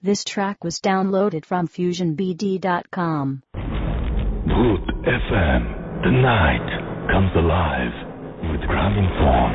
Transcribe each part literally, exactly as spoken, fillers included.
This track was downloaded from fusion b d dot com. Bhoot F M. The night comes alive with Gramophone.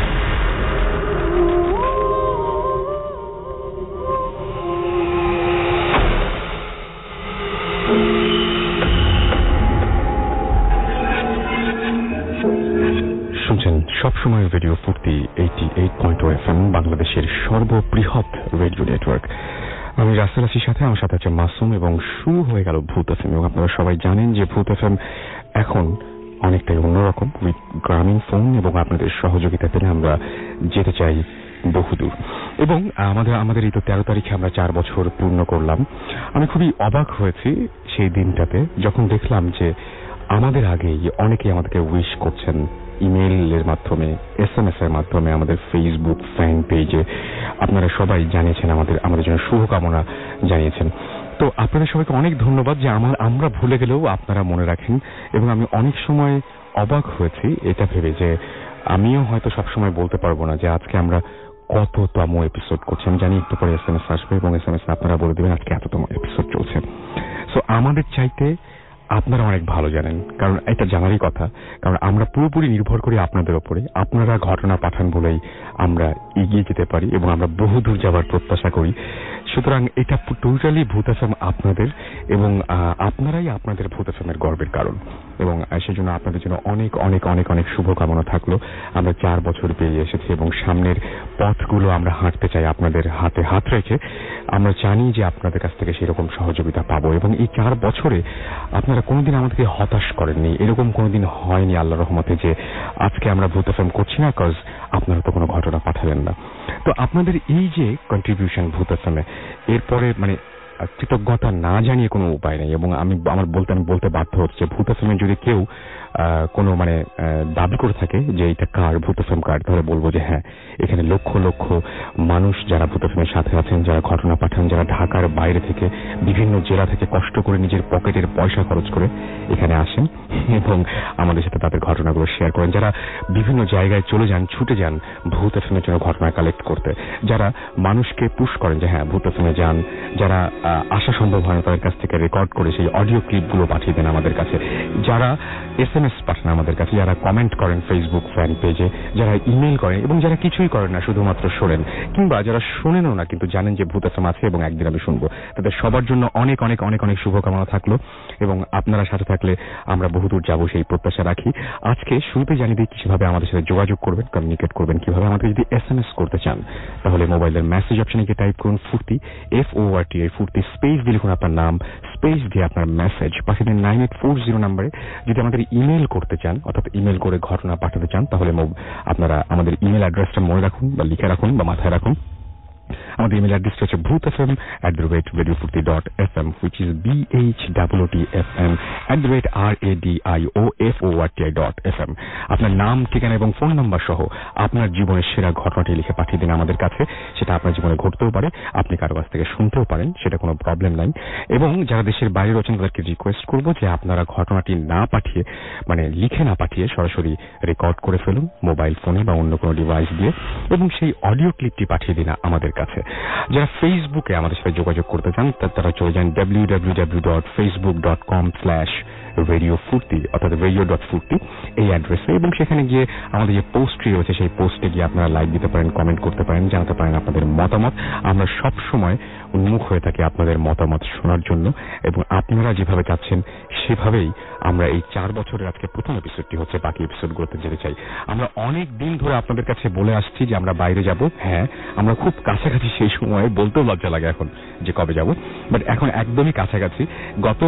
শুনছেন সবসময় radio ফুর্তি আটাশি point O F M, বাংলাদেশের সর্ববৃহৎ radio network. আমি রাসেল আসির সাথে, আমার সাথে আছে মাসুম, এবং শুরু হয়ে গেল ভূত এফ এম। এবং আপনারা সবাই জানেন যে ভূত এফ এম এখন অনেকটাই অন্যরকম, উইথ গ্রামীণ ফোন, এবং আপনাদের সহযোগিতা পেলে আমরা যেতে চাই বহুদূর। এবং আমাদের আমাদের এই তো তেরো তারিখে আমরা চার বছর পূর্ণ করলাম। আমি খুবই অবাক হয়েছি সেই দিনটাতে, যখন দেখলাম যে আমাদের আগেই অনেকেই আমাদেরকে উইশ করছেন ইমেইলের মাধ্যমে, এস এম এস এর মাধ্যমে, আমাদের ফেসবুক ফ্যান পেজে আপনারা সবাই জানিয়েছেন, আমাদের আমাদের জন্য শুভকামনা জানিয়েছেন। তো আপনাদের সবাইকে অনেক ধন্যবাদ যে আমার আমরা ভুলে গেলেও আপনারা মনে রাখেন। এবং আমি অনেক সময় অবাক হয়েছি এটা ভেবে যে আমিও হয়তো সবসময় বলতে পারবো না যে আজকে আমরা কততম এপিসোড করছি। আমি জানি একটু পরে এস এম এস আসবে এবং এস এম এস আপনারা বলে দেবেন আজকে এততম এপিসোড চলছে। সো আমাদের চাইতে আপনারা অনেক ভালো জানেন, কারণ এটা জানারই কথা, কারণ আমরা পুরোপুরি নির্ভর করি আপনাদের ওপরে। আপনারা ঘটনা পাঠান বলেই আমরা এগিয়ে যেতে পারি এবং আমরা বহুদূর যাবার প্রত্যাশা করি। সুতরাং এটা টোটালি ভূত এফ এম আপনাদের, এবং আপনারাই আপনাদের ভূত এফ এম এর গর্বের কারণ। এবং সেজন্য আপনাদের জন্য অনেক অনেক অনেক অনেক শুভকামনা থাকলো। আমরা চার বছর পেরিয়ে এসেছি এবং সামনের পথগুলো আমরা হাঁটতে চাই আপনাদের হাতে হাত রেখে। আমরা জানি যে আপনাদের কাছ থেকে সেরকম সহযোগিতা পাবো, এবং এই চার বছরে আপনারা কোনোদিন আমাদেরকে হতাশ করেননি। এরকম কোনোদিন হয়নি আল্লাহর রহমতে যে আজকে আমরা ভূত এফ এম করছি না কজ আপনারা তো কোনো ঘটনা পাঠালেন না। তো আপনাদের এই যে কন্ট্রিবিউশন ভূত এফ এম এ, এরপরে মানে কৃতজ্ঞতা না জানিয়ে কোনো উপায় নেই। এবং আমি আমার বলতে আমি বলতে বাধ্য হচ্ছে, ভূত এফ এম এ যদি কেউ কোনো মানে দাবি করে থাকে যে এটা কার ভূত এফ এম কার, তাহলে বলবো যে হ্যাঁ, এখানে লক্ষ লক্ষ মানুষ যারা ভূত এফ এম এর সাথে আছেন, যারা ঘটনা পাঠান, যারা ঢাকার বাইরে থেকে বিভিন্ন জেলা থেকে কষ্ট করে নিজের পকেটের পয়সা খরচ করে এখানে আসেন এবং আমাদের সাথে তাদের ঘটনাগুলো শেয়ার করেন, যারা বিভিন্ন জায়গায় চলে যান, ছুটে যান ভূত এফ এম এর জন্য ঘটনা কালেক্ট করতে, যারা মানুষকে পুশ করেন যে হ্যাঁ ভূত এফ এম এ যান, যারা আসা সম্ভব হয় না তাদের কাছ থেকে রেকর্ড করে সেই অডিও ক্লিপগুলো পাঠিয়ে দেন আমাদের কাছে, যারা এস এম এস পাঠান আমাদের কাছে, যারা কমেন্ট করেন ফেসবুক ফ্যান পেজে, যারা ইমেল করেন, এবং যারা কিছুই করেন না, শুধুমাত্র শোনেন, কিংবা যারা শোনেনও না কিন্তু জানেন যে ভূত এফ এম আছে এবং একদিন আমি শুনবো, তাদের সবার জন্য অনেক অনেক অনেক অনেক শুভকামনা থাকলো। এবং আপনারা সাথে থাকলে আমরা বহুদূর যাবো সেই প্রত্যাশা রাখি। আজকে শুরুতে জানিয়ে দিই কিভাবে আমাদের সাথে যোগাযোগ করবেন, কমিউনিকেট করবেন কিভাবে। আমাদের যদি এস এম এস করতে চান তাহলে মোবাইলের মেসেজ অপশনে গিয়ে টাইপ করুন Forti, F O R T I Forti, space দিয়ে লিখুন আপনার নাম, স্পেস দিয়ে আপনার মেসেজ পাঠিয়ে দিন নাইন এইট ফোর জিরো নাম্বারে। যদি আমাদের ইমেল করতে চান, অর্থাৎ ইমেল করে ঘটনা পাঠাতে চান, তাহলে আপনারা আমাদের ইমেল অ্যাড্রেসটা মনে রাখুন বা লিখে রাখুন বা মাথায় রাখুন। আমাদের ইমেল অ্যাড্রেসটা হচ্ছে Bhoot F M at the rate radio Foorti dot F M, which is B H W T F M at the rate R A D I O F O R T I dot F M. আপনার নাম, ঠিকানা এবং phone number সহ আপনার জীবনের সেরা ঘটনাটি লিখে পাঠিয়ে দিন আমাদের কাছে। সেটা আপনার জীবনে ঘটতেও পারে, আপনি কারো কাছ থেকে শুনতেও পারেন, সেটা কোনো প্রবলেম নাই। এবং যারা দেশের বাইরে রয়েছেন তাদেরকে রিকোয়েস্ট করবো যে আপনারা ঘটনাটি না পাঠিয়ে, মানে লিখে না পাঠিয়ে, সরাসরি রেকর্ড করে ফেলুন মোবাইল ফোনে বা অন্য কোনো ডিভাইস দিয়ে, এবং সেই অডিও ক্লিপটি পাঠিয়ে দিন আমাদের কাছে। যারা ফেসবুকে আমাদের সাথে যোগাযোগ করতে চান তারা চলে যান W W W dot Facebook dot com slash radio Foorti, অর্থাৎ রেডিও ডট ফুর্তি এই অ্যাড্রেসে, এবং সেখানে গিয়ে আমাদের যে পোস্টটি রয়েছে সেই পোস্টে গিয়ে আপনারা লাইক দিতে পারেন, কমেন্ট করতে পারেন, জানাতে পারেন আপনাদের মতামত। আমরা সব সময় উন্মুখ হয়ে থাকি আপনাদের মতামত শোনার জন্য, এবং আপনারা যেভাবে চাচ্ছেন সেভাবেই আমরা এই চার বছরের আজকে প্রথম এপিসোডটি হচ্ছে, বাকি এপিসোডগুলোতে যেতে চাই। আমরা অনেক দিন ধরে আপনাদের কাছে বলে আসছি যে আমরা বাইরে যাব। হ্যাঁ, আমরা খুব কাছাকাছি সেই সময়ে, বলতেও লজ্জা লাগে এখন যে কবে যাব, বাট এখন একদমই কাছাকাছি। গত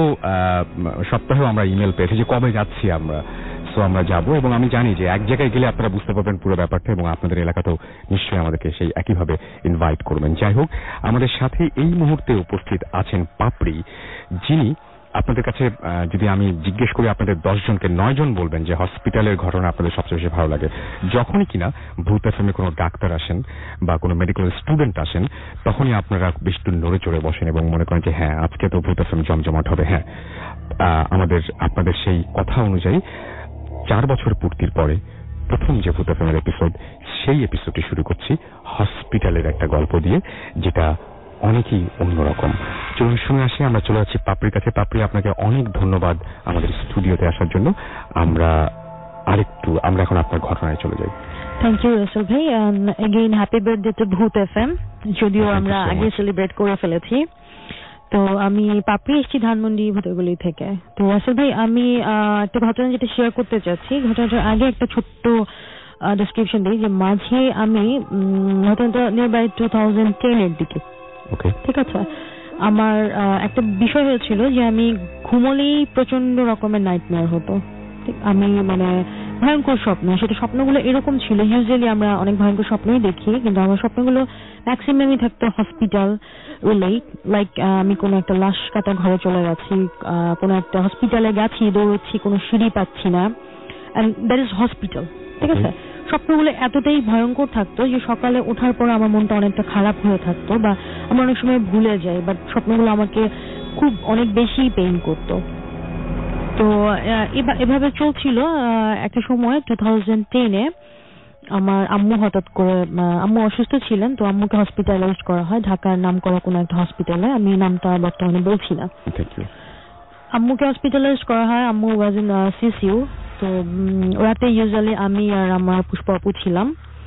সপ্তাহেও আমরা ইমেল পেয়েছি যে কবে যাচ্ছি আমরা। সো আমরা যাব, এবং আমি জানি যে এক জায়গায় গেলে আপনারা বুঝতে পারবেন পুরো ব্যাপারটা, এবং আপনাদের এলাকাতেও নিশ্চয়ই আমাদেরকে সেই একইভাবে ইনভাইট করবেন। যাই হোক, আমাদের সাথে এই মুহূর্তে উপস্থিত আছেন পাপড়ি, যিনি আপনাদের কাছে যদি আমি জিজ্ঞেস করি আপনাদের দশ জনকে নয় জন বলবেন যে হসপিটালের ঘটনা আপনাদের সবচেয়ে বেশি ভালো লাগে। যখনই কিনা ভূত এফ এম এ কোনো ডাক্তার আসেন বা কোনো মেডিকেল স্টুডেন্ট আসেন, তখনই আপনারা বেশ একটু নড়ে চড়ে বসেন এবং মনে করেন যে হ্যাঁ আজকে তো ভূত এফ এম জমজমাট হবে। হ্যাঁ, আমাদের আপনাদের সেই কথা অনুযায়ী চার বছর পূর্তির পরে প্রথম যে ভূত এফ এম এর এপিসোড, সেই এপিসোডটি শুরু করছি হসপিটালের একটা গল্প দিয়ে, যেটা অনেকই অন্যরকম। চলুন শুনে আসি, আমরা চলে যাচ্ছি পাপড়ির কাছে। পাপড়ি, আপনাকে অনেক ধন্যবাদ আমাদের স্টুডিওতে আসার জন্য। আমরা আরেকটু আমরা এখন আপনার ঘটনায় চলে যাই। থ্যাংক ইউ রাসেল ভাই, again happy birthday to Bhoot FM, যদিও আমরা আগে সেলিব্রেট করে ফেলেছি। তো আমি পাপড়ি এসেছি ধানমন্ডি ভূতগুলি থেকে। তো রাসেল ভাই, আমি একটা ঘটনা যেটা শেয়ার করতে চাচ্ছি, ঘটনাটার আগে একটা ছোট্ট ডেসক্রিপশন দিই যে মাঝে আমি ঘটনাটা near by two thousand ten এর দিকে, ঠিক আছে, আমার একটা বিষয় হয়েছিল যে আমি ঘুমোলেই প্রচন্ড রকমের নাইটমেয়ার হতো। আমি মানে ভয়ঙ্কর স্বপ্ন, সেটা স্বপ্নগুলো এরকম ছিল, ইউজুয়ালি আমরা অনেক ভয়ঙ্কর স্বপ্নই দেখি, কিন্তু আমার স্বপ্নগুলো ম্যাক্সিমামই থাকতো হসপিটাল রিলেট, লাইক আমি কোনো একটা লাশ কাটা ঘরে চলে গেছি, কোনো একটা হসপিটালে গেছি, দৌড়চ্ছি, কোনো সিঁড়ি পাচ্ছি না, এন্ড দ্যাট ইজ হসপিটাল, ঠিক আছে। স্বপ্নগুলো এতটাই ভয়ঙ্কর থাকতো যে সকালে ওঠার পর আমার মনটা অনেকটা খারাপ হয়ে থাকতো, বা আমার অনেক সময় ভুলে যাই, বাট স্বপ্নগুলো আমাকে খুব অনেক বেশি পেইন করতো। তো এভাবে চলছিল একটা সময় টু থাউজেন্ড টেনে আমার আম্মু হঠাৎ করে, আম্মু অসুস্থ ছিলেন, তো আম্মুকে হসপিটালাইজড করা হয় ঢাকার নাম করা কোনো একটা হসপিটালে, আমি নামটা বর্তমানে বলছি না। আম্মুকে হসপিটালাইজড করা হয়, আম্মু ওয়াজ ইন সিসিউ। তো রাতে ইউজুয়ালি আমি আর আমার পুষ্পা আপু ছিলাম,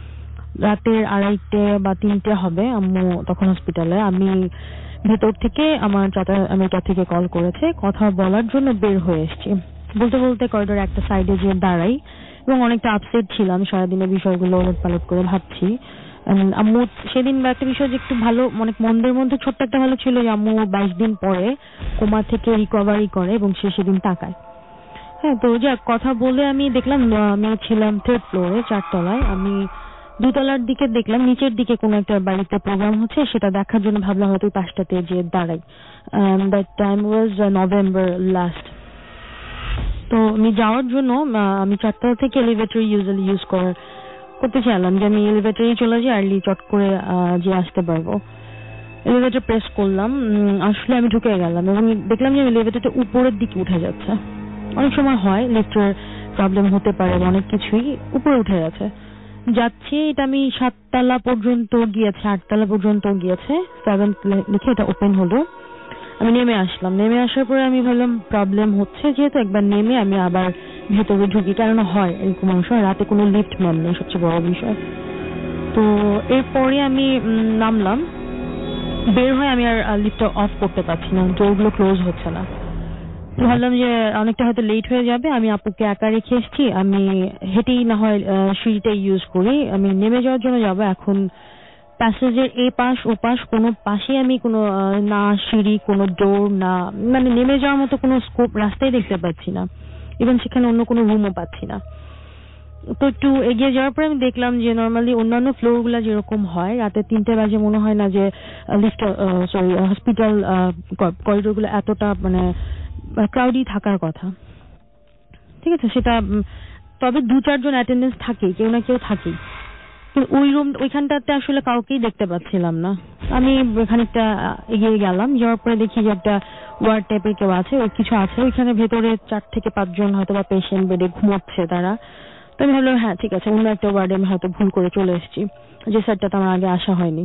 রাতের আড়াইটে বা তিনটে হবে, আম্মু তখন হসপিটালে। আমি ভেতর থেকে আমার চাচা আমেরিকা থেকে কল করেছে, কথা বলার জন্য বের হয়ে এসেছি। বলতে বলতে করিডোর একটা সাইডে গিয়ে দাঁড়াই এবং অনেকটা আপসেট ছিলাম, সারাদিনের বিষয়গুলো ওলট পালট করে ভাবছি। আম্মু সেদিন একটা বিষয় যে একটু ভালো, অনেক মন্দের মধ্যে ছোট্ট একটা ভালো ছিল যে আম্মু বাইশ দিন পরে কোমা থেকে রিকভারি করে এবং সে সেদিন তাকায়। হ্যাঁ, তো যাক, কথা বলে আমি দেখলাম, আমি ছিলাম থার্ড ফ্লোরে, চারতলায়। আমি দুতলার দিকে দেখলাম নিচের দিকে কোনো একটা বাড়িতে প্রোগ্রাম হচ্ছে, সেটা দেখার জন্য ভাবলাম হয়তো পাঁচটাতে যে দাঁড়াই। That time was November last. তো আমি যাওয়ার জন্য আমি চারতলা থেকে এলিভেটর ইউজুয়ালি ইউজ করার করতে চাইলাম, যে আমি এলিভেটরেই চলে যাই, আর্লি চট করে যে আসতে পারবো। এলিভেটর প্রেস করলাম, আসলে আমি ঢুকে গেলাম এবং দেখলাম যে এলিভেটরটা উপরের দিকে উঠে যাচ্ছে। অনেক সময় হয় লিফটের প্রবলেম হতে পারে, অনেক কিছুই উপরে উঠে গেছে। যাচ্ছি, এটা আমি সাততলা পর্যন্ত গিয়েছে, আটতলা পর্যন্ত গিয়েছে, সেভেন্থ লিখে এটা ওপেন হলো। আমি নেমে আসলাম, নেমে আসার পরে আমি ভাবলাম প্রবলেম হচ্ছে যেহেতু একবার নেমে আমি আবার ভেতরে ঢুকি, কারণ হয় এরকম অংশ, রাতে কোনো লিফট ম্যান নেই, সবচেয়ে বড় বিষয়। তো এরপরে আমি নামলাম, বের হয়ে আমি আর লিফটটা অফ করতে পারছি না, ডোরগুলো ক্লোজ হচ্ছে না। ভাবলাম যে অনেকটা হয়তো লেট হয়ে যাবে, আমি আপুকে একা রেখে এসেছি, আমি হেঁটেই না হয় সিঁড়িটাই ইউজ করি, আমি নেমে যাওয়ার জন্য যাবো। এখন প্যাসেজের এই পাশ ও পাশ কোনো পাশে আমি কোনো না সিঁড়ি, কোনো ডোর না, মানে নেমে যাওয়ার মতো কোনো স্কোপ রাস্তায় দেখতে পাচ্ছি না, ইভেন সেখানে অন্য কোনো রুমও পাচ্ছি না। তো একটু এগিয়ে যাওয়ার পরে আমি দেখলাম যে নর্মালি অন্যান্য ফ্লোর গুলা যেরকম হয়, রাতে তিনটে বাজে মনে হয় না যে লিফট সরি হসপিটাল করিডোর গুলো এতটা মানে ক্রাউডি থাকার কথা, ঠিক আছে, সেটা তবে দু চারজন অ্যাটেন্ডেন্স থাকেই, কেউ না কেউ থাকেই, কিন্তু ওই রুম ওইখানটাতে আসলে কাউকেই দেখতে পাচ্ছিলাম না। আমি খানিকটা এগিয়ে গেলাম, যাওয়ার পরে দেখি যে একটা ওয়ার্ড টাইপের কেউ আছে, ওই কিছু আছে ওইখানে, ভেতরে চার থেকে পাঁচজন হয়তো বা পেশেন্ট বেডে ঘুমোচ্ছে তারা। তো আমি ভাবলাম হ্যাঁ ঠিক আছে, অন্য একটা ওয়ার্ডে আমি হয়তো ভুল করে চলে এসেছি, যে সাইডটাতে আমার আগে আসা হয়নি।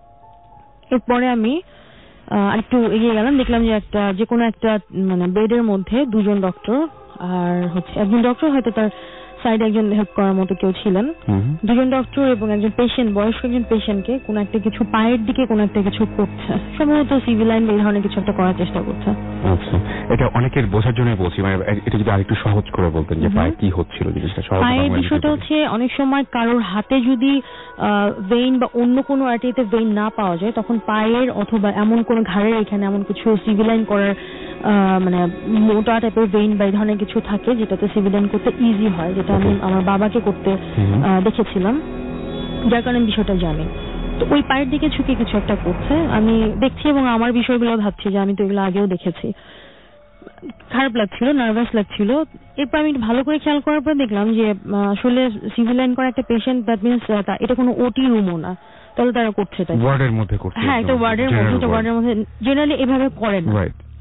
এরপরে আমি একটু এগিয়ে গেলাম, দেখলাম যে একটা যে কোনো একটা মানে বেডের মধ্যে দুজন ডক্টর আর হচ্ছে একজন ডক্টর, হয়তো তার সাইডে একজন হেল্প করার মতো কেউ ছিলেন, দুজন ডক্টর এবং একজন পেশেন্ট, বয়স্ক একজন পেশেন্টকে কোনো একটা কিছু পায়ের দিকে কোনো একটা কিছু করছে, সম্ভবত সিভিলাইন এই ধরনের কিছু একটা করার চেষ্টা করছে। আচ্ছা, এটা অনেকের বোঝার জন্য বলছি, মানে এটা যদি আরেকটু সহজ করে বলতেন যে পায়ে কি হচ্ছিল জিনিসটা। পায়ের বিষয়টা হচ্ছে অনেক সময় কারোর হাতে যদি ভেইন বা অন্য কোনো আর্টারিতে ভেইন না পাওয়া যায়, তখন পায়ের অথবা এমন কোনো ঘাড়ের এখানে এমন কিছু সিভিলাইন করার মানে মোটা টাইপের ভেইন বা এই ধরনের কিছু থাকে যেটাতে সিভিলাইন করতে ইজি হয়, যেটা আমি আমার বাবাকে করতে দেখেছিলাম, যার কারণে বিষয়টা জানি। তো ওই পায়ের দিকে ঝুঁকে কিছু একটা করছে, আমি দেখছি এবং আমার বিষয়গুলো ভাবছি যে আমি তো এগুলো আগেও দেখেছি। খারাপ লাগছিল, নার্ভাস লাগছিল। এরপর আমি ভালো করে খেয়াল করার পর দেখলাম যে আসলে সিভিলাইন করা একটা পেশেন্ট, দ্যাট মিনস এটা কোনো ওটি রুমও না, তাহলে তারা করছে তাই ওয়ার্ডের মধ্যে করছে। হ্যাঁ, এটা ওয়ার্ডের মধ্যে, ওয়ার্ডের মধ্যে জেনারেলি এভাবে করে না।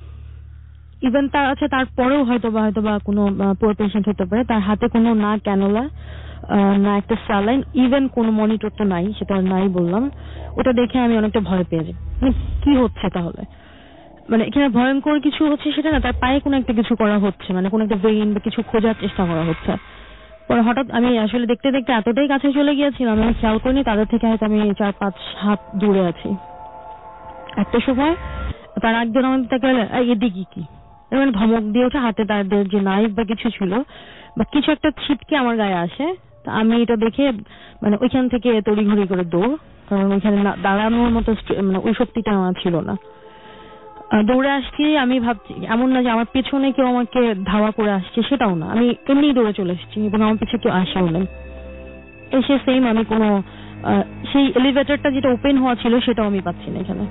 ইভেন তার আছে তারপরেও হয়তো বা হয়তো বা কোনো পুরো পেশেন্ট হতে পারে, তার হাতে কোনো না ক্যানোলা না একটা স্যালাইন, ইভেন কোনো মনিটর তো নাই, সেটা নাই বললাম। ওটা দেখে আমি অনেকটা ভয় পেয়ে যাই, মানে কি হচ্ছে তাহলে, মানে এখানে ভয়ঙ্কর কিছু হচ্ছে সেটা না, তার পায়ে কোনো একটা কিছু করা হচ্ছে, মানে কোনো একটা ভেইন বা কিছু খোঁজার চেষ্টা করা হচ্ছে। পরে হঠাৎ আমি আসলে দেখতে দেখতে এতটাই কাছে চলে গিয়েছিলাম, আমি খেয়াল করিনি তাদের থেকে হয়তো আমি চার পাঁচ হাত দূরে আছি। একটা সময় তার একজন আমাদের তাকে এদিকে কি মানে ধমক দিয়ে ওঠে, হাতে তাদের যে নাইফ বা কিছু ছিল বা কিছু একটা ছিটকে আমার গায়ে আসে। আমি এটা দেখে মানে ওইখান থেকে তড়িঘড়ি করে দৌড়, কারণ ওইখানে দাঁড়ানোর মতো মানে ওই শক্তিটা আমার ছিল না। দৌড়ে আসছি, আমি ভাবছি এমন না যে আমার পেছনে কেউ আমাকে ধাওয়া করে আসছে, সেটাও না, আমি এমনি দৌড়ে চলে এসেছি এবং আমার পিছনে কেউ আসেও নেই। এসে সেম আমি কোনো সেই এলিভেটরটা যেটা ওপেন হওয়া ছিল সেটাও আমি পাচ্ছি না এখানে।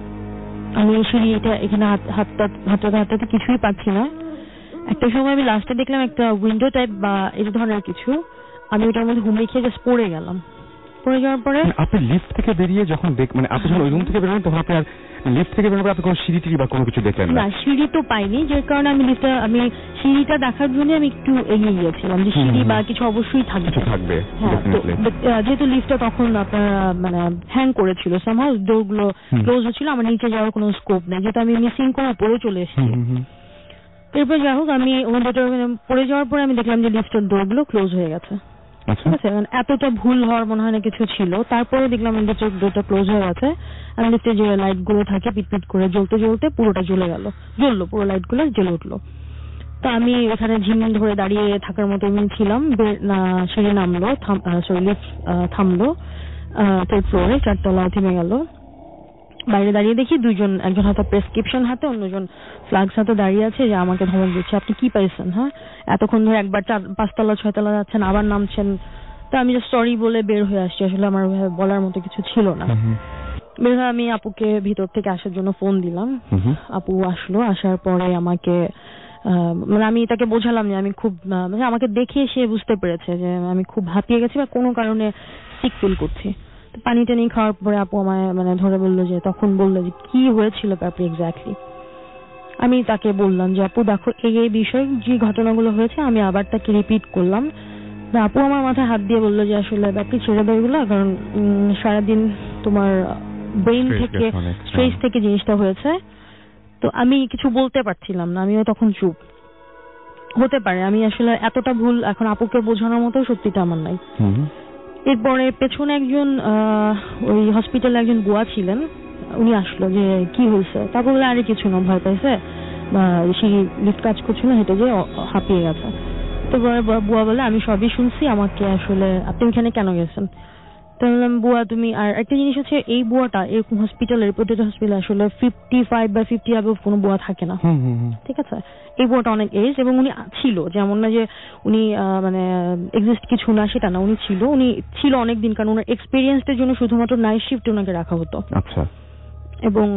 আমি সিঁড়ি এটা এখানে হাতটা হাতটা হাতটাতে কিছুই পাচ্ছি না। একটা সময় আমি লাস্টে দেখলাম একটা উইন্ডো টাইপ বা এই ধরনের কিছু, আমি ওটার মধ্যে হুমড়ি খেয়ে জাস্ট পড়ে গেলাম। পড়ে যাওয়ার পরে আপনি লিফট থেকে বেরিয়ে যখন দেখ মানে আপনি যখন ওই রুম থেকে বেরোলেন তখন আপনার লিফট থেকে বেরোনোর পর আপনি কোনো সিঁড়ি টিড়ি বা কোনো কিছু দেখলেন না? না, সিঁড়ি তো পাইনি, যে কারণে আমি লিফটটা আমি সিঁড়িটা দেখার জন্য আমি একটু এগিয়ে গিয়েছিলাম যে সিঁড়ি বা কিছু অবশ্যই থাকবে থাকবে হ্যাঁ। তো যেহেতু লিফটটা তখন আপনার মানে হ্যাং করেছিল, সামহাউ ডোরগুলো ক্লোজ হচ্ছিল, আমার নিচে যাওয়ার কোনো স্কোপ নেই, যেহেতু আমি মিসিং করে পড়ে চলে এসেছি। এরপর যাই হোক, আমি পড়ে যাওয়ার পরে আমি দেখলাম যে লিফটের ডোরগুলো ক্লোজ হয়ে গেছে। ঠিক আছে, এতটা ভুল হওয়ার মনে হয় না কিছু ছিল। তারপরে দেখলাম লিফটের ডোরটা ক্লোজ হয়ে গেছে, আর লিফটে যে লাইট গুলো থাকে পিটপিট করে জ্বলতে জ্বলতে পুরোটা জ্বলে গেল, জ্বললো পুরো লাইট গুলো জ্বলে উঠলো। তো আমি এখানে ঝিমঝিম ধরে দাঁড়িয়ে থাকার মতো এমনি ছিলাম। সিঁড়ি নামলো, সরি লিফট থামলো থার্ড ফ্লোরে, চারতলা থেমে গেল। বাইরে দাঁড়িয়ে দেখি দুইজন, একজন হাতে প্রেসক্রিপশন হাতে, অন্যজন ফ্ল্যাগস হাতে দাঁড়িয়ে আছে, যে আমাকে ধমক দিচ্ছে, আপনি কি পাইছেন, হ্যাঁ এতক্ষণ ধরে একবার চার পাঁচতলা ছয়তলা যাচ্ছেন আবার নামছেন। তো আমি জাস্ট সরি বলে বের হয়ে আসছি, আসলে আমার বলার মতো কিছু ছিল না। বের হয়ে আমি আপুকে ভিতর থেকে আসার জন্য ফোন দিলাম, আপু আসলো। আসার পরে আমাকে মানে আমি তাকে বোঝালাম যে আমি খুব মানে আমাকে দেখে সে বুঝতে পেরেছে যে আমি খুব হাঁপিয়ে গেছি বা কোনো কারণে সিক ফিল করছি। পানি টানি খাওয়ার পরে আপু আমায় মানে ধরে বললো যে, তখন বললো যে কি হয়েছিল ব্যাপারে এক্স্যাক্টলি। আমি তাকে বললাম যে আপু দেখো এই এই বিষয় যে ঘটনাগুলো হয়েছে আমি আবার তাকে রিপিট করলাম। আপু আমার মাথায় হাত দিয়ে বললো যে আসলে ব্যাপারটি ছেড়ে দেয় এগুলো, কারণ সারাদিন তোমার ব্রেইন থেকে স্ট্রেস থেকে জিনিসটা হয়েছে। তো আমি কিছু বলতে পারছিলাম না, আমিও তখন চুপ। হতে পারে আমি আসলে এতটা ভুল এখন আপুকে বোঝানোর মতো শক্তিটা আমার নাই। এরপরে পেছনে একজন ওই হসপিটালে একজন বুয়া ছিলেন, উনি আসলো যে কি হয়েছে, তারপর বলে আরে কিছু না, ভয় পাইছে বা সেই লিফট কাজ করছিল হেঁটে যে হাঁপিয়ে গেছে। তো বুয়া বলে আমি সবই শুনছি, আমাকে আসলে আপনি এখানে কেন গেছেন? তো বললাম বুয়া তুমি, আর একটা জিনিস হচ্ছে এই বুয়াটা এরকম হসপিটালের প্রতিটা হসপিটালে আসলে ফিফটি ফাইভ বা ফিফটি অ্যাবভ কোনো বুয়া থাকে না, ঠিক আছে। এই বুয়াটা অনেক এজ এবং উনি ছিল, যেমন না যে উনি মানে এক্সিস্ট কিছু না সেটা না, উনি ছিল উনি ছিল অনেকদিন, কারণ ওনার এক্সপিরিয়েন্সের জন্য শুধুমাত্র নাইট শিফটে ওনাকে রাখা হতো। আচ্ছা। এবং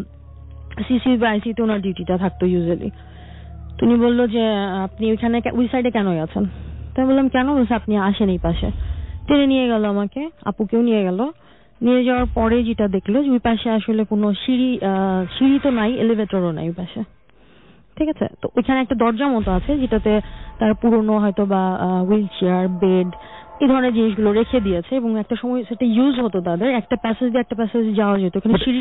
সিসি বা আইসিতে ওনার ডিউটিটা থাকতো ইউজুয়ালি। উনি বললো যে আপনি ওইখানে ওই সাইডে কেন আছেন? তাই বললাম কেন? বলছে আপনি আসেন এই পাশে। টেনে নিয়ে গেল আমাকে, আপুকেও নিয়ে গেল। নিয়ে যাওয়ার পরে যেটা দেখলো যে ওই পাশে আসলে কোনো সিঁড়ি সিঁড়ি তো নাই, এলিভেটরও নাই ওই পাশে, ঠিক আছে। তো ওইখানে একটা দরজা মতো আছে যেটাতে তার পুরনো হয়তো বা হুইল চেয়ার, বেড এই ধরনের জিনিসগুলো রেখে দিয়েছে এবং একটা সময় সেটা ইউজ হতো তাদের, একটা প্যাসেজ দিয়ে একটা প্যাসেজ যাওয়া যেত। ওখানে সিঁড়ি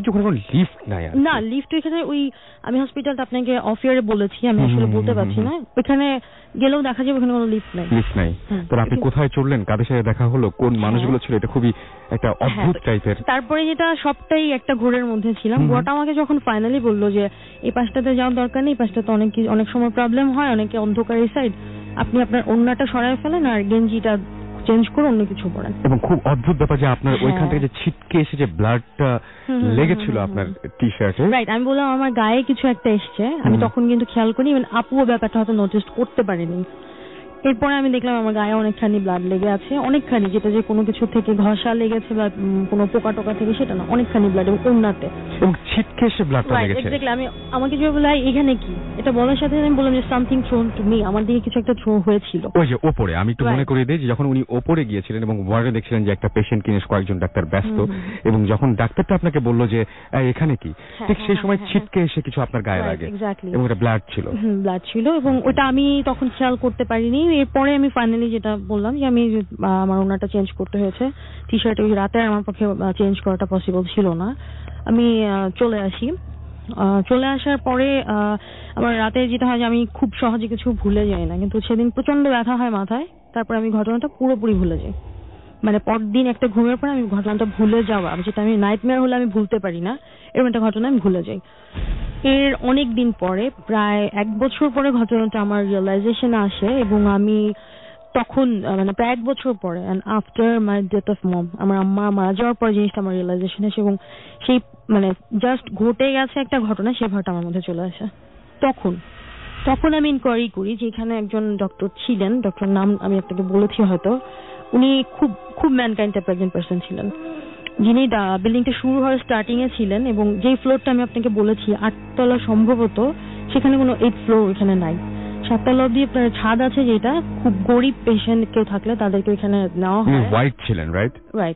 না, লিফট এখানে ওই আমি হসপিটালটা আপনাকে অফ ইয়ারে বলেছি, আমি আসলে বলতে পারছি না, ওখানে গেলেও দেখা যাবে ওখানে কোনো লিফট নাই। লিফট নাই। তো আপনি কোথায় চড়লেন, কাদের সাথে দেখা হলো, কোন মানুষগুলো ছিল, এটা খুবই একটা অদ্ভুত টাইপের। তারপরে যেটা সবটাই একটা ঘোরের মধ্যে ছিলাম। বুয়াটা আমাকে যখন ফাইনালি বললো যে এই পাশটাতে যাওয়ার দরকার নেই, এই পাশটাতে অনেক অনেক সময় প্রবলেম হয়, অনেকে অন্ধকার এই সাইড, আপনি আপনার ওড়নাটা সরায় ফেলেন আর গেঞ্জিটা চেঞ্জ করে অন্য কিছু পরেন। এবং খুব অদ্ভুত ব্যাপার যে আপনার ওইখান থেকে যে ছিটকে এসে যে ব্লাডটা লেগেছিল আপনার টি শার্টে, রাইট। আমি বললাম আমার গায়ে কিছু একটা এসছে, আমি তখন কিন্তু খেয়াল করি, ইভেন আপুও ব্যাপারটা হয়তো নোটিস করতে পারিনি। এরপরে আমি দেখলাম আমার গায়ে অনেকখানি ব্লাড লেগে আছে, অনেকখানি, যেটা যে কোনো কিছু থেকে ঘষা লেগেছে বা কোনো পোকা টোকা থেকে সেটা না, অনেকখানি ব্লাড এবং ওড়নাতে এবং ছিটকে এসে ব্লাডটা লেগেছে। এক্স্যাক্টলি। আমি আমাকে যে বলে এখানে কি, এটা বলার সাথে আমি বললাম যে সামথিং থ্রোন টু মি, আমার দিকে কিছু একটা থ্রো হয়েছিল। ওই যে ওপরে আমি একটু মনে করিয়ে দিই যে যখন উনি ওপরে গিয়েছিলেন এবং ওয়ার্ডে দেখছিলেন যে একটা পেশেন্ট কিনে কয়েকজন ডাক্তার ব্যস্ত, এবং যখন ডাক্তারটা আপনাকে বললো যে এখানে কি, ঠিক সেই সময় ছিটকে এসে কিছু আপনার গায়ে লাগে এবং এটা ব্লাড ছিল। হুম, ব্লাড ছিল এবং ওটা আমি তখন খেয়াল করতে পারিনি। এরপরে আমি ফাইনালি যেটা বললাম যে আমি আমার ওনাটা চেঞ্জ করতে হয়েছে, টি শার্ট ওই রাতে আমার পক্ষে চেঞ্জ করাটা পসিবল ছিল না। আমি চলে আসি। চলে আসার পরে আমার রাতে যেটা হয় যে আমি খুব সহজে কিছু ভুলে যাই না, কিন্তু সেদিন প্রচন্ড ব্যথা হয় মাথায়, তারপর আমি ঘটনাটা পুরোপুরি ভুলে যাই। মানে পরদিন একটা ঘুমের পরে আমি ঘটনাটা ভুলে যাওয়া, যেটা আমি নাইটমেয়ার হলে আমি ভুলতে পারি না, এরকম একটা ঘটনা আমি ভুলে যাই। এর অনেক দিন পরে, প্রায় এক বছর পরে ঘটনাটা আমার রিয়েলাইজেশন আসে, এবং আমি তখন মানে প্রায় এক বছর পরে and after my death of mom, আমার আম্মা মারা যাওয়ার পরে জিনিসটা আমার রিয়েলাইজেশন আসে, এবং সেই মানে জাস্ট ঘটে গেছে একটা ঘটনা, সেই ভাবটা আমার মধ্যে চলে আসে। তখন তখন আমি ইনকোয়ারি করি যে এখানে একজন ডক্টর ছিলেন, ডক্টর নাম আমি আপনাকে বলেছি হয়তো, উনি খুব খুব ম্যানকাইন্ড টাইপের একজন পার্সন ছিলেন, যিনি বিল্ডিংটা শুরু হওয়ার স্টার্টিং এ ছিলেন, এবং যেই ফ্লোরটা আমি আপনাকে বলেছি আটতলা সম্ভবত, সেখানে কোনো এইট ফ্লোর এখানে নাই, সাততলা অব্দি আপনার ছাদ আছে, যেটা খুব গরিব পেশেন্ট কেউ থাকলে তাদেরকে এখানে নেওয়া হয়। হোয়াইট ছিলেন, রাইট? রাইট।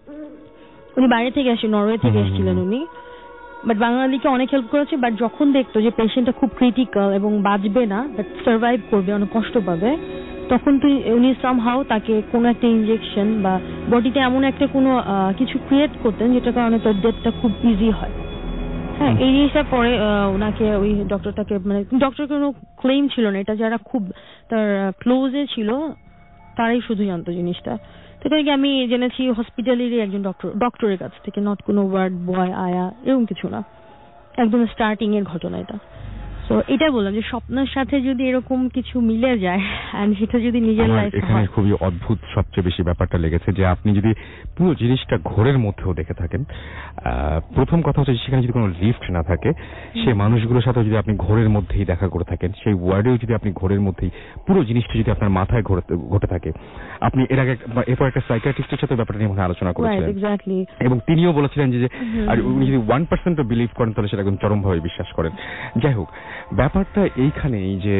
উনি বাইরে থেকে আসেন, নরওয়ে থেকে এসেছিলেন উনি, বাট বাঙালিকে অনেক হেল্প করেছে। বাট যখন দেখতো যে পেশেন্টটা খুব ক্রিটিক্যাল এবং বাঁচবে না, বাট সার্ভাইভ করবে, অনেক কষ্ট পাবে, তখন তুই উনি সামহাও তাকে কোনো একটা ইনজেকশন বা বডিতে এমন একটা কোনো কিছু ক্রিয়েট করতেন যেটার কারণে তার ডেথটা খুব ইজি হয়। হ্যাঁ, এই জিনিসটা পরে ওনাকে ওই ডক্টরটাকে মানে ডক্টর কোনো ক্লেম ছিল না, এটা যারা খুব তার ক্লোজে ছিল তারাই শুধু জানতো জিনিসটা। তো এটাকে আমি জেনেছি হসপিটালেরই একজন ডক্টর ডক্টরের কাছ থেকে, নট কোনো ওয়ার্ড বয় আয়া এরকম কিছু না, একদম স্টার্টিং এর ঘটনা এটা। তো এটা বললাম যে স্বপ্নের সাথে যদি এরকম কিছু মিলে যায় এন্ড সেটা যদি নিজের লাইফে হয়। এখানে খুবই অদ্ভুত সবচেয়ে বেশি ব্যাপারটা লেগেছে যে আপনি যদি পুরো জিনিসটা ঘোরের মধ্যেও দেখে থাকেন, প্রথম কথা হচ্ছে সেখানে যদি কোনো লিফট না থাকে, সেই মানুষগুলোর সাথে যদি আপনি ঘোরের মধ্যেই দেখা করে থাকেন, সেই ওয়ার্ডেও যদি আপনি ঘোরের মধ্যেই পুরো জিনিসটা যদি আপনার মাথায় ঘটে থাকে, আপনি এর আগে এরপর একটা সাইকিয়াট্রিস্টের সাথে ব্যাপারটা নিয়ে মনে আলোচনা করেছিলেন, এবং তিনিও বলেছিলেন যে আর উনি যদি ওয়ান পার্সেন্টও বিলিভ করেন তাহলে সেটা একদম চরমভাবে বিশ্বাস করেন। যাই হোক, ব্যাপারটা এইখানেই যে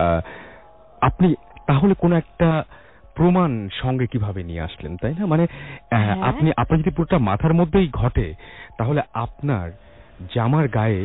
আপনি তাহলে কোন একটা প্রমাণ সঙ্গে কিভাবে নিয়ে আসলেন, তাই না? মানে আপনি আপনার যদি পুরোটা মাথার মধ্যেই ঘটে, তাহলে আপনার জামার গায়ে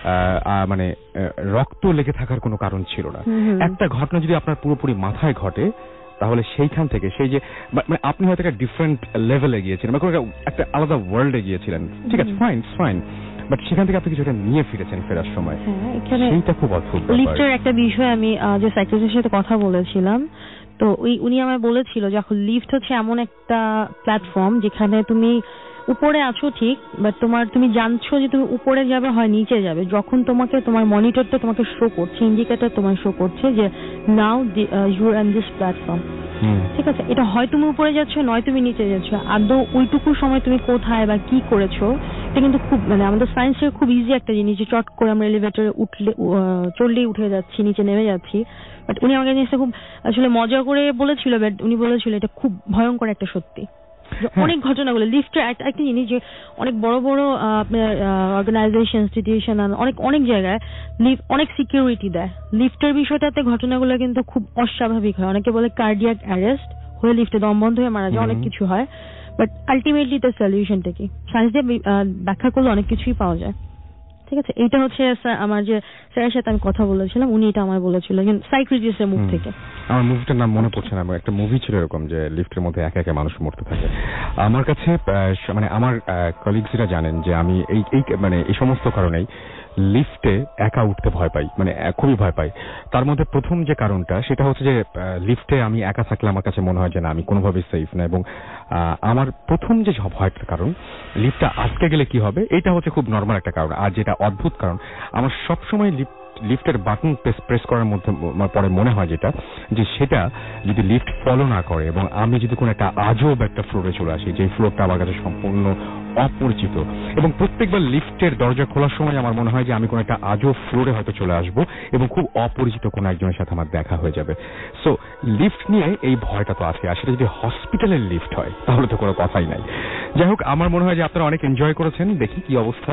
মানে রক্ত লেগে থাকার কোনো কারণ ছিল না। একটা ঘটনা যদি আপনার পুরোপুরি মাথায় ঘটে, তাহলে সেইখান থেকে সেই যে মানে আপনি হয়তো একটা ডিফারেন্ট লেভেলে গিয়েছিলেন বা কোনো একটা আলাদা ওয়ার্ল্ডে গিয়েছিলেন, ঠিক আছে, ফাইন ফাইন বাট সেখান থেকে আপনি কিছুটা নিয়ে ফিরেছেন ফেরার সময়, সেইটা খুব অদ্ভুত। লিফটের একটা বিষয় আমি যে সাইকিয়াট্রিস্টের সাথে কথা বলেছিলাম, তো ওই উনি আমায় বলেছিল যখন লিফট হচ্ছে এমন একটা প্ল্যাটফর্ম যেখানে তুমি উপরে আছো ঠিক, বাট তোমার তুমি জানছো যে তুমি উপরে যাবে হয় নিচে যাবে, যখন তোমাকে তোমার মনিটরটা তোমাকে শো করছে, ইন্ডিকেটর তোমার শো করছে যে now you are on this platform, ঠিক আছে, এটা হয় তুমি উপরে যাচ্ছ নয় তুমি নিচে যাচ্ছ, আদৌ ওইটুকু সময় তুমি কোথায় বা কি করেছো, এটা কিন্তু খুব মানে আমাদের সায়েন্সের খুব ইজি একটা জিনিস, যে চট করে আমরা এলিভেটরে উঠলে চললেই উঠে যাচ্ছি, নিচে নেমে যাচ্ছি। বাট উনি আমাকে জিনিসটা খুব আসলে মজা করে বলেছিল, বাট উনি বলেছিল এটা খুব ভয়ঙ্কর একটা সত্যি। অনেক ঘটনাগুলো লিফটের একটা জিনিস যে অনেক বড় বড় আপনার অর্গানাইজেশন ইনস্টিটিউশন অনেক অনেক জায়গায় লিফট অনেক সিকিউরিটি দেয়, লিফটের বিষয়টাতে ঘটনাগুলো কিন্তু খুব অস্বাভাবিক হয়, অনেকে বলে কার্ডিয়াক অ্যারেস্ট হয়ে লিফটে দম বন্ধ হয়ে মারা যায়, অনেক কিছু হয়, বাট আলটিমেটলি তার সলিউশনটা কি সায়েন্স দিয়ে ব্যাখ্যা করলে অনেক কিছুই পাওয়া যায়, ঠিক আছে। এইটা হচ্ছে আমার যে স্যারের সাথে আমি কথা বলেছিলাম, উনি এটা আমায় বলেছিল সাইকিয়াট্রিস্টের মুখ থেকে। আমার মুভিটার নাম মনে পড়ছে না, একটা মুভি ছিল এরকম যে লিফটের মধ্যে একা একা মানুষ মরতে থাকে। আমার কাছে মানে আমার কলিগসরা জানেন যে আমি এই এই মানে এই সমস্ত কারণেই লিফটে একা উঠতে ভয় পাই, মানে খুবই ভয় পাই। তার মধ্যে প্রথম যে কারণটা সেটা হচ্ছে যে লিফটে আমি একা থাকলে আমার কাছে মনে হয় যে না আমি কোনোভাবেই সেফ না, এবং আমার প্রথম যে ভয়টার কারণ লিফটটা আটকে গেলে কি হবে, এটা হচ্ছে খুব নর্মাল একটা কারণ। আর যেটা অদ্ভুত কারণ, আমার সবসময় লিফট লিফটের বাটন প্রেস করার মধ্যে পরে মনে হয় যেটা যে সেটা যদি লিফট ফলো না করে এবং আমি যদি কোনো একটা আজব একটা ফ্লোরে চলে আসি, যে ফ্লোরটা আমার কাছে সম্পূর্ণ অপরিচিত, এবং প্রত্যেকবার লিফটের দরজা খোলার সময় আমার মনে হয় যে আমি কোনো একটা আজব ফ্লোরে হয়তো চলে আসবো এবং খুব অপরিচিত কোনো একজনের সাথে আমার দেখা হয়ে যাবে। সো লিফট নিয়ে এই ভয়টা তো আছে, আর সেটা যদি হসপিটালের লিফট হয় তাহলে তো কোনো কথাই নাই। যাই হোক, আমার মনে হয় যে আপনারা অনেক এনজয় করেছেন, দেখি কি অবস্থা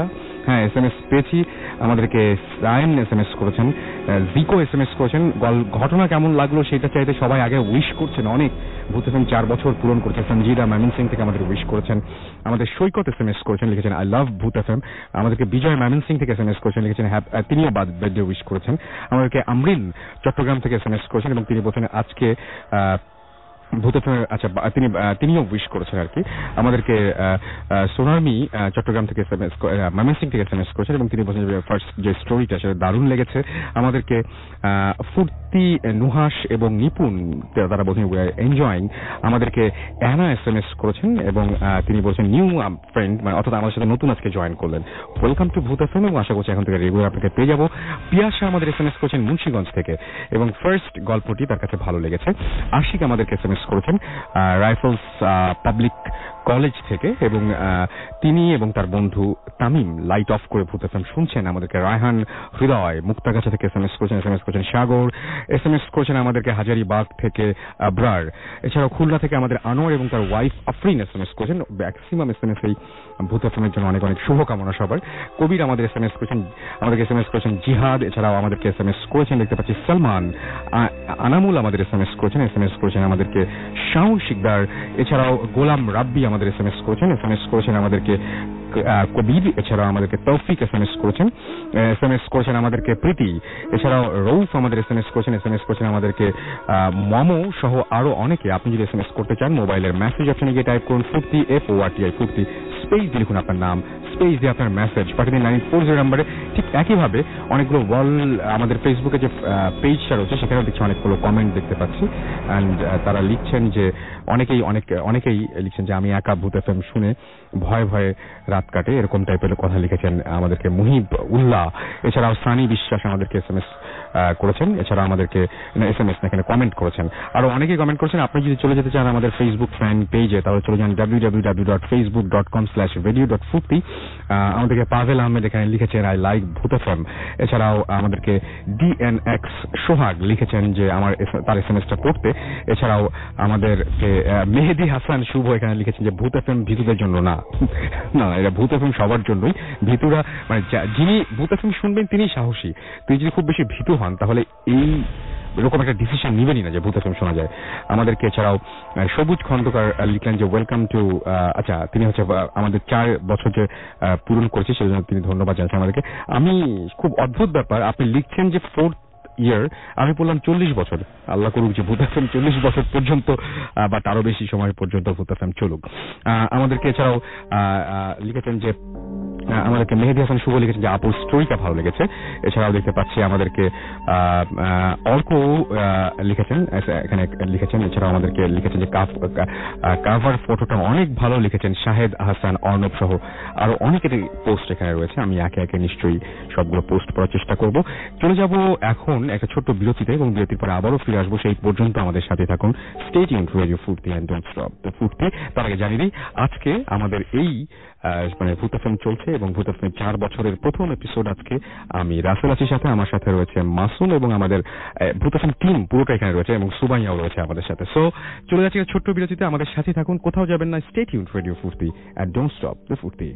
হ্যাঁ এস এম এস পেয়েছি। আমাদেরকে সাইন এস এম এস করেছেন, জিকো এস এম এস করেছেন। ঘটনা কেমন লাগলো সেটা চাইতে সবাই আগে উইশ করছেন অনেক। ভূত এফ এম চার বছর পূরণ করেছে। সঞ্জিদা ম্যামিন সিং থেকে আমাদের উইশ করেছেন। আমাদের সৈকত এস এম এস করেছেন, লিখেছেন I love Bhoot F M. আমাদেরকে বিজয় ম্যামিন সিং থেকে এস এম এস করেছেন, লিখেছেন তিনিও বার্থডে উইশ করেছেন। আমাদেরকে আমরিন চট্টগ্রাম থেকে এস এম এস করেছেন এবং তিনি বলছেন আজকে ভূত এফ এম আচ্ছা তিনি তিনিও উইশ করেছেন আর কি। আমাদেরকে সোনারমি চট্টগ্রাম থেকে এসএমএস ময়মনসিংহ থেকে এসএমএস করেছেন এবং তিনি বলছেন ফার্স্ট যে স্টোরিটা সেটা দারুণ লেগেছে। আমাদেরকে ফুর্তি নুহাস এবং নিপুণ তারা বলছেন এনজয়িং। আমাদেরকে অ্যানা এসএমএস করেছেন এবং তিনি বলছেন নিউ ফ্রেন্ড মানে অর্থাৎ আমাদের সাথে নতুন আজকে জয়েন করলেন। ওয়েলকাম টু ভূত এফএম এবং আশা করছি এখন থেকে রেগুলার আপনাকে পেয়ে যাবো। পিয়াসা আমাদের এসএমএস করেছেন মুন্সিগঞ্জ থেকে এবং ফার্স্ট গল্পটি তার কাছে ভালো লেগেছে। আশিক আমাদেরকে এসএমএস করেছেন রাইফেলস পাবলিক কলেজ থেকে এবং তিনি এবং তার বন্ধু তামিম লাইট অফ করে ভূত এফএম শুনছেন। আমাদেরকে রায়হান হৃদয় মুক্তাগাছা থেকে এসএমএস করেছেন, এসএমএস করেছেন সাগর, এসএমএস করেছেন আমাদেরকে হাজারিবাগ থেকে আবরার। এছাড়াও খুলনা থেকে আমাদের আনোয়ার এবং তার ওয়াইফ আফরিন এসএমএস করেছেন। ম্যাক্সিমাম এসএমএস এই ভূত এফএমের জন্য অনেক অনেক শুভকামনা সবার। কবির আমাদের এসএমএস করেছেন, আমাদেরকে এসএমএস করেছেন জিহাদ। এছাড়াও আমাদেরকে এসএমএস করেছেন দেখতে পাচ্ছি সালমান। আনামুল আমাদের এসএমএস করেছেন, এসএমএস করেছেন আমাদেরকে শাওন শিকদার। এছাড়াও গোলাম রাব্বি আমাদের এসএমএস করেছেন, এসএমএস করেছেন আমাদেরকে কবির। এছাড়াও আমাদেরকে তৌফিক এসএমএস করেছেন, এসএমএস করেছেন আমাদেরকে প্রীতি। এছাড়াও রৌফ আমাদের এসএমএস করেছেন, এসএমএস করেছেন আমাদেরকে মমো সহ আরো অনেকে। আপনি যদি এসএমএস করতে চান মোবাইলের মেসেজ অপশনে গিয়ে টাইপ করুন Forti F O R T I Forti, space দিয়ে লিখুন আপনার নাম, স্পেস দিয়ে আপনার মেসেজ পাঠিয়ে দিন নাইন ফোর জিরো নাম্বারে। ঠিক একইভাবে অনেকগুলো ওয়াল আমাদের ফেসবুকে যে পেজটা রয়েছে সেখানেও দেখছি অনেকগুলো কমেন্ট দেখতে পাচ্ছি অ্যান্ড তারা লিখছেন যে অনেকেই অনেক অনেকেই লিখছেন যে আমি একা ভূত এফএম শুনে ভয়ে ভয়ে রাত কাটে, এরকম টাইপের কথা লিখেছেন আমাদেরকে মুহিব উল্লাহ। এছাড়াও সানি বিশ্বাস আমাদেরকে এসএমএস করেছেন। এছাড়া আমাদেরকে এসএমএস এখানে কমেন্ট করেছেন, আরো অনেকেই কমেন্ট করেছেন। আপনি যদি চলে যেতে চান আমাদের ফেসবুক ফ্যান পেজে তাহলে চলে যান W W W dot Facebook dot com slash radio dot Foorti. আমাদেরকে পাভেল আহমেদ এখানে লিখেছেন আই লাইক ভূত এফএম। এছাড়াও আমাদেরকে ডিএনএক্স সোহাগ লিখেছেন যে আমার তার এসএমএসটা করতে। এছাড়াও আমাদেরকে মেহেদি হাসান শুভ এখানে লিখেছেন যে ভূত এফএম ভীতুদের জন্য না, না এটা ভূত এফএম সবার জন্যই। ভীতুরা মানে যিনি ভূত এফএম শুনবেন তিনি সাহসী। তিনি যদি খুব বেশি ভীতু হন তাহলে এই এরকম একটা ডিসিশন নিবেনই না যে ভূত এফএম শোনা যায়। আমাদেরকে এছাড়াও সবুজ খন্দকার লিখলেন যে ওয়েলকাম টু, আচ্ছা তিনি হচ্ছে আমাদের চার বছর যে পূরণ করেছে সেজন্য তিনি ধন্যবাদ জানাচ্ছেন আমাদেরকে। আমি খুব অদ্ভুত ব্যাপার, আপনি লিখছেন যে ফোর্থ ইয়ার, আমি বললাম চল্লিশ বছর। আল্লাহ করুক যে ভূত এফএম চল্লিশ বছর পর্যন্ত বা তারও বেশি সময় পর্যন্ত ভূত এফএম চলুক। আমাদেরকে এছাড়াও লিখেছেন যে আমাদেরকে মেহেদি হাসান শুভ লিখেছেন যে আপুর স্টোরিটা ভালো লেগেছে। এছাড়াও দেখতে পাচ্ছি আমাদেরকে অর্ক লিখেছেন এখানে লিখেছেন। এছাড়াও আমাদেরকে লিখেছেন যে কাভার ফটোটা অনেক ভালো লিখেছেন শাহেদ আহসান অর্ণব সহ আরো অনেকের পোস্ট এখানে রয়েছে। আমি একে একে নিশ্চয়ই সবগুলো পোস্ট করার চেষ্টা করব। চলে যাব এখন একটা ছোট্ট বিরতিতে এবং বিরতির পরে আবারও ফিরে আসবো। সেই পর্যন্ত আমাদের সাথে থাকুন। Stay tuned to radio Foorti and don't stop the Foorti. তার আগে জানিয়ে দিই আজকে আমাদের এই মানে ভূত এফএম চলছে এবং ভূত এফএম চার বছরের প্রথম এপিসোড আজকে। আমি রাসেল আছির সাথে, আমার সাথে রয়েছে মাসুম এবং আমাদের ভূত এফএম টিম পুরোটা এখানে রয়েছে এবং সুবাইয়াও রয়েছে আমাদের সাথে। সো চলে যাচ্ছি ছোট্ট বিরতিতে, আমাদের সাথে থাকুন, কোথাও যাবেন না। Stay tuned to radio Foorti and don't stop the Foorti.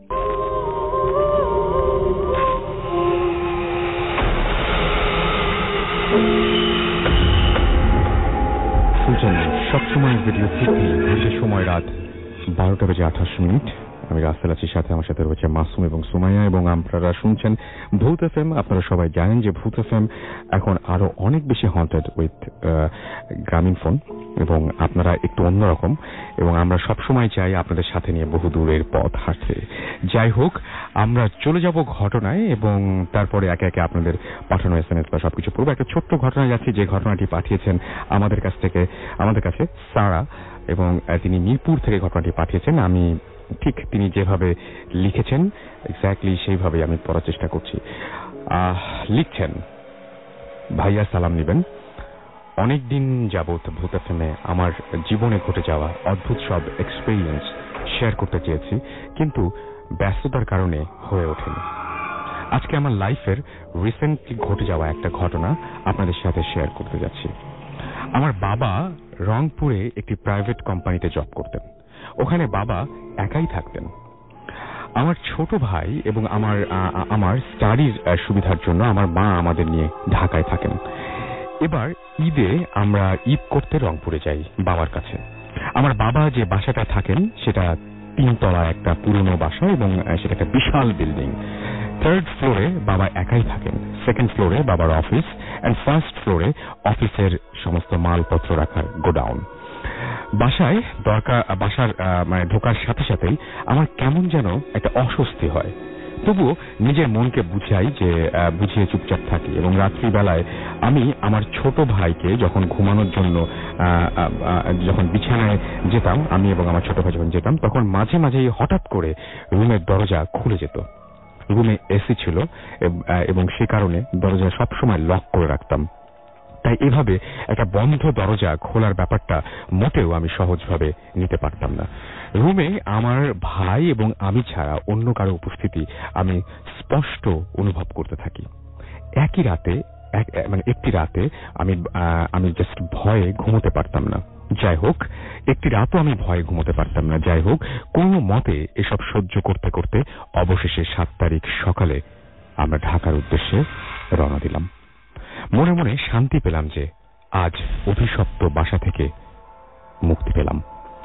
সবসময় রেডিও ফুর্তি, ঘন্টার সময় রাত বারোটা বেজে আঠাশ মিনিট। আমি রাসেল আছির সাথে, আমার সাথে রয়েছে মাসুম এবং সুমাইয়া এবং আপনারা শুনছেন ভূত এফএম। আপনারা সবাই জানেন যে ভূত এফএম এখন আরো অনেক বেশি হন্টেড উইথ গ্রামীণ ফোন এবং আপনারা একটু অন্যরকম এবং আমরা সবসময় চাই আপনাদের সাথে নিয়ে বহু দূরের পথ হাঁটতে। যাই হোক, আমরা চলে যাব ঘটনায় এবং তারপরে একে একে আপনাদের পাঠানো এসএমএস বা সবকিছু পড়বো। একটা ছোট্ট ঘটনায় যাচ্ছি যে ঘটনাটি পাঠিয়েছেন আমাদের কাছ থেকে আমাদের কাছে সারা এবং তিনি মিরপুর থেকে ঘটনাটি পাঠিয়েছেন। আমি ঠিক তিনি যেভাবে লিখেছেন এক্স্যাক্টলি সেইভাবেই আমি পড়ার চেষ্টা করছি। লিখছেন, ভাইয়া সালাম নেবেন। অনেকদিন যাবৎ ভূত এফএমে আমার জীবনে ঘটে যাওয়া অদ্ভুত সব এক্সপেরিয়েন্স শেয়ার করতে চেয়েছি, কিন্তু ব্যস্ততার কারণে হয়ে ওঠেনি। আজকে আমার লাইফের রিসেন্টলি ঘটে যাওয়া একটা ঘটনা আপনাদের সাথে শেয়ার করতে যাচ্ছি। আমার বাবা রংপুরে একটি প্রাইভেট কোম্পানিতে জব করতেন। ওখানে বাবা একাই থাকতেন। আমার ছোট ভাই এবং আমার আমার স্টাডির সুবিধার জন্য আমার মা আমাদের নিয়ে ঢাকায় থাকেন। এবার ঈদে আমরা ঈদ করতে রংপুরে যাই বাবার কাছে। আমার বাবা যে বাসাটা থাকেন সেটা তিনতলা একটা পুরনো বাসা এবং সেটা একটা বিশাল বিল্ডিং। থার্ড ফ্লোরে বাবা একাই থাকেন, সেকেন্ড ফ্লোরে বাবার অফিস, এন্ড ফার্স্ট ফ্লোরে অফিসের সমস্ত মালপত্র রাখার গোডাউন। বাসায় দরকার বাসার মানে ঢোকার সাথে সাথেই আমার কেমন যেন একটা অস্বস্তি হয়, তবুও নিজের মনকে বুঝাই যে বুঝিয়ে চুপচাপ থাকি। এবং রাত্রিবেলায় আমি আমার ছোট ভাইকে যখন ঘুমানোর জন্য যখন বিছানায় যেতাম, আমি এবং আমার ছোট ভাই যখন যেতাম, তখন মাঝে মাঝেই হঠাৎ করে রুমের দরজা খুলে যেত। রুমে এসি ছিল এবং সে কারণে দরজা সবসময় লক করে রাখতাম। তাই এভাবে একটা বন্ধ দরজা খোলার ব্যাপারটা মোটেও আমি সহজভাবে নিতে পারতাম না। রুমে আমার ভাই এবং আমি ছাড়া অন্য কারো উপস্থিতি আমি স্পষ্ট অনুভব করতে থাকি। একই রাতে মানে একটি রাতে আমি আমি জাস্ট ভয়ে ঘুমোতে পারতাম না। যাই হোক একটি রাতও আমি ভয়ে ঘুমোতে পারতাম না। যাই হোক কোনো মতে এসব সহ্য করতে করতে অবশেষে সাত তারিখ সকালে আমরা ঢাকার উদ্দেশ্যে রওনা দিলাম। মনে মনে শান্তি পেলাম যে আজ অভিশপ্ত বাসা থেকে মুক্তি পেলাম।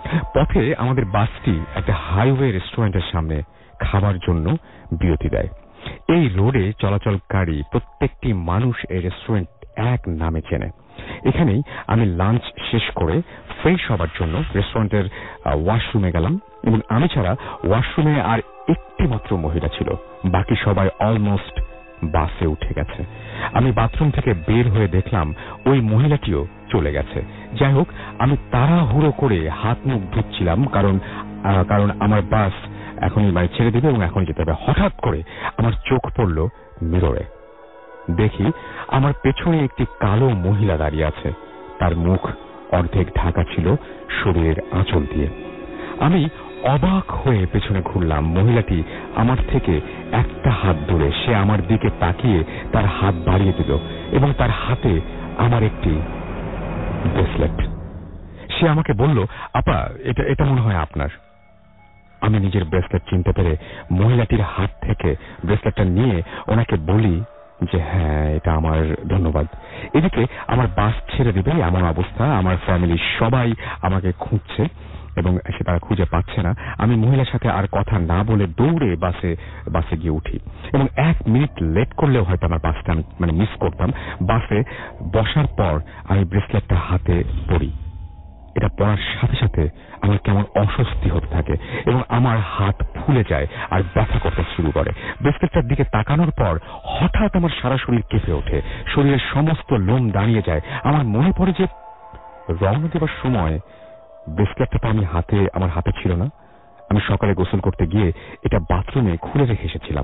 পথে আমাদের বাসটি একটা হাইওয়ে রেস্টুরেন্টের সামনে খাবার জন্য বিরতি দেয়। এই রোডে চলাচলকারী প্রত্যেকটি মানুষ এই রেস্টুরেন্ট এক নামে চেনে। এখানেই আমি লাঞ্চ শেষ করে ফ্রেশ হবার জন্য রেস্টুরেন্টের ওয়াশরুমে গেলাম এবং আমি ছাড়া ওয়াশরুমে আর একটি মাত্র মহিলা ছিল, বাকি সবাই অলমোস্ট বাসে উঠে গেছে। আমি বাথরুম থেকে বের হয়ে দেখলাম ওই মহিলাটিও চলে গেছে। যাই হোক আমি তাড়াহুড়ো করে হাত মুখ ধুচ্ছিলাম, কারণ কারণ আমার বাস এখনই বাড়ি ছেড়ে দেবে এবং এখনই যেতে হবে। হঠাৎ করে আমার চোখ পড়ল মিররে। দেখি আমার পেছনে একটি কালো মহিলা দাঁড়িয়ে আছে। তার মুখ অর্ধেক ঢাকা ছিল শরীরের আঁচল দিয়ে। আমি অবাক হয়ে পেছনে ঘুরলাম। মহিলাটি আমার থেকে একটা হাত দূরে, সে আমার দিকে তাকিয়ে তার হাত বাড়িয়ে দিল এবং তার হাতে আমার একটি ব্রেসলেট। সে আমাকে বলল, আপা এটা এটা মনে হয় আপনার। আমি নিজের ব্রেসলেট চিনতে পেরে মহিলাটির হাত থেকে ব্রেসলেটটা নিয়ে ওনাকে বলি যে হ্যাঁ এটা আমার, ধন্যবাদ। এদিকে আমার বাস ছেড়ে দিবে এমন অবস্থা, আমার ফ্যামিলির সবাই আমাকে খুঁজছে এবং সে তারা খুঁজে পাচ্ছে না। আমি মহিলার সাথে আর কথা না বলে দৌড়ে বাসে বাসে গিয়ে উঠি এবং এক মিনিট লেট করলেও হয়তো আমার বাসটা আমি মানে মিস করতাম। বাসে বসার পর আমি ব্রেসলেটটা হাতে পরি। এটা পরার সাথে সাথে আমার কেমন অস্বস্তি হতে থাকে এবং আমার হাত ফুলে যায় আর ব্যথা করতে শুরু করে। ব্রেসলেটটার দিকে তাকানোর পর হঠাৎ আমার সারা শরীর কেঁপে ওঠে, শরীরের সমস্ত লোম দাঁড়িয়ে যায়। আমার মনে পড়ে যে রওনা দেওয়ার সময় ব্রেসলেটটা তো আমি হাতে আমার হাতে ছিল না। আমি সকালে গোসল করতে গিয়ে এটা বাথরুমে খুলে রেখে এসেছিলাম।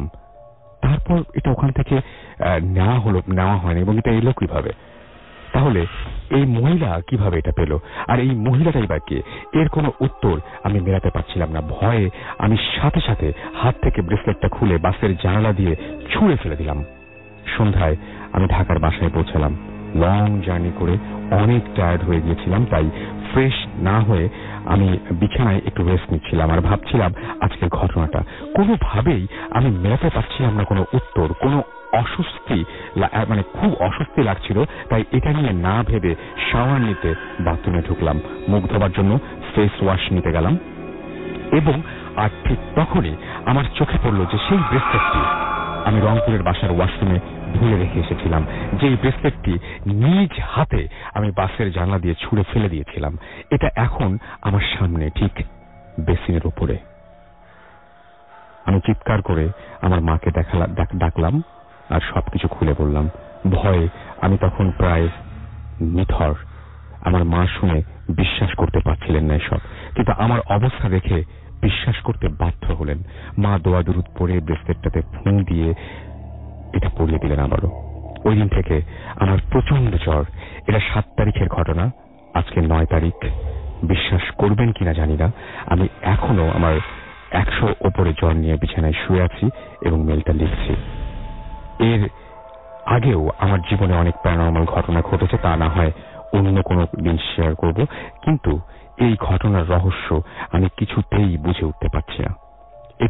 তারপর এটা ওখান থেকে নেওয়া হলো নেওয়া হয়নি এবং এটা এলো কিভাবে? তাহলে এই মহিলা কিভাবে এটা পেল? আর এই মহিলাটাই বা কে? এর কোনো উত্তর আমি মেলাতে পারছিলাম না। ভয়ে আমি সাথে সাথে হাত থেকে ব্রেসলেটটা খুলে বাসের জানালা দিয়ে ছুঁড়ে ফেলে দিলাম। সন্ধ্যায় আমি ঢাকার বাসায় পৌঁছালাম। লং জার্নি করে অনেক টায়ার্ড হয়ে গিয়েছিলাম, তাই ফ্রেশ না হয়ে আমি বিছানায় একটু রেস্ট নিচ্ছিলাম আর ভাবছিলাম আজকের ঘটনাটা। কোনোভাবেই আমি মেলাতে পারছিলাম না কোনো উত্তর। কোনো অস্বস্তি মানে খুব অস্বস্তি লাগছিল, তাই এটা নিয়ে না ভেবে শাওয়ার নিতে বাথরুমে ঢুকলাম। মুখ ধোবার জন্য ফেস ওয়াশ নিতে গেলাম এবং আর ঠিক তখনই আমার চোখে পড়ল যে সেই ব্রেসলেটটি আমি রংপুরের বাসার ওয়াশরুমে ভুলে রেখে এসেছিলাম, যেই ব্রেসলেটটি নিজ হাতে আমি বাসের জানলা দিয়ে ছুঁড়ে ফেলে দিয়েছিলাম। এটা এখন আমার সামনে ঠিক বেসিনের উপরে। আমি চিৎকার করে আমার মাকে ডাকলাম আর সবকিছু খুলে বললাম। ভয়ে আমি তখন প্রায় নিথর। আমার মা শুনে বিশ্বাস করতে পারছিলেন না এসব, কিন্তু আমার অবস্থা দেখে বিশ্বাস করতে বাধ্য হলেন। মা দোয়া দুরুদ পড়ে ব্রেসলেটটাতে ফুঁ দিয়ে এটা পরিয়ে দিলেন আবারও। ওই দিন থেকে আমার প্রচন্ড জ্বর। এটা সাত তারিখের ঘটনা, আজকে নয় তারিখ। বিশ্বাস করবেন কিনা জানি না, আমি এখনো আমার একশো ওপরে জ্বর নিয়ে বিছানায় শুয়ে আছি এবং মেলটা লিখছি। এর আগেও আমার জীবনে অনেক প্যারানর্মাল ঘটনা ঘটেছে, তা না হয় অন্য কোনো দিন শেয়ার করব, কিন্তু এই ঘটনার রহস্য আমি কিছুতেই বুঝে উঠতে পারছি না। এটাও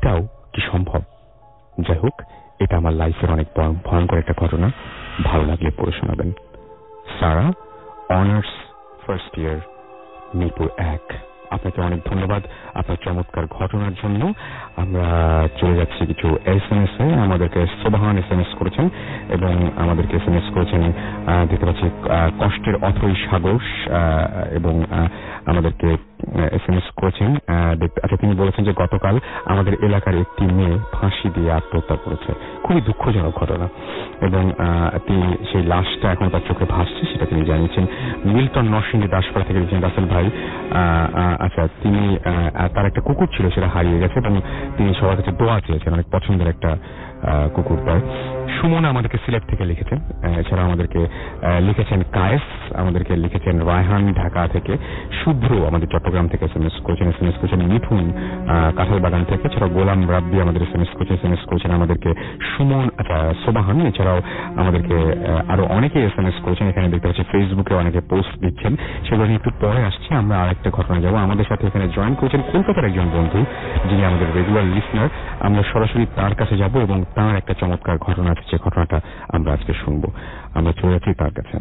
কি সম্ভব? যাই হোক, এটা আমার লাইফের অনেক ভয়ঙ্কর একটা ঘটনা। ভালো লাগলে পড়ে শোনাবেন। Sara, honours first year, Mirpur এক। আপনাকে অনেক ধন্যবাদ আপনার চমৎকার ঘটনার জন্য। আমরা চলে যাচ্ছি কিছু এস এম এস এ। আমাদেরকে সোবাহান এস এম এস করেছেন এবং আমাদেরকে এস এম এস করেছেন দেখতে পাচ্ছি কষ্টের অথই সাগর এবং আমাদেরকে এস এম এস করেছেন। আচ্ছা, তিনি বলেছেন যে গতকাল আমাদের এলাকার একটি মেয়ে ফাঁসি দিয়ে আত্মহত্যা করেছে। খুবই দুঃখজনক ঘটনা এবং তিনি সেই লাশটা এখন তার চোখে ভাসছে, সেটা তিনি জানিয়েছেন। মিল্টন নরসিংদী দাসপাড়া থেকে লিখেছেন রাসেল ভাই, আচ্ছা তিনি তার একটা কুকুর ছিল, সেটা হারিয়ে গেছে এবং তিনি সবার কাছে দোয়া চেয়েছেন, অনেক পছন্দের একটা কুকুর তার। সুমন আমাদেরকে সিলেট থেকে লিখেছেন। এছাড়া আমাদেরকে লিখেছেন কায়েস, আমাদেরকে লিখেছেন রায়হান ঢাকা থেকে, শুভ্র আমাদের চট্টগ্রাম থেকে এসএমএস করেছেন, এসএমএস করেছেন মিঠুন কাঁঠালবাগান থেকে, এছাড়াও গোলাম রাব্বি আমাদের এসএমএস করেছেন, এসএমএস করেছেন আমাদেরকে সুমন আচ্ছা সোবাহান, এছাড়াও আমাদেরকে আরো অনেকে এসএমএস করেছেন। এখানে দেখতে পাচ্ছি ফেসবুকে অনেকে পোস্ট দিচ্ছেন, সেগুলো নিয়ে একটু পরে আসছি। আমরা আরেকটা ঘটনা যাবো। আমাদের সাথে এখানে জয়েন করেছেন কলকাতার একজন বন্ধু, যিনি আমাদের রেগুলার লিসনার। আমরা সরাসরি তার কাছে যাব এবং তার একটা চমৎকার ঘটনা আছে, যে ঘটনাটা আমরা আজকে শুনবো। আমরা চলে যাচ্ছি তার কাছে।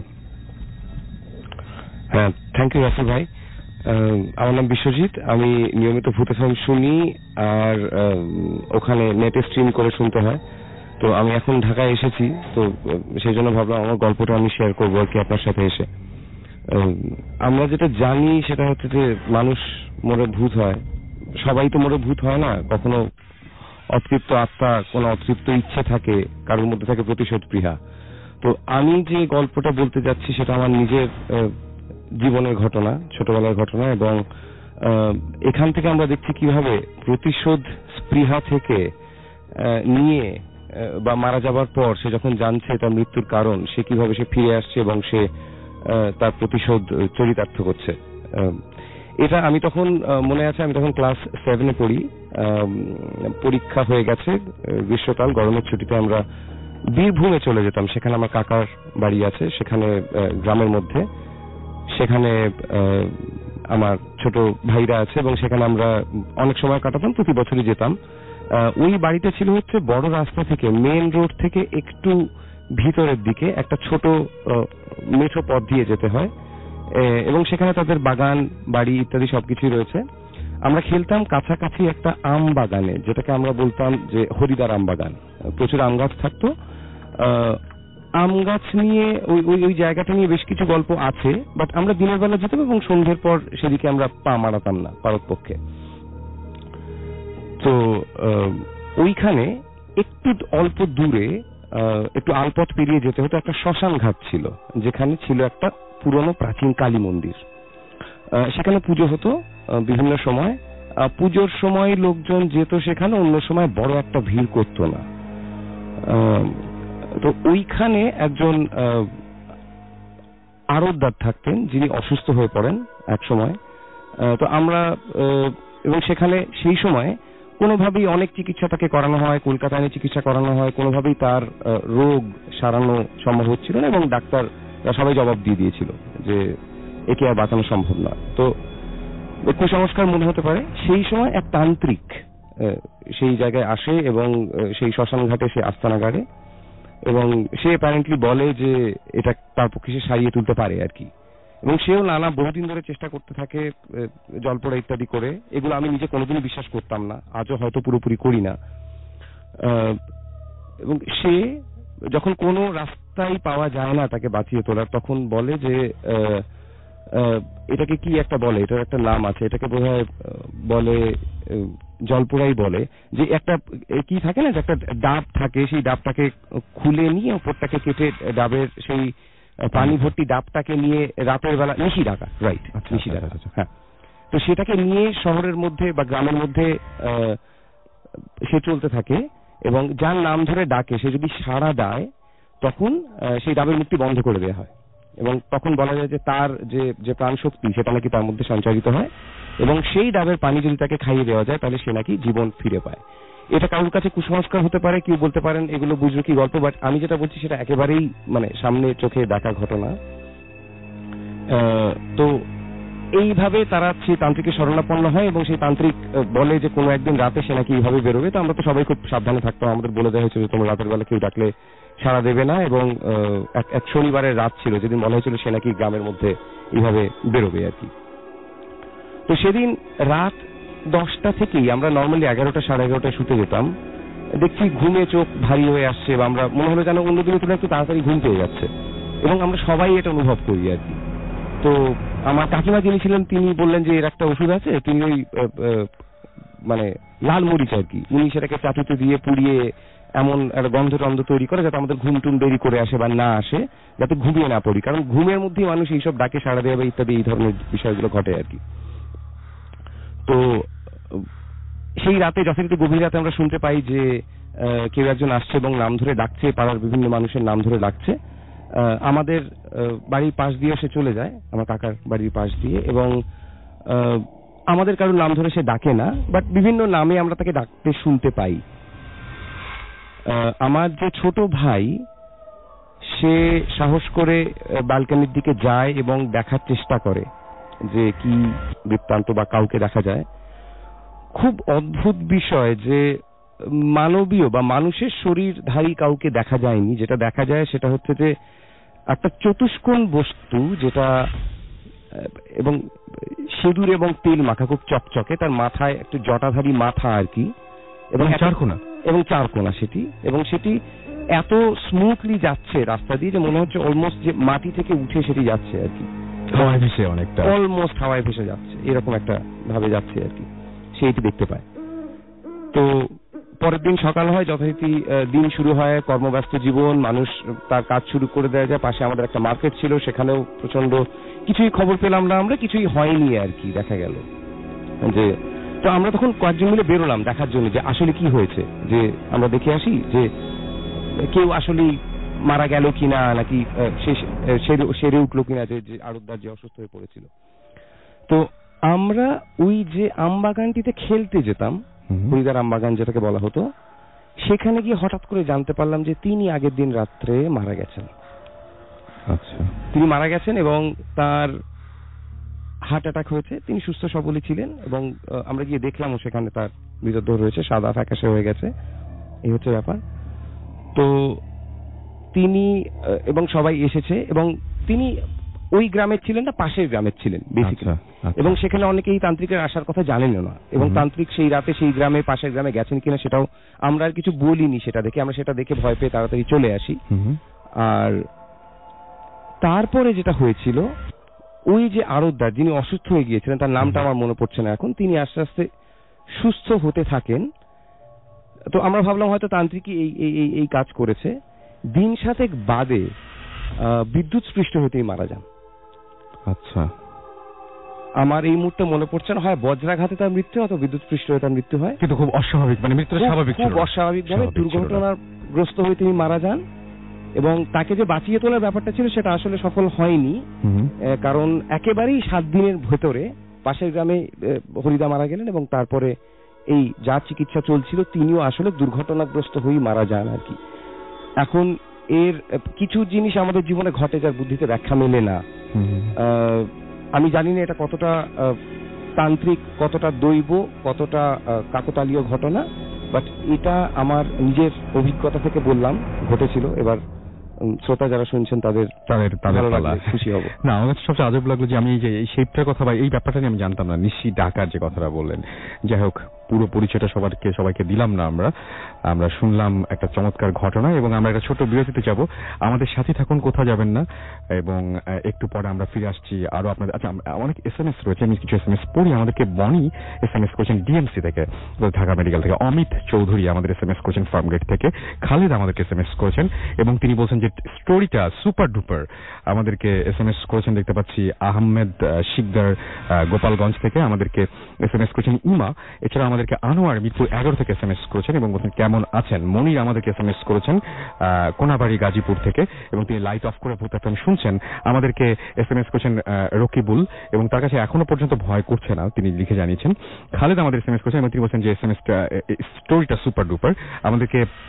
হ্যাঁ, থ্যাংক ইউ রাসেল ভাই। আমার নাম বিশ্বজিৎ। আমি নিয়মিত ভূত এফএম শুনি, আর ওখানে নেটে স্ট্রিম করে শুনতে হয়। তো আমি এখন ঢাকায় এসেছি, তো সেই জন্য ভাবলাম আমার গল্পটা আমি শেয়ার করবো আর কি আপনার সাথে এসে। আমরা যেটা জানি সেটা হচ্ছে যে মানুষ মরে ভূত হয়। সবাই তো মরে ভূত হয় না, কখনো অতৃপ্ত আত্মা, কোন অতৃপ্ত ইচ্ছে থাকে, কারোর মধ্যে থাকে প্রতিশোধ প্রিয়া। তো আমি যে গল্পটা বলতে যাচ্ছি সেটা আমার নিজের জীবনের ঘটনা, ছোটবেলার ঘটনা, এবং এখান থেকে আমরা দেখছি কিভাবে প্রতিশোধ স্পৃহা থেকে নিয়ে বা মারা যাবার পর সে যখন জানছে তার মৃত্যুর কারণ, সে কিভাবে সে ফিরে আসছে এবং সে তার প্রতিশোধ চরিতার্থ করছে। এটা আমি তখন মনে আছে, আমি তখন ক্লাস সেভেনে পড়ি। পরীক্ষা হয়ে গেছে, গ্রীষ্মকাল, গরমের ছুটিতে আমরা বীরভূমে চলে যেতাম। সেখানে আমার কাকার বাড়ি আছে, সেখানে গ্রামের মধ্যে। সেখানে আমার ছোট ভাইরা আছে এবং সেখানে আমরা অনেক সময় কাটাতাম, প্রতি বছরই যেতাম। ওই বাড়িটা ছিল হচ্ছে বড় রাস্তা থেকে, মেইন রোড থেকে একটু ভিতরের দিকে একটা ছোট মেঠো পথ দিয়ে যেতে হয় এবং সেখানে তাদের বাগান, বাড়ি ইত্যাদি সবকিছুই রয়েছে। আমরা খেলতাম কাছাকাছি একটা আম বাগানে, যেটাকে আমরা বলতাম যে হরিদার আম বাগান। প্রচুর আম গাছ থাকতো। আম গাছ নিয়ে ওই ওই ওই জায়গাটা নিয়ে বেশ কিছু গল্প আছে, বাট আমরা দিনের বেলা যেতাম এবং সন্ধ্যের পর সেদিকে আমরা পা মারাতাম না পারতপক্ষে। তো ওইখানে একটু অল্প দূরে, একটু আলপথ পেরিয়ে যেতে হতো, একটা শ্মশান ঘাট ছিল, যেখানে ছিল একটা পুরনো প্রাচীন কালী মন্দির। সেখানে পুজো হতো বিভিন্ন সময়। পুজোর সময় লোকজন যেত সেখানে, অন্য সময় বড় একটা ভিড় করতো না। তো ওইখানে একজন আড়তদার থাকতেন, যিনি অসুস্থ হয়ে পড়েন এক সময়। তো আমরা এবং সেখানে সেই সময় কোনোভাবেই অনেক চিকিৎসা তাকে করানো হয়, কলকাতায় এনে চিকিৎসা করানো হয়, কোনোভাবেই তার রোগ সারানো সম্ভব হচ্ছিল না এবং ডাক্তার সবাই জবাব দিয়ে দিয়েছিল যে একে আর বাঁচানো সম্ভব না। তো কুসংস্কার মনে হতে পারে। সেই সময় এক তান্ত্রিক সেই জায়গায় আসে এবং সেই শ্মশান ঘাটে সে আস্তানা গাড়ে এবং সে অ্যাপারেন্টলি বলে যে এটা তার পক্ষে সে সারিয়ে তুলতে পারে আর কি। এবং সেও নানা বহুদিন ধরে চেষ্টা করতে থাকে, জলপড়া ইত্যাদি করে। এগুলো আমি নিজে কোনোদিনই বিশ্বাস করতাম না, আজও হয়তো পুরোপুরি করি না। এবং সে যখন কোনো রাস্তায় পাওয়া যায় না তাকে বাঁচিয়ে তোলার, তখন বলে যে এটাকে কি একটা বলে, এটার একটা নাম আছে, এটাকে বোধহয় বলে জলপোড়াই বলে, যে একটা কি থাকে না, যে একটা ডাব থাকে, সেই ডাবটাকে খুলে নিয়ে ওপরটাকে কেটে ডাবের সেই পানি ভর্তি ডাবটাকে নিয়ে রাতের বেলা নিশি ডাকা, রাইট, নিশি ডাকা, হ্যাঁ। তো সেটাকে নিয়ে শহরের মধ্যে বা গ্রামের মধ্যে সে চলতে থাকে এবং যার নাম ধরে ডাকে সে যদি সাড়া দেয় তখন সেই ডাবের মুক্তি বন্ধ করে দেওয়া হয় এবং তখন বলা যায় যে তার যে যে প্রাণ শক্তি সেটা নাকি তার মধ্যে সঞ্চারিত হয় এবং সেই ডাবের পানি যদি তাকে খাইয়ে দেওয়া যায় তাহলে সে নাকি জীবন ফিরে পায়। এটা কারোর কাছে কুসংস্কার হতে পারে, কেউ বলতে পারেন এগুলো বুঝলো কি গল্প, বাট আমি যেটা বলছি সেটা একেবারেই মানে সামনে চোখে দেখা ঘটনা। তো এইভাবে তারা সেই তান্ত্রিকের শরণাপন্ন হয় এবং সেই তান্ত্রিক বলে যে কোনো একদিন রাতে সে নাকি এইভাবে বেরোবে। তো আমরা তো সবাই খুব সাবধানে থাকতাম, আমাদের বলে দেওয়া হয়েছিল যে তোমরা রাতের বেলা কেউ ডাকলে সাড়া দেবে না, এবং এক শনিবারের রাত ছিল যেদিন বলা হয়েছিল সে নাকি গ্রামের মধ্যে এইভাবে বেরোবে আর কি। তো সেদিন রাত দশটা থেকেই আমরা নর্মালি এগারোটা সাড়ে এগারোটায় শুতে যেতাম, দেখছি ঘুমে চোখ ভারী হয়ে আসছে বা আমরা মনে হলো যেন অন্য দিনের তুলনায় একটু তাড়াতাড়ি ঘুম পেয়ে যাচ্ছে, এবং আমরা সবাই এটা অনুভব করি আর কি। তো আমার কাকিমা যিনি ছিলেন তিনি বললেন যে এর একটা ওষুধ আছে, তিনি ওই মানে লাল মরিচ আর কি, উনি সেটাকে চাটুতে দিয়ে পুড়িয়ে এমন একটা গন্ধ টন্ধ তৈরি করে যাতে আমাদের ঘুম টুম দেরি করে আসে বা না আসে, যাতে ঘুমিয়ে না পড়ি, কারণ ঘুমের মধ্যেই মানুষ এইসব ডাকে সাড়া দেয় বা ইত্যাদি এই ধরনের বিষয়গুলো ঘটে আর কি। তো সেই রাতে যথারীতি গভীর রাতে আমরা শুনতে পাই যে কেউ একজন আসছে এবং নাম ধরে ডাকছে, পাড়ার বিভিন্ন মানুষের নাম ধরে ডাকছে। আমাদের বাড়ির পাশ দিয়ে সে চলে যায়, আমার কাকার বাড়ির পাশ দিয়ে, এবং আমাদের কারোর নাম ধরে সে ডাকে না, বাট বিভিন্ন নামে আমরা তাকে ডাকতে শুনতে পাই। আমার যে ছোট ভাই সে সাহস করে ব্যালকনির দিকে যায় এবং দেখার চেষ্টা করে যে কি বৃত্তান্ত বা কাউকে দেখা যায়। খুব অদ্ভুত বিষয় যে মানবীয় বা মানুষের শরীরধারী কাউকে দেখা যায়নি, যেটা দেখা যায় সেটা হচ্ছে যে একটা চতুষ্কোণ বস্তু যেটা এবং সিঁদুর এবং তেল মাখা, খুব চকচকে, তার মাথায় একটু জটাধারী মাথা আর কি, এবং চারকোনা এবং চারকোনা সেটি, এবং সেটি এত স্মুথলি যাচ্ছে রাস্তা দিয়ে যে মনে হচ্ছে অলমোস্ট যে মাটি থেকে উঠে সেটি যাচ্ছে আর কি, হাওয়ায় ভেসে, অনেকটা অলমোস্ট হাওয়ায় ভেসে যাচ্ছে, এরকম একটা ভাবে যাচ্ছে আর কি। সেইটি দেখতে পায়। তো পরের দিন সকাল হয়, যথারীতি দিন শুরু হয়, কর্মব্যস্ত জীবন, মানুষ তার কাজ শুরু করে দেওয়া যায়। পাশে আমাদের একটা মার্কেট ছিল, সেখানেও প্রচন্ড কিছুই খবর পেলাম না আমরা, কিছুই হয়নি আর কি দেখা গেল যে। তো আমরা তখন কয়েকজন মিলে বেরোলাম দেখার জন্য যে আসলে কি হয়েছে, যে আমরা দেখে আসি যে কেউ আসলেই মারা গেল কিনা, নাকি সেরে উঠলো কিনা, যে আড়তদার যে অসুস্থ হয়ে পড়েছিল। তো আমরা ওই যে আমবাগানটিতে খেলতে যেতাম, হরিদার আমবাগান যেটাকে বলা হতো, সেখানে গিয়ে হঠাৎ করে জানতে পারলাম যে তিনি আগের দিন রাত্রে মারা গেছেন। আচ্ছা, তিনি মারা গেছেন এবং তার হার্ট অ্যাটাক হয়েছে। তিনি সুস্থ সবলই ছিলেন এবং আমরা গিয়ে দেখলামও সেখানে তার মৃতদেহ রয়েছে, সাদা ফ্যাকাশে হয়ে গেছে, এই হচ্ছে ব্যাপার। তো তিনি এবং সবাই এসেছে, এবং তিনি ওই গ্রামের ছিলেন না, পাশের গ্রামের ছিলেন বেসিক্যালি, এবং সেখানে অনেকেই তান্ত্রিকের আসার কথা জানেনও না, এবং তান্ত্রিক সেই রাতে সেই গ্রামে পাশের গ্রামে গেছেন কিনা সেটাও আমরা আর কিছু বলিনি। সেটা দেখে আমরা সেটা দেখে ভয় পেয়ে তাড়াতাড়ি চলে আসি। আর তারপরে যেটা হয়েছিল, ওই যে আড়তদার যিনি অসুস্থ হয়ে গিয়েছিলেন, তার নামটা আমার মনে পড়ছে না এখন, তিনি আস্তে আস্তে সুস্থ হতে থাকেন। তো আমরা ভাবলাম হয়তো তান্ত্রিকই এই এই এই কাজ করেছে। দিন সাতেক বাদে বিদ্যুৎ স্পৃষ্ট হতেই মারা যান। আচ্ছা, আমার এই মুহূর্তে মনে পড়ছে না, হয় বজ্রাঘাতে তার মৃত্যু অথবা বিদ্যুৎ স্পৃষ্ট হয়ে তার মৃত্যু হয়, কিন্তু খুব অস্বাভাবিক, মানে মৃত্যুটা স্বাভাবিক ছিল, খুব অস্বাভাবিকভাবে দুর্ঘটনাগ্রস্ত হয়ে তিনি মারা যান। এবং তাকে যে বাঁচিয়ে তোলার ব্যাপারটা ছিল সেটা আসলে সফল হয়নি, কারণ একেবারেই সাত দিনের ভেতরে পাশের গ্রামে হরিদা মারা গেলেন, এবং তারপরে এই যা চিকিৎসা চলছিল তিনিও আসলে দুর্ঘটনাগ্রস্ত হয়ে মারা যান আর কি। এখন এর কিছু জিনিস আমাদের জীবনে ঘটে যার বুদ্ধিতে ব্যাখ্যা মেলে না। আমি জানি না এটা কতটা তান্ত্রিক, কতটা দৈব, কতটা কাকতালীয় ঘটনা, বাট এটা আমার নিজের অভিজ্ঞতা থেকে বললাম ঘটেছিল। এবার শ্রোতা যারা শুনছেন তাদের তাদের তাদের খুশি হব। না, আমার কাছে সবচেয়ে আজব লাগলো যে আমি এই যে এই শেপটার কথা বা এই ব্যাপারটা নিয়ে আমি জানতাম না, নিশি ডাকার যে কথাটা বললেন। যাই হোক, পুরো পরিচয়টা সবাইকে সবাইকে দিলাম না আমরা আমরা শুনলাম একটা চমৎকার ঘটনা, এবং আমরা একটা ছোট বিরতিতে যাব। আমাদের সাথে থাকুন, কোথাও যাবেন না, এবং একটু পরে আমরা ফিরে আসছি আরো আপনাদের। আচ্ছা, অনেক এস এম এস রয়েছে, আমি কিছু এস এম এস পড়ি। আমাদেরকে বনি এস এম এস করেছেন ডিএমসি থেকে, ঢাকা মেডিকেল থেকে। অমিত চৌধুরী আমাদের এস এম এস করেছেন ফার্মগেট থেকে। খালিদ আমাদেরকে এস এম এস করেছেন, এবং তিনি বলছেন যে স্টোরিটা সুপার ডুপার। আমাদেরকে এস এম এস করেছেন দেখতে পাচ্ছি আহমেদ শিকদার গোপালগঞ্জ থেকে, আমাদেরকে এস এম এস করেছেন ইমা। এছাড়া আমাদেরকে আনোয়ার মিরপুর এগারো থেকে এস এম এস করেছেন এবং বলছেন কেমন আছেন। মনির আমাদেরকে এস এম এস করেছেন কোনাবাড়ি গাজীপুর থেকে, এবং তিনি লাইট অফ করে ভূত এফএম শুনছেন। আমাদেরকে এস এম এস করেছেন রকিবুল, এবং তার কাছে এখনো পর্যন্ত ভয় করছে না, তিনি লিখে জানিয়েছেন। খালেদ আমাদের এস এম এস করেছেন এবং তিনি বলছেন যে এস এম এস স্টোরিটা সুপার ডুপার। আমাদেরকে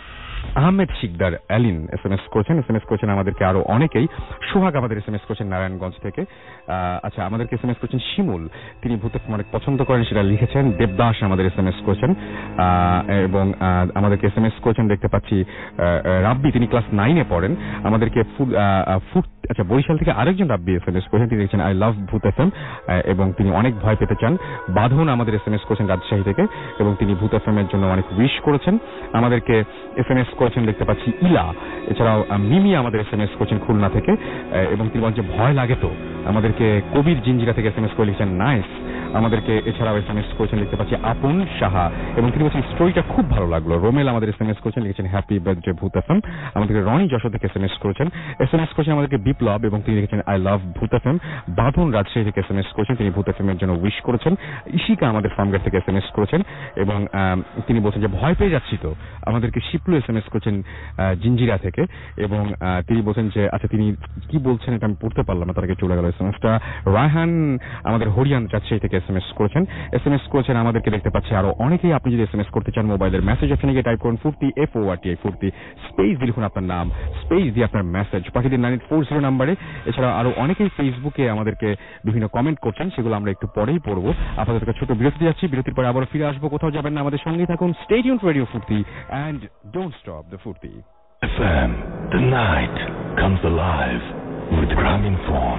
Ahmed Sikder Alin S M S করেছেন এস এম এস করেছেন আমাদেরকে আরো অনেকেই। সোহাগ আমাদের এস এম এস করেছেন নারায়ণগঞ্জ থেকে। আচ্ছা, আমাদেরকে এস এম এস করেছেন শিমুল, তিনি ভূত এফএম অনেক পছন্দ করেন, সেটা লিখেছেন। দেবদাস আমাদের এস এম এস করেছেন এবং আমাদেরকে এস এম এস করেছেন দেখতে পাচ্ছি রাব্বি, তিনি ক্লাস নাইনে পড়েন, আমাদেরকে ফুড আচ্ছা বরিশাল থেকে আরেকজন রাব্বি এস এম এস করেছেন, তিনি লিখেছেন আই লাভ ভূত এফএম এবং তিনি অনেক ভয় পেতে চান। বাঁধন আমাদের এস এম এস করেছেন রাজশাহী থেকে এবং তিনি ভূত এফএম এর জন্য অনেক উইশ করেছেন। আমাদেরকে এস এম এস করেছেন দেখতে পাচ্ছি ইলা, এছাড়াও মিমি আমাদের এস এম এস করেছেন খুলনা থেকে এবং তিনি বলেন যে ভয় লাগে তো। আমাদেরকে কবির জিঞ্জিরা থেকে এস এম এস করে লিখেছেন নাইস। আমাদেরকে এছাড়াও এস এম এস করেছেন দেখতে পাচ্ছি আপন সাহা এবং তিনি বলছেন স্টোরিটা খুব ভালো লাগলো। রোমেল আমাদের এস এম এস করেছেন, লিখেছেন হ্যাপি বার্থডে ভূত এফএম। আমাদেরকে রনি যশোর থেকে এস এম এস করেছেন এস এম এস করেছেন আমাদেরকে বিপ্লব এবং তিনি লিখেছেন আই লাভ ভূত এফএম। বাঁধন রাজশাহী থেকে এস এম এস করেছেন, তিনি ভূত এফএম এর জন্য উইশ করেছেন। ইশিকা আমাদের ফার্মগেট থেকে এস এম এস করেছেন এবং তিনি বলছেন যে ভয় পেয়ে যাচ্ছি তো। আমাদেরকে শিপলু এস এম এস করেছেন জিঞ্জিরা থেকে এবং তিনি বলছেন যে আচ্ছা তিনি কি বলছেন এটা আমি পড়তে পারলাম না, তার আগে চলে গেল এস এম এসটা। রায়হান আমাদের হরিয়ান রাজশাহী থেকে এস এম এস করেছেন এস এম এস করেছেন আমাদেরকে দেখতে পাচ্ছি আরো অনেকেই। আপনি যদি এস এম এস করতে চান মোবাইলের মেসেজ অপশনে গিয়ে টাইপ করুন Forti F O R T I Forti, space দিয়ে লিখুন আপনার নাম, স্পেস দিয়ে আপনার মেসেজ পাঠিয়ে দিন নাইন এইট ফোর জিরো নাম্বারে। এছাড়া আরো অনেকেই ফেসবুকে আমাদেরকে বিভিন্ন কমেন্ট করছেন, সেগুলো আমরা একটু পরেই পড়বো। আপনাদের ছোট বিরতি যাচ্ছি, বিরতির পরে আবার ফিরে আসবো, কোথাও যাবেন না, আমাদের সঙ্গেই থাকুন। Stay tuned radio Foorti and don't stop the Foorti F M. The night comes alive with Graminphone.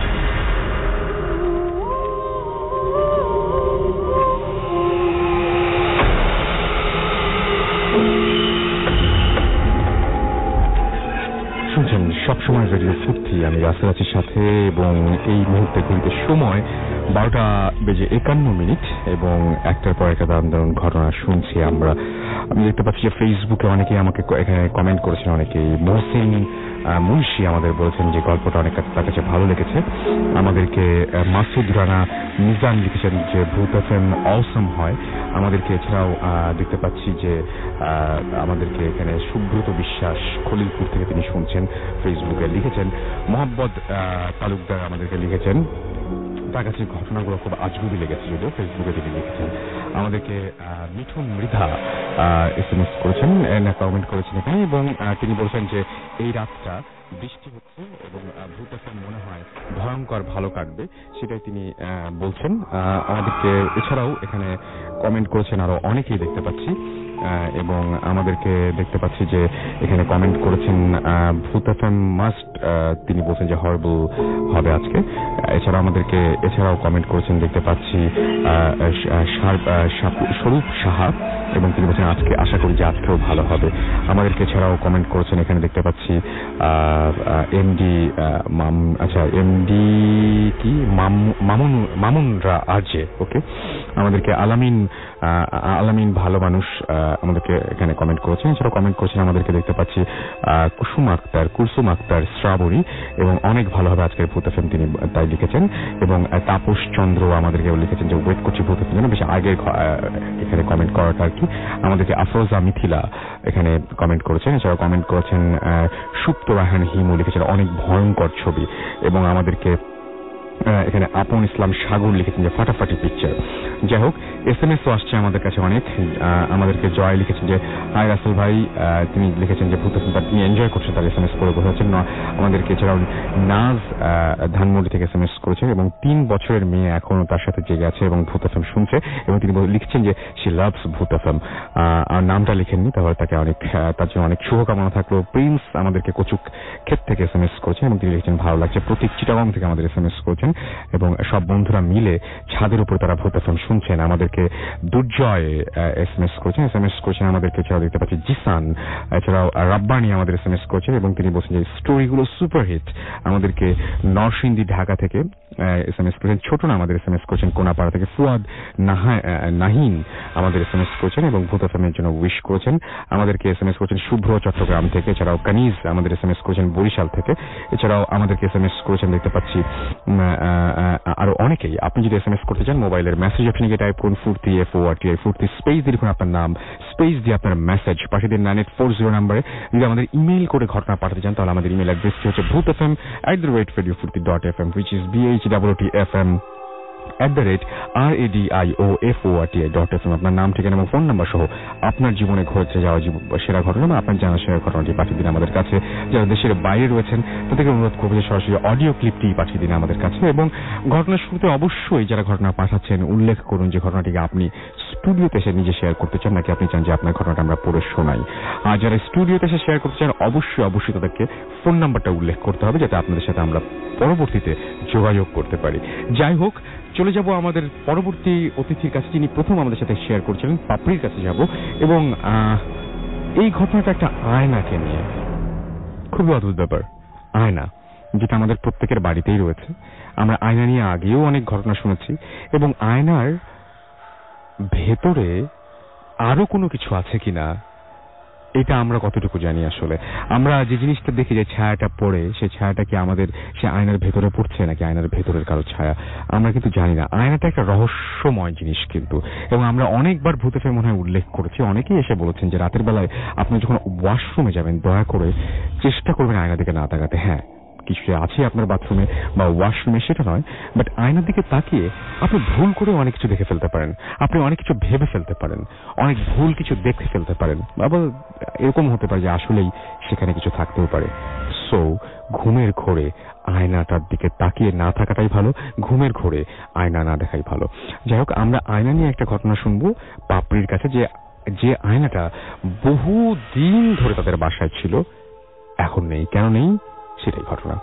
শুনছেন সবসময় রেডিও ফুর্তি, আমি রাসেল আছির সাথে এবং এই মুহূর্তে ঘড়িতে সময় বারোটা বেজে একান্ন মিনিট এবং একটার পর একটা দারুণ দারুণ ঘটনা শুনছি আমরা। আমি দেখতে পাচ্ছি যে ফেসবুকে অনেকেই আমাকে এখানে কমেন্ট করেছেন, অনেকেই। মহসিন মুন্সি আমাদের বলেছেন যে গল্পটা অনেক তার কাছে ভালো লেগেছে। আমাদেরকে মাসুদ রানা মিজান লিখেছেন যে ভূত এফএম অসম হয়। আমাদেরকে এছাড়াও দেখতে পাচ্ছি যে আমাদেরকে এখানে সুব্রত বিশ্বাস খলিলপুর থেকে তিনি শুনছেন, ফেসবুকে লিখেছেন। মোহাম্মদ তালুকদার আমাদেরকে লিখেছেন তার কাছে ঘটনাগুলো খুব আজগুবি লেগেছে, যদিও ফেসবুকে তিনি লিখেছেন। আমাদেরকে Mithun Mridha S M S করেছেন, কমেন্ট করেছেন এখানে এবং তিনি বলছেন যে এই রাতটা বৃষ্টি হচ্ছে এবং ভূত এফএম মনে হয় ভয়ঙ্কর ভালো কাটবে, সেটাই তিনি বলছেন। আমাদেরকে এছাড়াও এখানে কমেন্ট করেছেন আরো অনেকেই দেখতে পাচ্ছি এবং আমাদেরকে দেখতে পাচ্ছি যে এখানে কমেন্ট করেছেন ভূত এফএম মাস্ট, তিনি বলছেন যে হরবল হবে আজকে। এছাড়া আমাদেরকে এছাড়াও কমেন্ট করেছেন দেখতে পাচ্ছি স্বরূপ সাহা এবং তিনি বলছেন আজকে আশা করি যে আজকেও ভালো হবে। আমাদেরকে এছাড়াও কমেন্ট করেছেন এখানে দেখতে পাচ্ছি এমডি আচ্ছা এমডি কি মামুন মামুনরা আরজে, ওকে। আমাদেরকে আলামিন আলামিন ভালো মানুষ আমাদেরকে এখানে কমেন্ট করেছেন। এছাড়াও কমেন্ট করেছেন আমাদেরকে দেখতে পাচ্ছি কুসুম আক্তার কুলসুম আক্তার শ্রাবণী এবং অনেক ভালো হবে আজকের ভূত এফএম, তিনি তাই লিখেছেন। এবং তাপস চন্দ্র আমাদেরকে লিখেছেন যে ওয়েট করছি ভূত এফএম জন্য, বেশি আগের এখানে কমেন্ট করাটা আর কি। আমাদেরকে আফরোজা মিথিলা এখানে কমেন্ট করেছেন। এছাড়াও কমেন্ট করেছেন সুপ্ত রাহান হিমু, লিখেছেন অনেক ভয়ঙ্কর ছবি এবং আমাদেরকে এখানে আপন ইসলাম সাগর লিখেছেন যে ফাটাফাটি পিকচার। যাই হোক, এস এম এস আসছে আমাদের কাছে অনেক। আমাদেরকে জয় লিখেছেন যে হাই রাসেল ভাই, তিনি লিখেছেন যে ভূত এফএম তিনি এনজয় করছেন, তার এস এম এস করে বোঝাচ্ছেন না। আমাদেরকে এছাড়াও নাজ ধানমন্ডি থেকে এস এম এস করেছেন এবং তিন বছরের মেয়ে এখনো তার সাথে জেগে আছে এবং ভূত এফএম শুনছে এবং তিনি লিখছেন যে সি লাভস ভূত এফএম। আর নামটা লিখেননি, তাহলে তাকে অনেক তার জন্য অনেক শুভকামনা থাকলো। প্রিন্স আমাদেরকে কচুক ক্ষেত থেকে এস এম এস করেছেন এবং তিনি লিখেছেন ভালো লাগছে। প্রতীক চিটাগং থেকে আমাদের এস এম এস করেছেন এবং সব বন্ধুরা মিলে ছাদের উপর তারা ভূত এফএম শুনছেন। আমাদেরকে দুর্জয় এস এম এস করেছেন এস এম এস করেছেন আমাদেরকে এছাড়াও দেখতে পাচ্ছি জিসান, এছাড়াও রাব্বানি আমাদের এস এম এস করেছেন এবং তিনি বলছেন যে স্টোরিগুলো সুপারহিট। আমাদেরকে নরসিংদী ঢাকা থেকে এস এম এস করেছেন। ছোট না আমাদের এস এম এস করেছেন কোনাপাড়া থেকে। ফুয়াদ নাহিন আমাদের এস এম এস করেছেন এবং ভূত এফএম এর জন্য উইশ করেছেন। আমাদেরকে এস এম এস করেছেন শুভ্র চট্টগ্রাম থেকে। এছাড়াও কানিজ আমাদের এস এম এস করেছেন বরিশাল থেকে। এছাড়াও আমাদেরকে এস এম এস করেছেন দেখতে পাচ্ছি আরো অনেকেই। আপনি যদি এস এম এস করতে চান মোবাইলের মেসেজ অপশনে গিয়ে টাইপ করুন Forti F O R T I Forti, space দিয়ে লিখুন আপনার নাম, স্পেস দিয়ে আপনার মেসেজ পাঠিয়ে দিন নাইন এইট ফোর জিরো নাম্বারে। যদি আমাদের ইমেইল করে ঘটনা পাঠাতে চান তাহলে আমাদের ইমেল অ্যাড্রেসটি হচ্ছে Bhoot F M at the rate radio Foorti dot F M, which is B H double T F M at the rate R A D I O F O R T I dot F M আপনার নাম ঠিকানা এবং phone number সহ আপনার জীবনে ঘটে যাওয়া সেরা ঘটনা বা আপনার জানা সেরা ঘটনাটি পাঠিয়ে দিন আমাদের কাছে। যারা দেশের বাইরে রয়েছেন তাদেরকে অনুরোধ করবো যে সরাসরি অডিও ক্লিপটি পাঠিয়ে দিন আমাদের কাছে, এবং ঘটনার শুরুতে অবশ্যই যারা ঘটনা পাঠাচ্ছেন উল্লেখ করুন যে ঘটনাটিকে আপনি স্টুডিওতে এসে নিজে শেয়ার করতে চান নাকি আপনি চান যে আপনার ঘটনাটা আমরা পড়ে শোনাই। আর যারা স্টুডিওতে এসে শেয়ার করতে চান অবশ্যই অবশ্যই তাদেরকে ফোন নাম্বারটা উল্লেখ করতে হবে যাতে আপনাদের সাথে আমরা পরবর্তীতে যোগাযোগ করতে পারি। যাই হোক, চলে যাব আমাদের পরবর্তী অতিথির কাছে, যিনি প্রথম আমাদের সাথে শেয়ার করছিলেন। পাপড়ির কাছে যাব এবং এই ঘটনাটা একটা আয়নাকে নিয়ে। খুবই অদ্ভুত ব্যাপার, আয়না যেটা আমাদের প্রত্যেকের বাড়িতেই রয়েছে। আমরা আয়না নিয়ে আগেও অনেক ঘটনা শুনেছি, এবং আয়নার ভেতরে আরো কোনো কিছু আছে কিনা এটা আমরা কতটুকু জানি। আসলে আমরা যে জিনিসটা দেখি, যে ছায়াটা পড়ে, সেই ছায়াটা কি আমাদের সে আয়নার ভেতরে পড়ছে নাকি আয়নার ভেতরের কারো ছায়া, আমরা কিন্তু জানি না। আয়নাটা একটা রহস্যময় জিনিস কিন্তু, এবং আমরা অনেকবার ভূত এফএম মনে হয় উল্লেখ করেছি। অনেকেই এসে বলেছেন যে রাতের বেলায় আপনি যখন ওয়াশরুমে যাবেন দয়া করে চেষ্টা করবেন আয়নার দিকে না তাকাতে। হ্যাঁ, কিছু আছে আপনার বাথরুমে বা ওয়াশরুমে সেটা নয়, বাট আয়নার দিকে তাকিয়ে আপনি ভুল করে অনেক কিছু দেখে ফেলতে পারেন, আপনি অনেক কিছু ভেবে ফেলতে পারেন, অনেক ভুল কিছু দেখে ফেলতে পারেন, আবার এরকম হতে পারে যে আসলেই সেখানে কিছু থাকতেও পারে। সো ঘুমের ঘোরে আয়নাটার দিকে তাকিয়ে না থাকাটাই ভালো, ঘুমের ঘোরে আয়না না দেখাই ভালো। যাই হোক, আমরা আয়না নিয়ে একটা ঘটনা শুনবো পাপড়ির কাছে, যে যে আয়নাটা বহু দিন ধরে তাদের বাসায় ছিল, এখন নেই। কেন নেই সেটাই ঘটনা।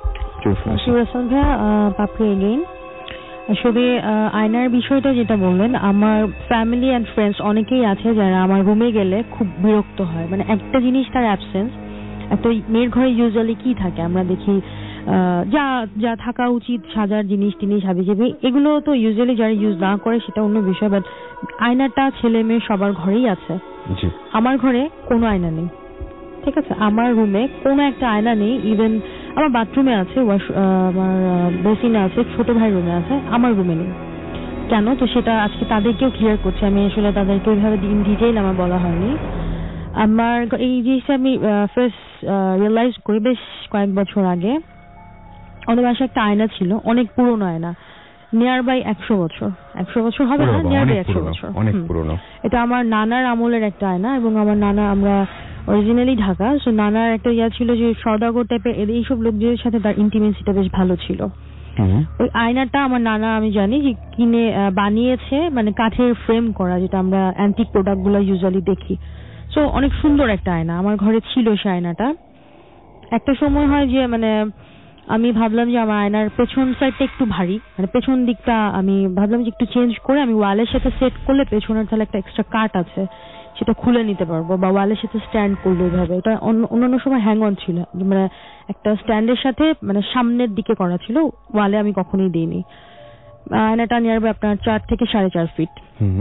পাপড়ি এগেইন। আসলে আয়নার বিষয়টা যেটা বললেন, আমার ফ্যামিলি অ্যান্ড ফ্রেন্ডস অনেকেই আছে যারা আমার রুমে গেলে খুব বিরক্ত হয়। মানে একটা জিনিস তার অ্যাবসেন্স। একটা মেয়ের ঘরে ইউজুয়ালি কি থাকে আমরা দেখি, যা যা থাকা উচিত সাজার জিনিস টিনিস হাবিজাবি, এগুলো তো ইউজুয়ালি যারা ইউজ না করে সেটা অন্য বিষয়, বাট আয়নাটা ছেলে মেয়ে সবার ঘরেই আছে। আমার ঘরে কোনো আয়না নেই, ঠিক আছে? আমার রুমে কোনো একটা আয়না নেই। ইভেন আমার বাথরুমে আছে, আমার বেসিনে আছে, ছোট ভাই রুমে আছে, আমার রুমে নেই। কেন? তো সেটা আজকে তাদেরকেও ক্লিয়ার করছি আমি। আসলে তাদেরকে ওইভাবে ইন ডিটেইল আমার বলা হয়নি। আমার এই জিনিসটা আমি ফার্স্ট রিয়েলাইজ করি বেশ কয়েক বছর আগে। আমাদের বাসায় একটা আয়না ছিল, অনেক পুরনো আয়না, নিয়ার বাই একশো বছর একশো বছর হবে না, নিয়ার বাই একশো বছর। এটা আমার নানার আমলের একটা আয়না, এবং আমার নানা, আমরা অরিজিনালি ঢাকা, সো নানার একটা ইয়া ছিল যে সওদাগর টাইপের এইসব লোকদের সাথে তার ইন্টিমেসিটা বেশ ভালো ছিল। ওই আয়নাটা আমার নানা, আমি জানি যে কিনে বানিয়েছে, মানে কাঠের ফ্রেম করা, যেটা আমরা অ্যান্টিক প্রোডাক্ট গুলো ইউজুয়ালি দেখি। সো অনেক সুন্দর একটা আয়না আমার ঘরে ছিল। সে আয়নাটা একটা সময় হয় যে মানে আমি ভাবলাম যে আমার আয়নার পেছন সাইডটা একটু ভারী, মানে পেছন দিকটা আমি ভাবলাম যে একটু চেঞ্জ করে আমি ওয়ালের সাথে সেট করলে পেছনের তাহলে একটা এক্সট্রা কাট আছে সেটা খুলে নিতে পারবো, বা ওয়ালের সাথে স্ট্যান্ড করলে ওইভাবে। এটা অন্যান্য সময় হ্যাং অন ছিল, মানে একটা স্ট্যান্ডের সাথে মানে সামনের দিকে করা ছিল, ওয়ালে আমি কখনোই দিইনি। আয়নাটা নিয়ে আসবে আপনার চার থেকে সাড়ে চার ফিট।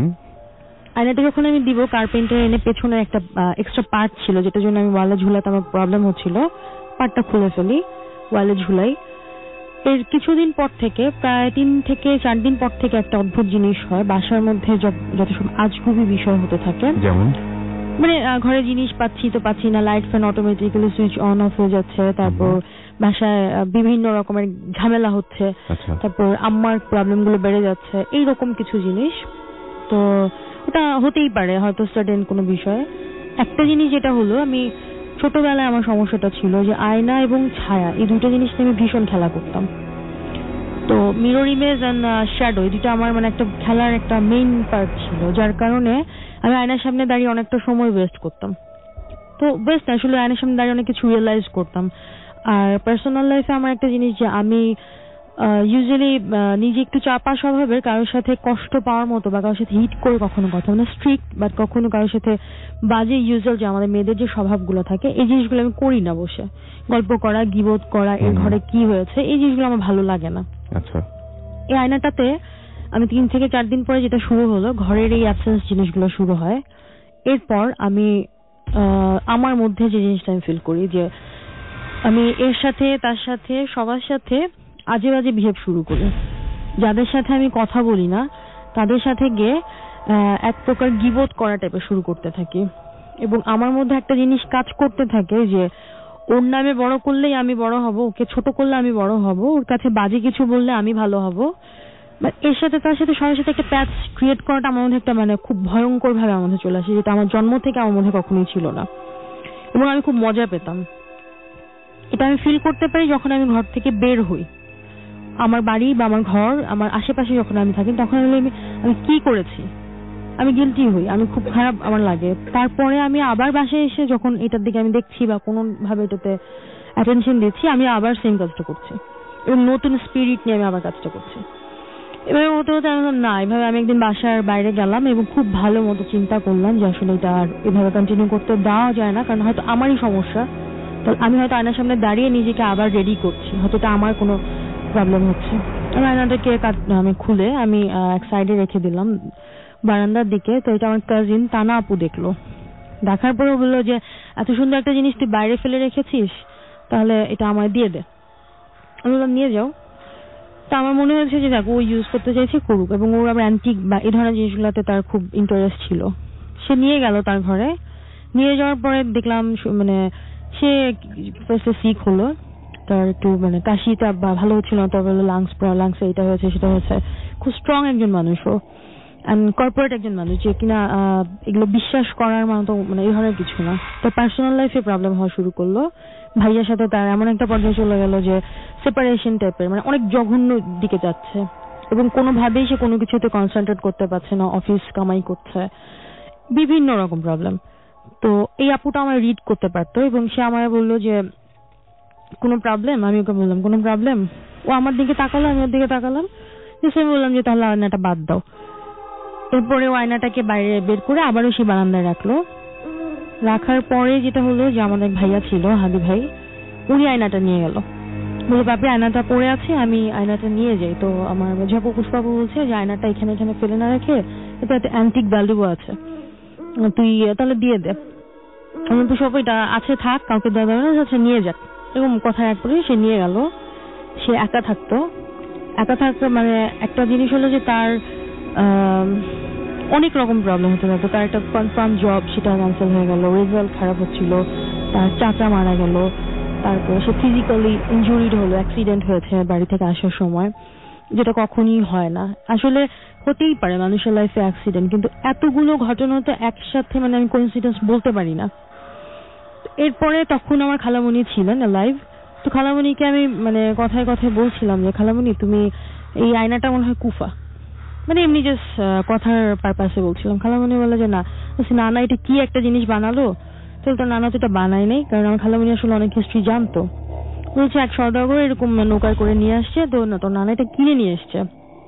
আয়নাটা যখন আমি দিব, কার্পেন্টার এনে পেছনে একটা এক্সট্রা পার্ট ছিল যেটার জন্য আমি ওয়ালে ঝুলাতে আমার প্রবলেম হচ্ছিল, পার্টটা খুলে ফেলি, ওয়ালে ঝুলাই। এর কিছুদিন পর থেকে, প্রায় তিন থেকে চার দিন পর থেকে একটা অদ্ভুত জিনিস হয় বাসার মধ্যে, যত সব আজগুবি বিষয় হতে থাকে। যেমন মানে ঘরে জিনিস পাচ্ছি তো পাচ্ছি না, light fan automatically switch on off হয়ে যাচ্ছে, তারপর বাসায় বিভিন্ন রকমের ঝামেলা হচ্ছে, তারপর আম্মার প্রবলেম গুলো বেড়ে যাচ্ছে, এইরকম কিছু জিনিস। তো ওটা হতেই পারে হয়তো সাডেন কোনো বিষয়। একটা জিনিস যেটা হলো, আমি ছোটবেলায় আমার সমস্যাটা ছিল যে আয়না এবং ছায়া, এই দুটো জিনিস নিয়ে আমি ভীষণ খেলা করতাম। তো মিরর ইমেজ এন্ড শ্যাডো, এই দুটো আমার মানে একটা খেলার একটা মেইন পার্ট ছিল, যার কারণে আমি আয়নার সামনে দাঁড়িয়ে অনেকটা সময় ওয়েস্ট করতাম। তো বেস্ট আসলে আয়নার সামনে দাঁড়িয়ে অনেক কিছু রিয়েলাইজ করতাম। আর পার্সোনাল লাইফে আমার একটা জিনিস যে আমি ইউজুয়ালি নিজে একটু চাপা স্বভাবের, কারোর সাথে কষ্ট পাওয়ার মতো বা কারোর সাথে হিট করে কখনো কথা, মানে স্ট্রিক্ট, বাট কখনো কারোর সাথে বাজে ইউজুয়াল যে আমাদের মেয়েদের যে স্বভাবগুলো থাকে, এই জিনিসগুলো আমি করি না। বসে গল্প করা, গিবত করা, এর ঘরে কি হয়েছে, এই জিনিসগুলো আমার ভালো লাগে না। আচ্ছা, এই আয়নাটাতে আমি তিন থেকে চার দিন পরে যেটা শুরু হলো, ঘরের এই অ্যাবসেন্স জিনিসগুলো শুরু হয়। এরপর আমি আমার মধ্যে যে জিনিসটা আমি ফিল করি যে আমি এর সাথে তার সাথে সবার সাথে আজে বাজে বিহেভ শুরু করি। যাদের সাথে আমি কথা বলি না তাদের সাথে গিয়ে এক প্রকার গিবত করা টাইপের শুরু করতে থাকি, এবং আমার মধ্যে একটা জিনিস কাজ করতে থাকে যে ওর নামে বড় করলেই আমি বড় হব, ওকে ছোট করলে আমি বড় হব, ওর কাছে বাজে কিছু বললে আমি ভালো হব, বাট এর সাথে তার সাথে সবার সাথে একটা প্যাচ ক্রিয়েট করাটা আমার মধ্যে একটা মানে খুব ভয়ঙ্কর ভাবে আমার মধ্যে চলে আসে, যেটা আমার জন্ম থেকে আমার মধ্যে কখনোই ছিল না, এবং আমি খুব মজা পেতাম। এটা আমি ফিল করতে পারি যখন আমি ঘর থেকে বের হই, আমার বাড়ি বা আমার ঘর আমার আশেপাশে যখন আমি থাকি, তখন আমি আমি কি করেছি আমি গিলটি হই, আমি খুব খারাপ আমার লাগে। তারপরে আমি আবার বাসায় এসে যখন এটার দিকে আমি দেখছি বা কোনো ভাবে এটাতে অ্যাটেনশন দিচ্ছি, আমি আবার সেম কাজটা করছি এবং নতুন স্পিরিট নিয়ে আমি আবার কাজটা করছি। এভাবে হতে হতে আমি না, এভাবে আমি একদিন বাসার বাইরে গেলাম এবং খুব ভালো মতো চিন্তা করলাম যে আসলে এটা আর এভাবে কন্টিনিউ করতে দেওয়া যায় না, কারণ হয়তো আমারই সমস্যা। তো আমি হয়তো আয়নার সামনে দাঁড়িয়ে নিজেকে আবার রেডি করছি, হয়তো এটা আমার কোনো প্রবলেম হচ্ছে। আমি আয়নাটাকে আমি খুলে আমি এক সাইডে রেখে দিলাম বারান্দার দিকে। তো এটা আমার কাজিন তানা আপু দেখলো, দেখার পরে বললো যে এত সুন্দর একটা জিনিস তুই বাইরে ফেলে রেখেছিস, তাহলে এটা আমায় দিয়ে দে। আমি বললাম নিয়ে যাও। তা আমার মনে হয়েছে যে দেখো ও ইউজ করতে চাইছে করুক, এবং ওর আবার অ্যান্টিক বা এই ধরনের জিনিসগুলোতে তার খুব ইন্টারেস্ট ছিল। সে নিয়ে গেল তার ঘরে, নিয়ে যাওয়ার পরে দেখলাম মানে সে ফার্স্টে সিক হলো, তার একটু মানে কাশিটা ভালো হচ্ছিল না, তারপর লাংস লাংসে এটা হয়েছে সেটা হয়েছে। খুব স্ট্রং একজন মানুষ ও, কর্পোরেট একজন মানুষ, যে কিনা এগুলো বিশ্বাস করার মতো মানে এই ধরনের কিছু না। তার পার্সোনাল লাইফে প্রবলেম হওয়া শুরু করলো, ভাইয়ের সাথে তার এমন একটা পর্যায়ে চলে গেল যে সেপারেশন টাইপের, মানে অনেক জঘন্য দিকে যাচ্ছে, এবং কোনোভাবেই সে কোনো কিছুতে কনসেন্ট্রেট করতে পারছে না, অফিস কামাই করছে, বিভিন্ন রকম প্রবলেম। তো এই আপুটা আমায় রিড করতে পারতো এবং সে আমায় বললো যে কোনো প্রবলেম, আমি ওকে বললাম কোনো প্রবলেম। ও আমার দিকে তাকালো, আমি ওর দিকে তাকালাম, সে বললাম যে তাহলে আয়নাটা বাদ দাও। এরপরে ও আয়নাটাকে বাইরে বের করে আবারও সে বারান্দায় রাখলো। রাখার পরে যেটা হলো যে আমাদের ভাইয়া ছিল হাদি ভাই, উনি আয়নাটা নিয়ে গেল, বলে বাপি আয়নাটা পড়ে আছে, আমি আয়নাটা নিয়ে যাই। তো আমার ঝাপু পুষ্পাপু বলছে যে আয়নাটা এখানে এখানে ফেলে না রেখে এটা একটা অ্যান্টিক ভ্যালু আছে, তুই তাহলে দিয়ে দে। আমি পুষ্পাপু এটা আছে থাক, কাউকে দেওয়া যাবে না, আচ্ছা নিয়ে যাক। এরকম কথা এক করে সে নিয়ে গেল। সে একা থাকতো, একা থাকতো মানে একটা জিনিস হলো যে তার অনেক রকম প্রবলেম হতে থাকতো। তার একটা কনফার্ম জব সেটা ক্যান্সেল হয়ে গেল, রেজাল্ট খারাপ হচ্ছিল, তার চাচা মারা গেল, তারপরে সে ফিজিক্যালি ইনজুরিড হলো, অ্যাক্সিডেন্ট হয়েছে বাড়ি থেকে আসার সময়, যেটা কখনই হয় না। আসলে হতেই পারে মানুষের লাইফে অ্যাক্সিডেন্ট, কিন্তু এতগুলো ঘটনা তো একসাথে মানে আমি কোইন্সিডেন্স বলতে পারি না। এরপরে তখন আমার খালামণি ছিলেন লাইভ, তো খালামণিকে আমি মানে কথায় কথায় বলছিলাম যে খালামণি তুমি এই আয়নাটা মনে হয় কুফা, মানে এমনি জাস্ট কথার পারপাসে বলছিলাম। খালামণি বলে যে না না না এটা কি একটা জিনিস বানালো, তো তোর নানা তো এটা বানাই নাই, কারণ আমার খালামণি আসলে অনেক হিস্ট্রি জানতো। বলছে এক সওদাগর এরকম নৌকায় করে নিয়ে আসছে, তো না তোর নানা এটা কিনে নিয়ে এসছে।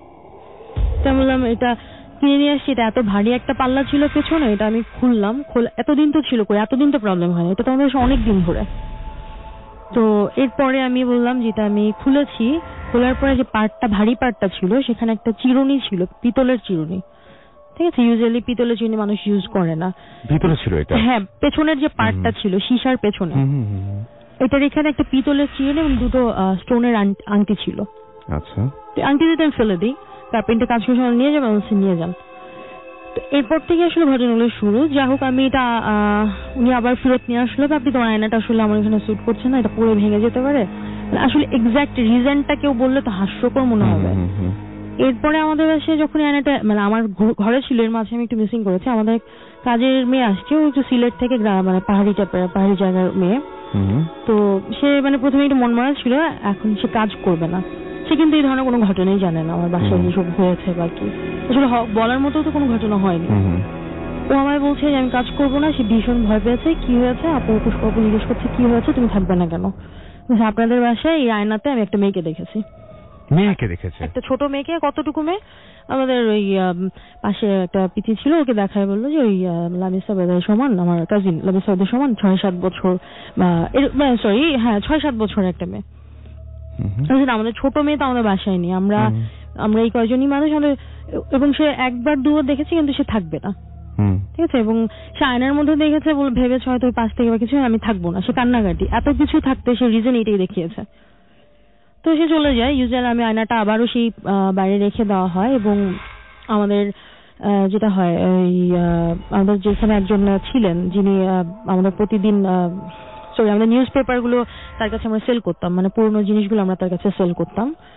তো আমি বললাম এটা কিনে নিয়ে আসছি, এটা এত ভারী একটা পাল্লা ছিল পেছনে, এটা আমি খুললাম, খোলা এতদিন তো ছিল কই, এতদিন তো প্রবলেম হয়নি, এটা তো আমাদের অনেক দিন ধরে। তো এরপরে আমি বললাম যেটা আমি খুলেছি, খোলার পরে যে পার্টটা ভারী পার্টটা ছিল সেখানে একটা চিরুনি ছিল, পিতলের চিরুনি, ঠিক আছে, ইউজুয়ালি পিতলের চিরুনি মানুষ ইউজ করে না। ভিতরে ছিল এটা? হ্যাঁ, পেছনের যে পার্টটা ছিল সীসার পেছনে, এটার এখানে একটা পিতলের চিরুনি এবং দুটো স্টোনের আংটি ছিল। আচ্ছা, আংটি দিতে আমি ফেলে দিই, কার্পেন্টে কাজ করে সময় নিয়ে যাবেন, নিয়ে যান। তো এরপর থেকে আসলে ঘটনাগুলো শুরু। যাই হোক আমি এটা উনি আবার ফেরত নিয়ে আসলো, আপনি তোমার আয়নাটা আসলে আমার এখানে স্যুট করছে না, এটা পুরো ভেঙে যেতে পারে। আসলে এক্সাক্ট রিজনটা কেউ বললে তো হাস্যকর মনে হবে। এরপরে আমাদের বাসায় যখন আয়নাটা মানে আমার ঘরে ছিল, এর মাঝে আমি একটু মিসিং করেছি, আমাদের কাজের মেয়ে আসছে, ও একটু সিলেট থেকে মানে পাহাড়ি টাইপের পাহাড়ি জায়গার মেয়ে। তো সে মানে প্রথমে একটু মন মরা ছিল, এখন সে কাজ করবে না। সে কিন্তু এই ধরনের কোনো ঘটনাই জানে না আমার বাসায় যেসব হয়েছে বা কি, আসলে বলার মতো তো কোনো ঘটনা হয়নি। ও আমায় বলছে যে আমি কাজ করবো না, সে ভীষণ ভয় পেয়েছে। কি হয়েছে? আপু পুষ্পাপু জিজ্ঞেস করছে কি হয়েছে, তুমি থাকবে না কেন? আপনাদের বাসায় এই আয়নাতে আমি একটা মেয়েকে দেখেছি। মেয়েকে দেখেছে? একটা ছোট মেয়েকে। কতটুকু মেয়ে? আমাদের ওই পাশে একটা পিচি ছিল, ওকে দেখায় বললো যে ওই লামিসা বেদের সমান, আমার কাজিন লামিসা বেদের সমান, ছয় সাত বছর বা সরি হ্যাঁ ছয় সাত বছর একটা মেয়ে। আমাদের ছোট মেয়ে তো আমাদের বাসায় নেই, আমরা আমরা এই কয়জনই মানুষ আমাদের, এবং সে একবার দুবার দেখেছি কিন্তু সে থাকবে না, ঠিক আছে। এবং সে আয়নার মধ্যে দেখেছে বলে ভেবেছে হয়তো পাশ থেকে বা কিছু, আমি থাকবো না, সে কান্নাকাটি এত কিছু থাকতে সে রিজন এটাই দেখিয়েছে। তো সে চলে যায়। ইউজুয়ালি আমি আয়নাটা আবারও সেই বাইরে রেখে দেওয়া হয়, এবং আমাদের যেটা হয় ওই আমাদের যেখানে একজন ছিলেন যিনি আমাদের প্রতিদিন সরি আমাদের নিউজ পেপার গুলো তার কাছে আমরা সেল করতাম, মানে পুরোনো জিনিসগুলো আমরা তার কাছে সেল করতাম।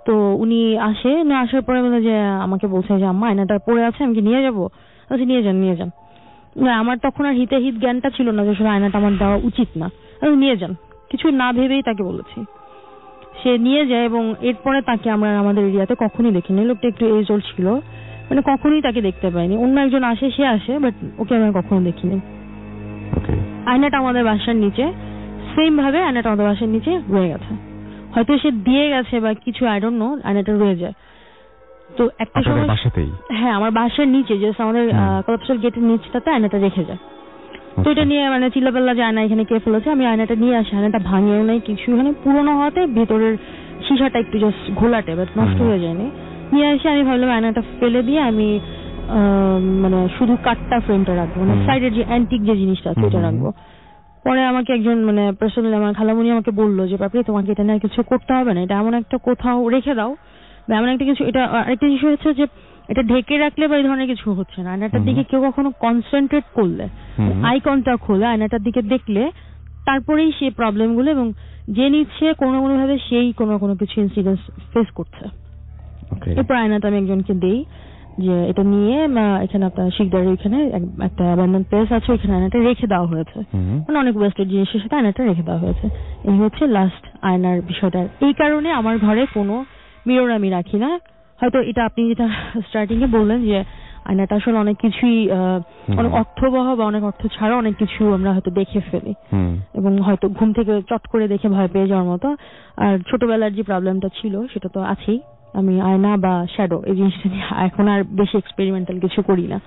তো উনি আসে, না আসার পরে বলে যে আমাকে বলছে যে আম্মা আয়নাটা পড়ে আছে, আমি কি নিয়ে যাবো? বলছি নিয়ে যান নিয়ে যান। না আমার তখন আর হিতে হিত জ্ঞানটা ছিল না যে আসলে আয়নাটা আমার দেওয়া উচিত না, আমি নিয়ে যান, কিছু না ভেবেই তাকে বলেছি। সে নিয়ে যায় এবং এরপরে তাকে আমরা আমাদের এরিয়াতে কখনই দেখিনি। লোকটা একটু এজ ওল্ড ছিল, মানে কখনোই তাকে দেখতে পাইনি। অন্য একজন আসে, সে আসে, বাট ওকে আমরা কখনো দেখিনি। আয়নাটা আমাদের বাসার নিচে, সেম ভাবে আয়নাটা আমাদের বাসার নিচে রয়ে গেছে। হয়তো সে দিয়ে গেছে বা কিছু, আই ডোন্ট নো, আয়নাটা রয়ে যায়। তো একটা সময় হ্যাঁ আমার বাসার নিচে জাস্ট আমাদের কলাপসল গেটের নিচটাতে আয়নাটা রেখে যায়। তো এটা নিয়ে মানে চিল্লাপাল্লা যে আয়না এখানে কে ফেলেছে, আমি আয়নাটা নিয়ে আসি, আয়নাটা ভাঙেও নাই কিছু, এখানে পুরোনো হওয়াতে ভেতরের শিশাটা একটু জাস্ট ঘোলাটে, বাট নষ্ট হয়ে যায়নি। নিয়ে আসি, আমি ভাবলাম আয়নাটা ফেলে দিয়ে আমি মানে শুধু কাঠটা ফ্রেমটা রাখবো, মানে সাইডের যে অ্যান্টিক যে জিনিসটা আছে ওটা রাখবো। পরে আমাকে একজন মানে পার্সোনালি আমার খালামুনি আমাকে বললো যে পাপড়ি তোমাকে এটা নিয়ে কিছু করতে হবে না, এটা এমন একটা কোথাও রেখে দাও বা এমন একটা কিছু। এটা আরেকটা ইস্যু হচ্ছে যে এটা ঢেকে রাখলে বা এই ধরনের কিছু হচ্ছে না। আয়নাটার দিকে কেউ কখনো কনসেন্ট্রেট করলে, আই কন্টাক্ট হলে, আয়নাটার দিকে দেখলে তারপরেই সেই প্রবলেম গুলো, এবং যে নিচ্ছে কোনো কোনো ভাবে সেই কোনো কোনো কিছু ইনসিডেন্ট ফেস করছে। এরপর আয়নাটা আমি একজনকে দেই যে এটা নিয়ে এখানে আপনার শিকদারের এখানে একটা অ্যাবান্ডন প্লেস আছে, ওইখানে আয়নাটা রেখে দেওয়া হয়েছে, মানে অনেক ওয়েস্টেড জিনিসের সাথে আয়নাটা রেখে দেওয়া হয়েছে। এই হচ্ছে লাস্ট আয়নার বিষয়টা। এই কারণে আমার ঘরে কোনো মিরর আমি রাখি না। হয়তো এটা আপনি যেটা স্টার্টিং এ বললেন যে আয়নাটা আসলে অনেক কিছুই অনেক অর্থবহ বা অনেক অর্থ ছাড়া অনেক কিছু আমরা হয়তো দেখে ফেলি, এবং হয়তো ঘুম থেকে চট করে দেখে ভয় পেয়ে যাওয়ার মতো। আর ছোটবেলার যে প্রবলেমটা ছিল সেটা তো আছেই। আমি আয়না বা শ্যাডো এই জিনিসটা নিয়ে এখন আর বেশি এক্সপেরিমেন্টাল কিছু করি না।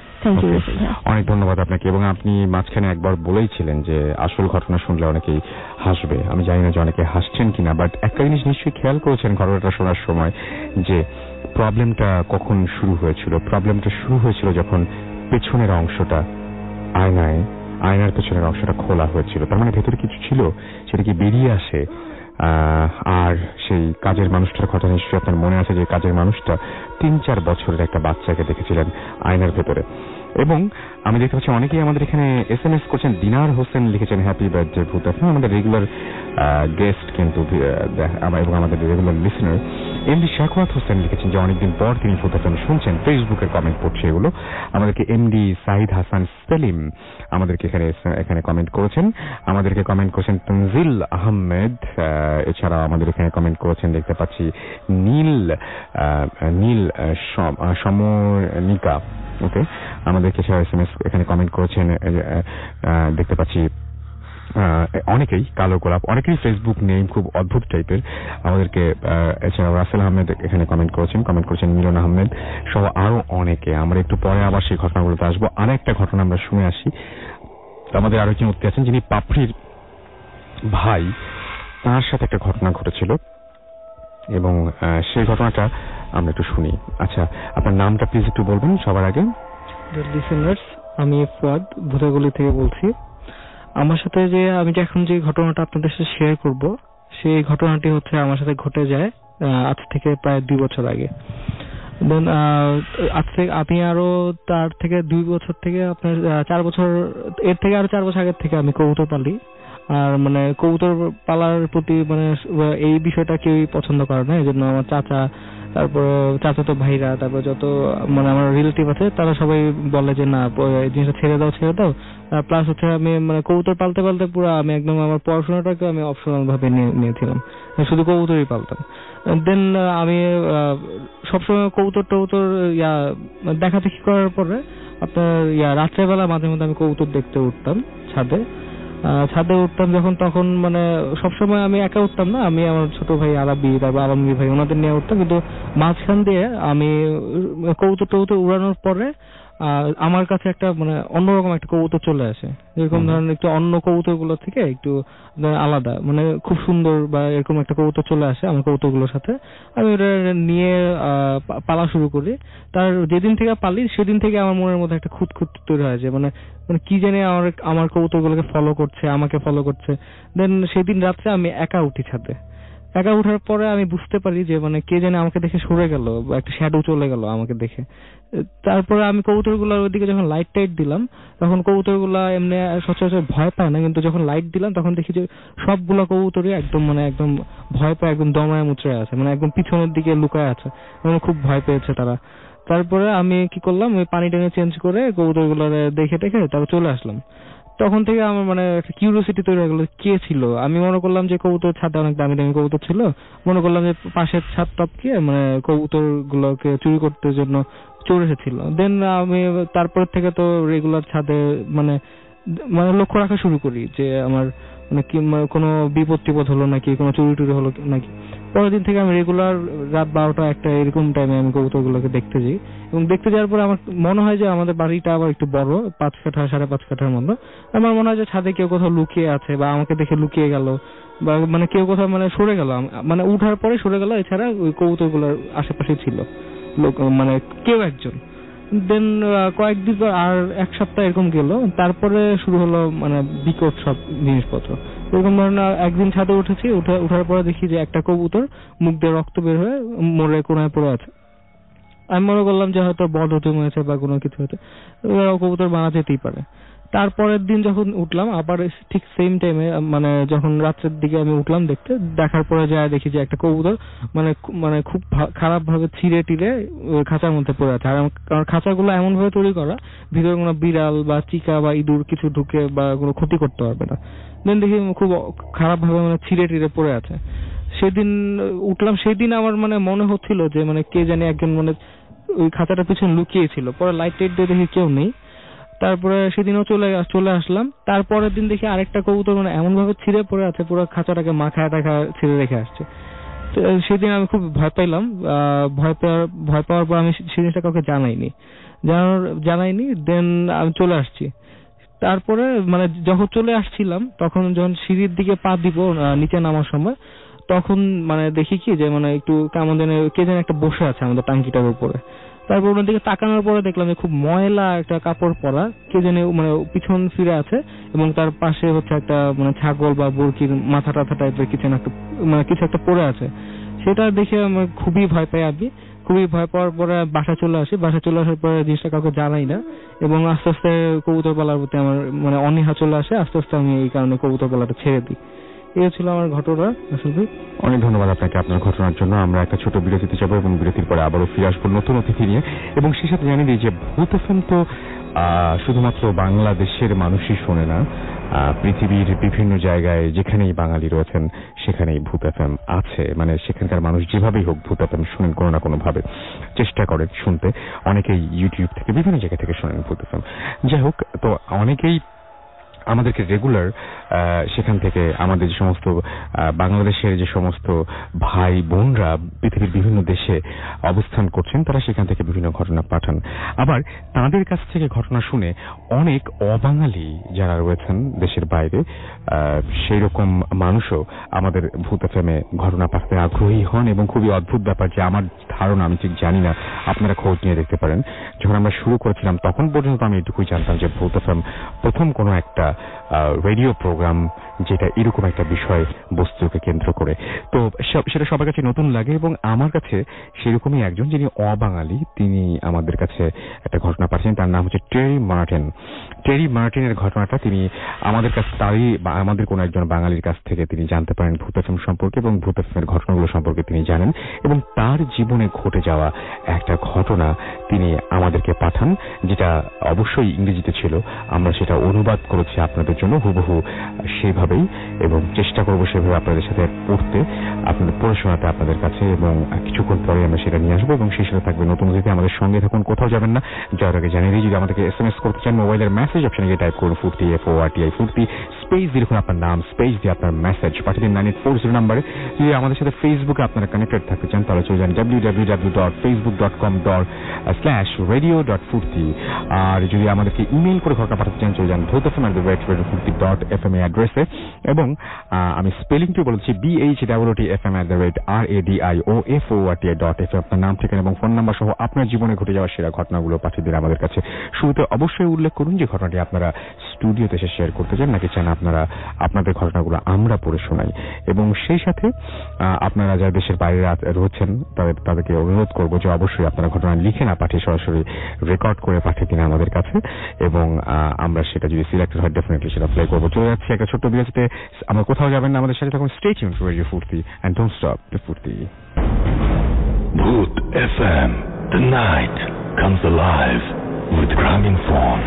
অনেক ধন্যবাদ আপনাকে। এবং আপনি মাঝখানে একবার বলেইছিলেন যে আসল ঘটনা শুনলে অনেকেই হাসবে। আমি জানি না যে অনেকে হাসছেন কিনা, বাট একটা জিনিস নিশ্চয়ই খেয়াল করেছেন ঘটনাটা শোনার সময় যে প্রবলেমটা কখন শুরু হয়েছিল। প্রবলেমটা শুরু হয়েছিল যখন পেছনের অংশটা আয়নায় আয়নার পেছনের অংশটা খোলা হয়েছিল। তার মানে ভেতরে কিছু ছিল, সেটা কি বেরিয়ে আসে। আর সেই কাজের মানুষটার কথা নিশ্চয়ই আপনার মনে আছে যে কাজের মানুষটা তিন চার বছরের একটা বাচ্চাকে দেখেছিলেন আয়নার ভেতরে। এবং আমি দেখতে পাচ্ছি অনেকেই আমাদের এখানে এস এম এস করছেন। দিনার হোসেন লিখেছেন হ্যাপি বার্থডে ভূত। আমাদের রেগুলার গেস্ট কিন্তু এবং আমাদের regular listener. MD Shakhawat Hossain লিখেছেন যে অনেকদিন পর তিনি ভূত এফএম শুনছেন, ফেসবুকের কমেন্ট পড়ছে এগুলো। আমাদেরকে এমডি সাইদ হাসান সেলিম আমাদেরকে এখানে এখানে কমেন্ট করেছেন। আমাদেরকে কমেন্ট করেছেন তনজিল আহমেদ। এছাড়া আমাদের এখানে কমেন্ট করেছেন দেখতে পাচ্ছি নীল নীল সমনিকা। ওকে, আমাদেরকে এস এম এস এখানে কমেন্ট করেছেন দেখতে পাচ্ছি অনেকেই। কালো গোলাপ, অনেকেই ফেসবুক নেম খুব অদ্ভুত টাইপের। আমাদেরকে এছাড়া রাসেল আহমেদ এখানে কমেন্ট করেছেন, কমেন্ট করেছেন মিলন আহমেদ সহ আরো অনেকে। আমরা একটু পরে আবার সেই ঘটনাগুলোতে আসবো। আর একটা ঘটনা আমরা শুনে আসি। আমাদের আরো একজন উঠতে আছেন যিনি পাপড়ির ভাই, তার সাথে একটা ঘটনা ঘটেছিল এবং সেই ঘটনাটা আমরা একটু শুনি। আচ্ছা, আপনার নামটা প্লিজ একটু বলবেন সবার আগে। লিসেনার্স, আমি ফুয়াদ ভুতাগুলি থেকে বলছি। আমার সাথে যে আমি যে এখন যে ঘটনাটা আপনাদের সাথে শেয়ার করব, সেই ঘটনাটি হচ্ছে আমার সাথে ঘটে যায় আজ থেকে প্রায় দুই বছর আগে। দেন আজ থেকে আমি আরো তার থেকে দুই বছর থেকে আপনার চার বছর এর থেকে আরো চার বছর আগের থেকে আমি কবুতর পালি। আর মানে কবুতর পালার প্রতি মানে এই বিষয়টা কেউই পছন্দ করে না, এই জন্য আমার চাচা, তারপর চাচাতো ভাইরা, তারপর যত মানে আমার রিলেটিভ আছে তারা সবাই বলে যে না এই জিনিসটা ছেড়ে দাও ছেড়ে দাও। প্লাস হচ্ছে আমি মানে কবুতর পালতে পালতে পুরো আমি একদম আমার পড়াশোনাটাকে আমি অপশনাল ভাবে নিয়েছিলাম, শুধু কবুতরই পালতাম। দেন আমি সবসময় কবুতর টবুতর ইয়া দেখা দেখি করার পরে আপনার ইয়া রাত্রেবেলা মাঝে মধ্যে আমি কবুতর দেখতে উঠতাম ছাদে। ছাদে উঠতাম যখন, তখন মানে সবসময় আমি একা উঠতাম না, আমি আমার ছোট ভাই আরাবি, তারপর আলমগীর ভাই, ওনাদের নিয়ে উঠতাম। কিন্তু মাঝখান দিয়ে আমি কবুতর টবুতর উড়ানোর পরে আমার কাছে একটা মানে অন্যরকম একটা কবুতর চলে আসে, যেরকম ধরেন একটু অন্য কবুতর গুলো থেকে একটু আলাদা, মানে খুব সুন্দর বা এরকম একটা কবুতর চলে আসে আমার কবুতরগুলোর সাথে। আমি ওটা নিয়ে পালা শুরু করি। তার যেদিন থেকে পালি সেদিন থেকে আমার মনের মধ্যে একটা খুঁতখুঁত তৈরি হয় যে মানে মানে কি জানি আমার আমার কবুতরগুলোকে ফলো করছে, আমাকে ফলো করছে। দেন সেদিন রাত্রে আমি একা উঠি ছাদে। একা উঠার পরে আমি বুঝতে পারি যে মানে কে জানে আমাকে দেখে সরে গেল, একটা শ্যাডো চলে গেল আমাকে দেখে। তারপরে আমি কবুতরগুলোর ওইদিকে যখন লাইট টাইট দিলাম, তখন কবুতরগুলা এমনি সচরাচর ভয় পায় না, কিন্তু যখন লাইট দিলাম তখন দেখি যে সবগুলা কবুতরই একদম মানে একদম ভয় পেয়ে একদম দমায় মুচড়ে আছে, মানে একদম পিছনের দিকে লুকায় আছে, মানে খুব ভয় পেয়েছে তারা। তারপরে আমি কি করলাম, ওই পানি টানি চেঞ্জ করে কবুতরগুলো দেখে টেখে তারপর চলে আসলাম। তখন থেকে আমার মানে একটা কিউরিওসিটি তৈরি হয়ে গেল, কে ছিল। আমি মনে করলাম যে কবুতর ছাদে অনেক দামি দামি কবুতর ছিল, মনে করলাম যে পাশের ছাদ টপকে মানে কবুতর গুলোকে চুরি করতে জন্য চোর এসেছিল। দেন আমি তারপর থেকে তো রেগুলার ছাদে মানে মানে লক্ষ্য রাখা শুরু করি যে আমার মানে কি কোনো বিপদ টিপদ হলো নাকি, কোনো চুরি টুরি হলো নাকি। পরের দিন থেকে আমি রেগুলার রাত বারোটা একটা এরকম টাইমে আমি কবুতর গুলোকে দেখতে যাই, এবং দেখতে যাওয়ার পরে আমার মনে হয় যে আমাদের বাড়িটা আবার একটু বড়, পাঁচ কাঠা সাড়ে পাঁচ কাঠার মতো। আমার মনে হয় যে ছাদে কেউ কোথাও লুকিয়ে আছে বা আমাকে দেখে লুকিয়ে গেল, বা মানে কেউ কোথাও মানে সরে গেল, মানে উঠার পরে সরে গেল। এছাড়া ওই কবুতর গুলোর আশেপাশে ছিল লোক, মানে কেউ একজন। দেন কয়েকদিন পর আর এক সপ্তাহ এরকম গেল, তারপরে শুরু হলো মানে বিকট সব জিনিসপত্র। এরকম ধরেন একদিন ছাদে উঠেছি, উঠার পরে দেখি যে একটা কবুতর মুখ দিয়ে রক্ত বের হয়ে মরে কোনায় পড়ে আছে। আমি মনে করলাম যে হয়তো বদ হজম হয়েছে বা কোনো কিছু হয়েছে, কবুতর মারা যেতেই পারে। তারপরের দিন যখন উঠলাম আবার ঠিক সেম টাইমে, মানে যখন রাত্রের দিকে আমি উঠলাম দেখতে, দেখার পরে যায় দেখি যে একটা কবুতর মানে মানে খুব খারাপ ভাবে ছিঁড়ে টিড়ে খাঁচার মধ্যে পড়ে আছে। আর কারণ খাঁচাগুলো এমন ভাবে তৈরি করা, ভিতরে কোনো বিড়াল বা চিকা বা ইঁদুর কিছু ঢুকে বা কোনো ক্ষতি করতে পারবে না। দেন দেখি খুব খারাপ ভাবে মানে ছিঁড়ে টিড়ে পড়ে আছে। সেদিন উঠলাম, সেদিন আমার মানে মনে হচ্ছিল যে মানে কে জানি একজন মানে ওই খাঁচাটার পিছনে লুকিয়েছিল। পরে লাইট টাইট দিয়ে দেখি কেউ নেই। তারপরে সেদিনও চলে চলে আসলাম। তারপরের দিন দেখি আরেকটা কবুতর মানে এমন ভাবে ছিঁড়ে পড়ে আছে, পুরো খাঁচাটাকে মাখায় টাকা ছিঁড়ে রেখে আসছে। সেদিন আমি খুব ভয় পাইলাম। ভয় পাওয়ার ভয় পাওয়ার পর আমি সেই জিনিসটা কাউকে জানাইনি জানানোর জানাইনি দেন আমি চলে আসছি। তারপরে মানে যখন চলে আসছিলাম, তখন যখন সিঁড়ির দিকে পা দিব নিচে নামার সময়, তখন মানে দেখি কি যে মানে একটু কেমন যেন কে যেন একটা বসে আছে আমাদের টাঙ্কিটার উপরে। তারপর ওনার দিকে তাকানোর পরে দেখলাম যে খুব ময়লা একটা কাপড় পরা কে যেন মানে পিছন ফিরে আছে, এবং তার পাশে হচ্ছে একটা মানে ছাগল বা বরকির মাথা টাথা টাইপের কিছু একটা মানে কিছু একটা পড়ে আছে। সেটা দেখে আমার খুবই ভয় পাই। আমি খুবই ভয় পাওয়ার পরে বাসা চলে আসি। বাসা চলে আসার পরে জিনিসটা কাউকে জানাই না, এবং আস্তে আস্তে কবুতর পালার প্রতি আমার মানে অনীহা চলে আসে। আস্তে আস্তে আমি এই কারণে কবুতর পালাটা ছেড়ে দিই। এই ছিল আমার ঘটনা। আসলে অনেক ধন্যবাদ আপনাকে আপনার ঘটনার জন্য। আমরা একটা ছোট বিরতিতে যাবো এবং বিরতির পরে আবারও ফিরে আসবো নতুন অতিথি নিয়ে। এবং সেই সাথে জানিয়ে দিই যে ভূত এফএম তো শুধুমাত্র বাংলাদেশের মানুষই শোনে না, পৃথিবীর বিভিন্ন জায়গায় যেখানেই বাঙালি রয়েছেন সেখানেই ভূত এফএম আছে। মানে সেখানকার মানুষ যেভাবেই হোক ভূত এফএম শুনেন, কোনো না কোনো ভাবে চেষ্টা করেন শুনতে। অনেকেই ইউটিউব থেকে বিভিন্ন জায়গা থেকে শোনেন ভূত এফএম। যাই হোক, তো অনেকেই আমাদেরকে রেগুলার সেখান থেকে আমাদের যে সমস্ত বাংলাদেশের যে সমস্ত ভাই বোনরা পৃথিবীর বিভিন্ন দেশে অবস্থান করছেন, তারা সেখান থেকে বিভিন্ন ঘটনা পাঠান। আবার তাদের কাছ থেকে ঘটনা শুনে অনেক অবাঙালি যারা রয়েছেন দেশের বাইরে, সেই রকম মানুষও আমাদের ভূত এফএমে ঘটনা পাঠাতে আগ্রহী হন। এবং খুবই অদ্ভুত ব্যাপার যে আমার ধারণা, আমি ঠিক জানি না, আপনারা খোঁজ নিয়ে দেখতে পারেন, যখন আমরা শুরু করেছিলাম তখন পর্যন্ত আমি এটুকুই জানতাম যে ভূত এফএম প্রথম কোনো একটা রেডিও প্রোগ্রাম যেটা এরকম একটা বিষয় বস্তুকে কেন্দ্র করে। তো সেটা সবার কাছে নতুন লাগে, এবং আমার কাছে সেরকমই একজন যিনি অবাঙালি, তিনি আমাদের কাছে একটা ঘটনা পাঠিয়েছেন। তার নাম হচ্ছে টেরি মার্টিন। টেরি মার্টিনের ঘটনাটা তিনি আমাদের কাছে তারই বা আমাদের কোন একজন বাঙালির কাছ থেকে তিনি জানতে পারেন ভূত এফএম সম্পর্কে, এবং ভূত এফএমের ঘটনাগুলো সম্পর্কে তিনি জানেন, এবং তার জীবনে ঘটে যাওয়া একটা ঘটনা তিনি আমাদেরকে পাঠান, যেটা অবশ্যই ইংরেজিতে ছিল। আমরা সেটা অনুবাদ করেছি আপনাদের জন্য হুবহু সেভাবেই, এবং চেষ্টা করবো সেভাবে আপনাদের সাথে পড়তে, আপনাদের পড়ে শোনাতে আপনাদের কাছে, এবং কিছুক্ষণ পরে আমরা সেটা নিয়ে আসবো। এবং সেই সাথে থাকবে নতুন অতিথি। আমাদের সঙ্গে থাকুন, কোথাও যাবেন না। যাওয়ার আগে জানিয়ে দিই, যদি আমাদেরকে এস এম এস করতে চান, মোবাইলের মেসেজ অপশনে গিয়ে টাইপ করুন Forti F O R T I Forti, space দিয়ে লিখুন আপনার নাম, স্পেস দিয়ে আপনার মেসেজ পাঠিয়ে দিন নাইন এইট ফোর জিরো নাম্বারে। যদি আমাদের সাথে ফেসবুকে আপনারা কানেক্টেড থাকতে চান, তাহলে চলে যান W W W dot Facebook dot com dot slash radio dot Foorti. আর যদি আমাদেরকে ইমেল করে ঘটনা পাঠাতে চান, চলে যান Bhoot FM at the rate radio Foorti dot F M A অ্যাড্রেসে। এবং আমি স্পেলিংটি বলেছি B H W T F M at the rate R A D I O F O R T I dot F M. আপনার নাম, ঠিকানা এবং phone number সহ আপনার জীবনে ঘটে যাওয়া সেরা ঘটনাগুলো পাঠিয়ে দিন আমাদের কাছে। শুরুতে অবশ্যই উল্লেখ করুন যে ঘটনাটি আপনারা স্টুডিওতে এসে শেয়ার করতে চান, নাকি চান আপনারা আপনাদের ঘটনাগুলো আমরা পড়ে শোনাই। এবং সেই সাথে আপনারা যারা দেশের বাইরে রয়েছেন তাদের তাদেরকে অনুরোধ করবো যে অবশ্যই আপনারা ঘটনা লিখে না পাঠিয়ে সরাসরি রেকর্ড করে পাঠিয়ে দিন আমাদের কাছে, এবং আমরা সেটা যদি সিলেক্টেড হয় ডেফিনেটলি সেটা প্লে করবো। চলে যাচ্ছি একটা ছোট্ট বিরতিতে, আমরা কোথাও যাবেন না, আমাদের সাথে তখন stay tuned to radio Foorti and don't stop the Foorti. Bhoot F M, the night comes alive with Gramophone.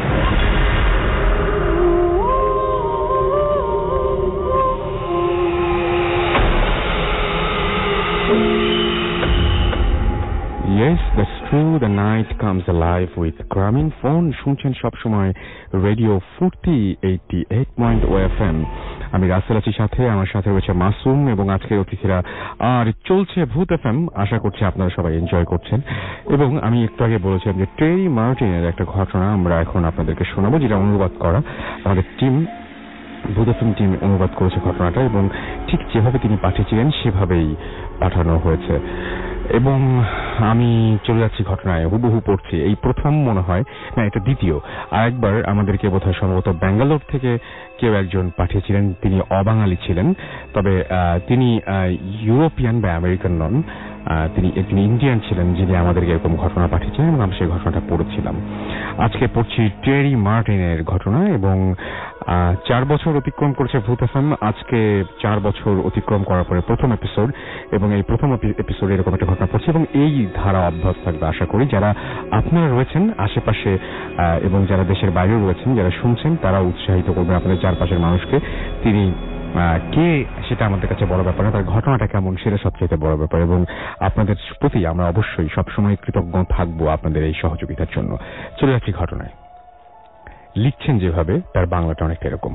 Yes, that's true. The night comes alive with Gramophone. শুনছেন সবসময় রেডিও ফুর্তি আটাশি পয়েন্ট ও এফ এম। আমি রাসেল আছি সাথে, আমার সাথে রয়েছে মাসুম এবং আজকের অতিথিরা। আর চলছে ভূত এফ এম, আশা করছি আপনারা সবাই এনজয় করছেন। এবং আমি একটু আগে বলেছিলাম যে টেরি মার্টিনের একটা ঘটনা আমরা এখন আপনাদেরকে শোনাবো, যেটা অনুবাদ করা আমাদের টিম ভূত এফ এম টিম অনুবাদ করেছে ঘটনাটা, এবং ঠিক যেভাবে তিনি পাঠিয়েছিলেন সেভাবেই পাঠানো হয়েছে। এবং আমি চলে যাচ্ছি ঘটনায়, হুবহু পড়ছি। এই প্রথম মনে হয়, না এটা দ্বিতীয়, আরেকবার আমাদেরকে বোধহয় সম্ভবত ব্যাঙ্গালোর থেকে কেউ একজন পাঠিয়েছিলেন। তিনি অবাঙালি ছিলেন, তবে তিনি ইউরোপিয়ান বা আমেরিকান নন, তিনি তিনি ইন্ডিয়ান ছিলেন, যিনি আমাদেরকে এরকম ঘটনা পাঠিয়েছিলেন এবং আমি সেই ঘটনাটা পড়েছিলাম। আজকে পড়ছি টেরি মার্টিনের ঘটনা, এবং চার বছর অতিক্রম করেছে ভূত এফ এম। আজকে চার বছর অতিক্রম করার পরে প্রথম এপিসোড, এবং এই প্রথম এপিসোডে এরকম একটা ঘটনা পড়ছে, এবং এই ধারা অভ্যাস থাকবে আশা করি। যারা আপনারা রয়েছেন আশেপাশে এবং যারা দেশের বাইরেও রয়েছেন, যারা শুনছেন, তারা উৎসাহিত করবেন আপনাদের চারপাশের মানুষকে। তিনি কে সেটা আমাদের কাছে বড় ব্যাপার না, তার ঘটনাটা কেমন সেটা সবচেয়ে বড় ব্যাপার, এবং আপনাদের প্রতি আমরা অবশ্যই সবসময় কৃতজ্ঞ থাকবো আপনাদের এই সহযোগিতার জন্য। চলে যাচ্ছি ঘটনায়। লিখছেন যেভাবে, তার বাংলাটা অনেকটা এরকম।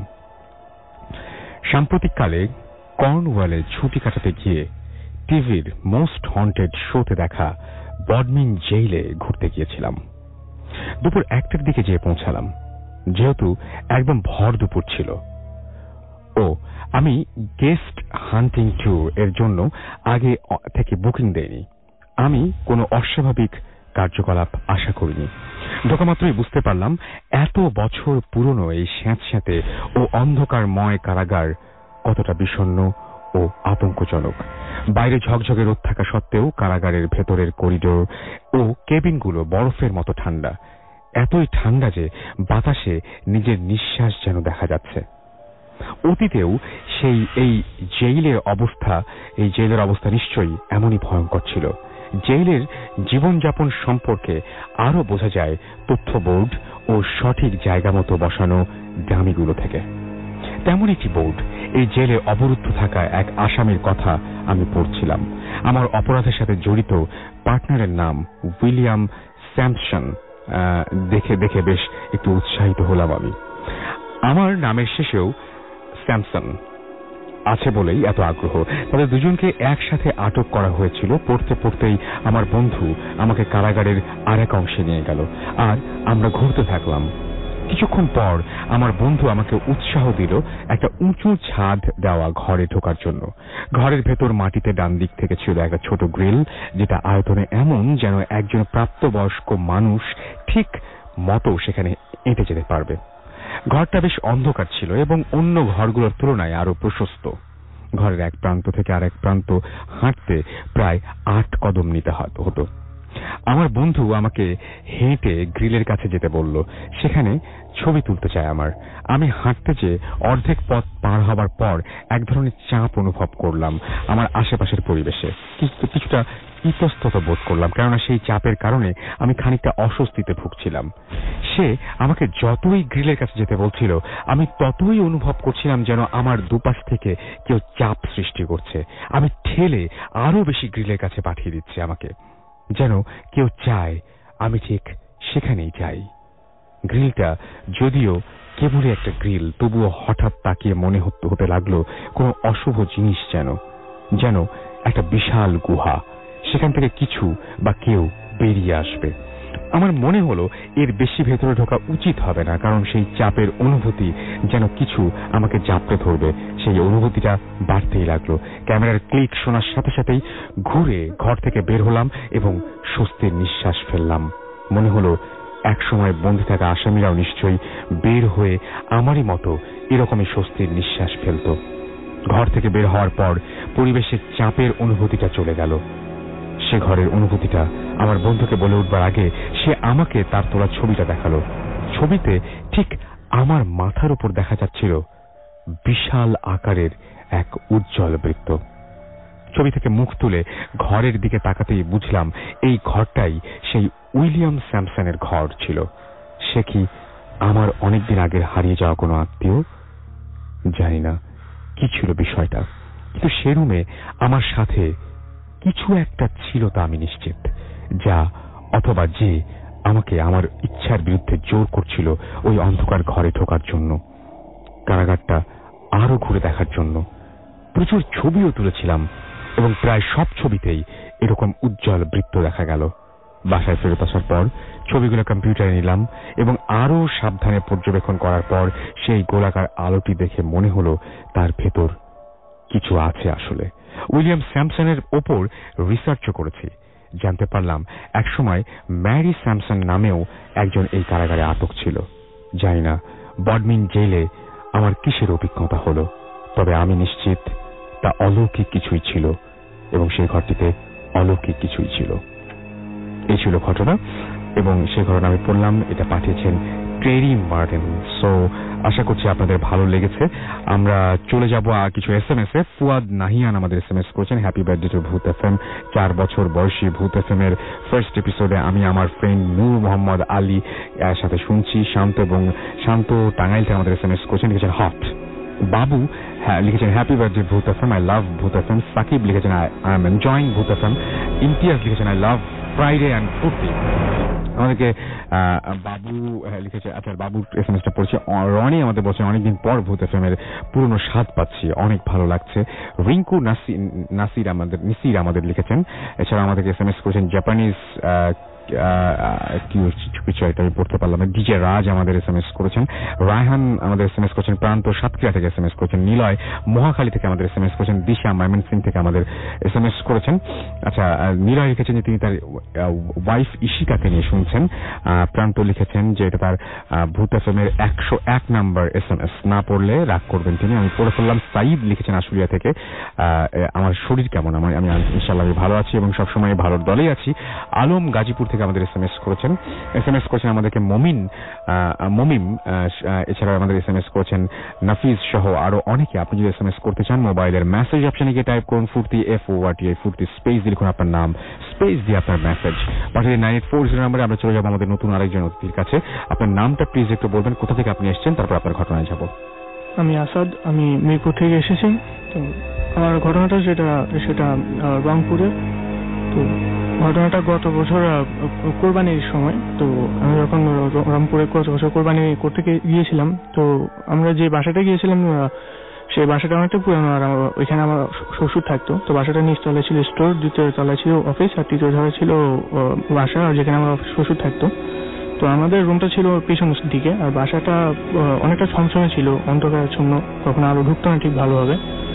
সাম্প্রতিককালে কর্নওয়ালে ছুটি কাটাতে গিয়ে টিভির মোস্ট হন্টেড শোতে দেখা বডমিন জেইলে ঘুরতে গিয়েছিলাম। দুপুর একটার দিকে যেয়ে পৌঁছালাম, যেহেতু একদম ভর দুপুর ছিল। ও আমি গেস্ট হান্টিং ট্যুর এর জন্য আগে থেকে বুকিং দেইনি। আমি কোনো অস্বাভাবিক কার্যকলাপ আশা করিনি। ঢোকামাত্রই বুঝতে পারলাম এত বছর পুরনো এই স্যাঁতস্যাঁতে ও অন্ধকারময় কারাগার কতটা বিষণ্ণ ও আতঙ্কজনক। বাইরে ঝকঝকে রোদ থাকা সত্ত্বেও কারাগারের ভেতরের করিডোর ও কেবিনগুলো বরফের মতো ঠান্ডা, এতই ঠান্ডা যে বাতাসে নিজের নিঃশ্বাস যেন দেখা যাচ্ছে। অতীতেও সেই এই জেইলের অবস্থা এই জেইলের অবস্থা নিশ্চয়ই এমনই ভয়ঙ্কর ছিল। জেইলের জীবনযাপন সম্পর্কে আরো বোঝা যায় তথ্য বোর্ড ও সঠিক জায়গা মতো বসানো ডামিগুলো থেকে। তেমন একটি বোর্ড এই জেলে অবরুদ্ধ থাকা এক আসামির কথা আমি পড়ছিলাম। আমার অপরাধের সাথে জড়িত পার্টনারের নাম উইলিয়াম স্যামসন। দেখে দেখে বেশ একটু উৎসাহিত হলাম আমি। আমার নামের শেষেও স্যামসন আছে বলেই এত আগ্রহ। তাদের দুজনকে একসাথে আটক করা হয়েছিল। পড়তে পড়তেই আমার বন্ধু আমাকে কারাগারের আরেক অংশে নিয়ে গেল, আর আমরা ঘুরতে থাকলাম। কিছুক্ষণ পর আমার বন্ধু আমাকে উৎসাহ দিল একটা উঁচু ছাদ দেওয়া ঘরে ঢোকার জন্য। ঘরের ভেতর মাটিতে ডান দিক থেকে ছিল একটা ছোট গ্রিল, যেটা আয়তনে এমন যেন একজন প্রাপ্তবয়স্ক মানুষ ঠিক মতো সেখানে এঁটে যেতে পারবে। ঘরটা বেশ অন্ধকার ছিল এবং অন্য ঘরগুলোর তুলনায় আরো প্রশস্ত। ঘরের এক প্রান্ত থেকে আরেক প্রান্ত হাঁটতে প্রায় আট কদম নিতে হতো। আমার বন্ধু আমাকে হেঁটে গ্রিলের কাছে যেতে বলল, সেখানে ছবি তুলতে চায় আমার। আমি হাঁটতে যেয়ে অর্ধেক পথ পার হবার পর এক ধরনের চাপ অনুভব করলাম আমার আশেপাশের পরিবেশে। কিছুটা ইতস্তত বোধ করলাম, কেননা সেই চাপের কারণে আমি খানিকটা অস্বস্তিতে ভুগছিলাম। সে আমাকে যতই গ্রিলের কাছে যেতে বলছিল, আমি ততই অনুভব করছিলাম যেন আমার দুপাশ থেকে কেউ চাপ সৃষ্টি করছে। আমি ঠেলে আরো বেশি গ্রিলের কাছে পাঠিয়ে দিচ্ছে আমাকে, যেন কেউ চায় আমি ঠিক সেখানেই যাই। গ্রিলটা যদিও কেবলই একটা গ্রিল, তবুও হঠাৎ তাকিয়ে মনে হতে লাগলো কোনো অশুভ জিনিস, যেন যেন একটা বিশাল গুহা, সেখান থেকে কিছু বা কেউ বেরিয়ে আসবে। আমার মনে হলো এর বেশি ভেতরে ঢোকা উচিত হবে না, কারণ সেই চাপের অনুভূতি যেন কিছু আমাকে জাপটে ধরবে। সেই অনুভূতিটা বাড়তেই লাগলো। ক্যামেরার ক্লিক শোনার সাথে সাথেই ঘুরে ঘর থেকে বের হলাম এবং স্বস্তির নিঃশ্বাস ফেললাম। মনে হলো একসময় বন্দী থাকা আসামিরাও নিশ্চয়ই বের হয়ে আমারই মতো এরকমই স্বস্তির নিঃশ্বাস ফেলত। ঘর থেকে বের হওয়ার পর পরিবেশের চাপের অনুভূতিটা চলে গেল। সে ঘরের অনুভূতিটা আমার বন্ধুকে বলে উঠবার আগে সে আমাকে তার তোলা ছবিটা দেখালো। ছবিতে ঠিক আমার মাথার উপর দেখা যাচ্ছিল বিশাল আকারের এক উজ্জ্বল বৃত্ত। ছবি থেকে মুখ তুলে ঘরের দিকে তাকাতেই বুঝলাম এই ঘরটাই সেই উইলিয়াম স্যামসনের ঘর ছিল। সে কি আমার অনেকদিন আগের হারিয়ে যাওয়া কোনো আত্মীয়? জানি না কি ছিল বিষয়টা, কিন্তু সে রুমে আমার সাথে কিছু একটা ছিল তা আমি নিশ্চিত, যা অথবা যে আমাকে আমার ইচ্ছার বিরুদ্ধে জোর করছিল ওই অন্ধকার ঘরে ঢোকার জন্য, কারাগারটা আরো ঘুরে দেখার জন্য। প্রচুর ছবিও তুলেছিলাম এবং প্রায় সব ছবিতেই এরকম উজ্জ্বল বৃত্ত দেখা গেল। বাসায় ফেরত আসার পর ছবিগুলো কম্পিউটারে নিলাম এবং আরো সাবধানে পর্যবেক্ষণ করার পর সেই গোলাকার আলোটি দেখে মনে হলো তার ভেতর কিছু আছে। আসলে উইলিয়াম স্যামসনের ওপর রিসার্চও করেছি, জানতে পারলাম একসময় ম্যারি স্যামসন নামেও একজন এই কারাগারে আটক ছিল। জানি না বডমিন জেলে আমার কিসের অভিজ্ঞতা হলো, তবে আমি নিশ্চিত তা অলৌকিক কিছুই ছিল এবং সেই ঘরটিতে অলৌকিক কিছুই ছিল। এই ছিল ঘটনা এবং সেই ঘটনা আমি পড়লাম। এটা পাঠিয়েছেন টেরি মার্টিন। সো আশা করছি আপনাদের ভালো লেগেছে। আমরা চলে যাব আর কিছু এস এম এস এ। ফুয়াদ নাহিয়ান আমাদের এস এম এস করেছেন, happy birthday to Bhoot F M. চার বছর বয়সী ভূত এফ এম এর ফার্স্ট এপিসোডে আমি আমার ফ্রেন্ড নূর মোহাম্মদ আলী এর সাথে শুনছি। শান্ত এবং শান্ত টাঙ্গাইল থেকে আমাদের এস এম এস করেছেন, লিখেছেন হট। বাবু লিখেছেন happy birthday Bhoot F M, I love Bhoot F M. Sakib লিখেছেন I am enjoying Bhoot F M. Imtiaz লিখেছেন আই লাভ ফ্রাইডে অ্যান্ড ফুর্তি। আমাদেরকে বাবু লিখেছে, আচ্ছা বাবুর এস এম এসটা পড়ছে। রনি আমাদের বলছেন অনেকদিন পর ভূত এফ এম এর পুরনো স্বাদ পাচ্ছি, অনেক ভালো লাগছে। রিঙ্কু নাসির আমাদের নিসির আমাদের লিখেছেন। এছাড়া আমাদেরকে এস এম এস করেছেন জাপানিজ কি কিছু এটা আমি পড়তে পারলাম। ডিজে রাজ আমাদের এস এম এস করেছেন। রায়হান আমাদের এস এম এস করেছেন। প্রান্ত সাতক্ষীরা থেকে এস এম এস করেছেন। নিলয় মহাখালী থেকে আমাদের এস এম এস করেছেন। দিশা ময়মনসিং থেকে আমাদের এস এম এস করেছেন। আচ্ছা, নিলয় লিখেছেন যে তিনি তার ওয়াইফ ইশিকাকে নিয়ে শুনছেন। প্রান্ত লিখেছেন যে এটা তার ভূত এফ এম এর একশো এক নাম্বার এস এম এস, না পড়লে রাগ করবেন তিনি। আমি পড়ে ফেললাম। সাইদ লিখেছেন আশুলিয়া থেকে, আমার শরীর কেমন? আমার আমি ইনশাআল্লাহ ভালো আছি এবং সবসময় ভালোর দলেই আছি। আলম গাজীপুর থেকে আমাদের এস এম এস করেছেন। এস এম এস করেছেন আমাদেরকে মমিন মমিম। এছাড়া আমাদের এস এম এস করেছেন নাফিজ সহ আরো অনেকে। আপনি যদি এস এম এস করতে চান মোবাইলের মেসেজ অপশনে গিয়ে টাইপ করুন Forti, F O R T I Forti, space দিয়ে লিখুন আপনার নাম, স্পেস দিয়ে আপনার মেসেজ পাঠিয়ে নাইন এইট ফোর জিরো নাম্বারে। আমরা চলে যাবো আমাদের নতুন আরেকজন অতিথির কাছে। আপনার নামটা প্লিজ একটু বলবেন, কোথা থেকে আপনি এসেছেন, তারপর আপনার ঘটনায় যাব। আমি আসাদ, আমি মিরপুর থেকে এসেছি। তো আমার ঘটনাটা যেটা সেটা রংপুরের। তো ঘটনাটা গত বছর কোরবানির সময়। তো আমি যখন রংপুরে গত বছর কোরবানি করতে গিয়েছিলাম, তো আমরা যে বাসাটা গিয়েছিলাম সেই বাসাটা অনেকটা পুরানো, আর ওইখানে আমার শ্বশুর থাকতো। তো বাসাটা নিচতলায় ছিল স্টোর, দ্বিতীয় তলায় ছিল অফিস, আর তৃতীয় তলায় ছিল বাসা যেখানে আমার শ্বশুর থাকতো। তো আমাদের রুমটা ছিল পিছনের দিকে, আর বাসাটা অনেকটা ছমছমে ছিল, অন্ধকারাচ্ছন্ন, তখন আলো ঢুকতো না ঠিক ভালোভাবে।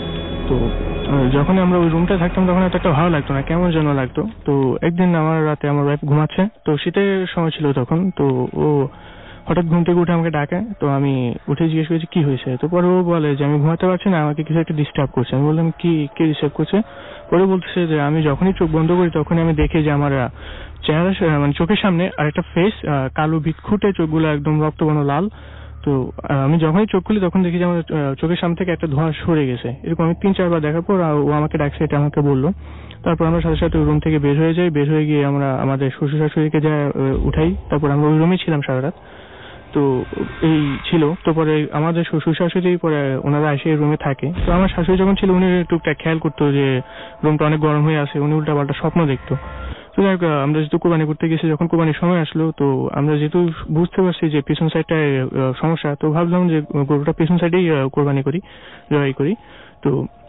তো যখন আমরা ওই রুমটা থাকতাম তখন একটা ভালো লাগতো না, কেমন যেন লাগতো। তো একদিন আমার রাতে আমার ওয়াইফ ঘুমাচ্ছে, তো শীতের সময় ছিল তখন। তো ও হঠাৎ ঘুম থেকে উঠে আমাকে ডাকে। তো আমি উঠে জিজ্ঞেস করেছি কি হয়েছে। তো পরে ও বলে যে আমি ঘুমাতে পারছি না, আমাকে কিছু একটা ডিস্টার্ব করছে। আমি বললাম কি কে ডিস্টার্ব করছে? পরে বলতেছে যে আমি যখনই চোখ বন্ধ করি তখনই আমি দেখি যে আমার চেহারা মানে চোখের সামনে আর একটা ফেস, কালো ভিতখুটে, চোখগুলো একদম রক্তবর্ণ লাল। তো আমি যখনই চোখ খুলি তখন দেখি যে আমার চোখের সামনে থেকে একটা ধোঁয়া সরে গেছে। এরকম আমি তিন চারবার দেখার পর ও আমাকে ডাকছে, এটা আমাকে বললো। তারপর আমরা সাথে সাথে রুম থেকে বের হয়ে যাই। বের হয়ে গিয়ে আমরা আমাদের শ্বশুর শাশুড়িকে যা উঠাই। তারপর আমরা ওই রুমেই ছিলাম সারা রাত। তো এই ছিল। তো পরে আমাদের শ্বশুর শাশুড়ি পরে ওনারা এসে রুমে থাকে। তো আমার শাশুড়ি যখন ছিল উনি টুকটাক খেয়াল করতো যে রুমটা অনেক গরম হয়ে আছে, উনি উল্টা পাল্টা স্বপ্ন দেখতো। তো আমরা যেহেতু কোরবানি করতে গেছি, যখন কোরবানির সময় আসলো, তো আমরা যেহেতু বুঝতে পারছি যে পিছন সাইডটায় সমস্যা, তো ভাবলাম যে গরুটা পিছন সাইডেই কোরবানি করি, জবাই করি। তো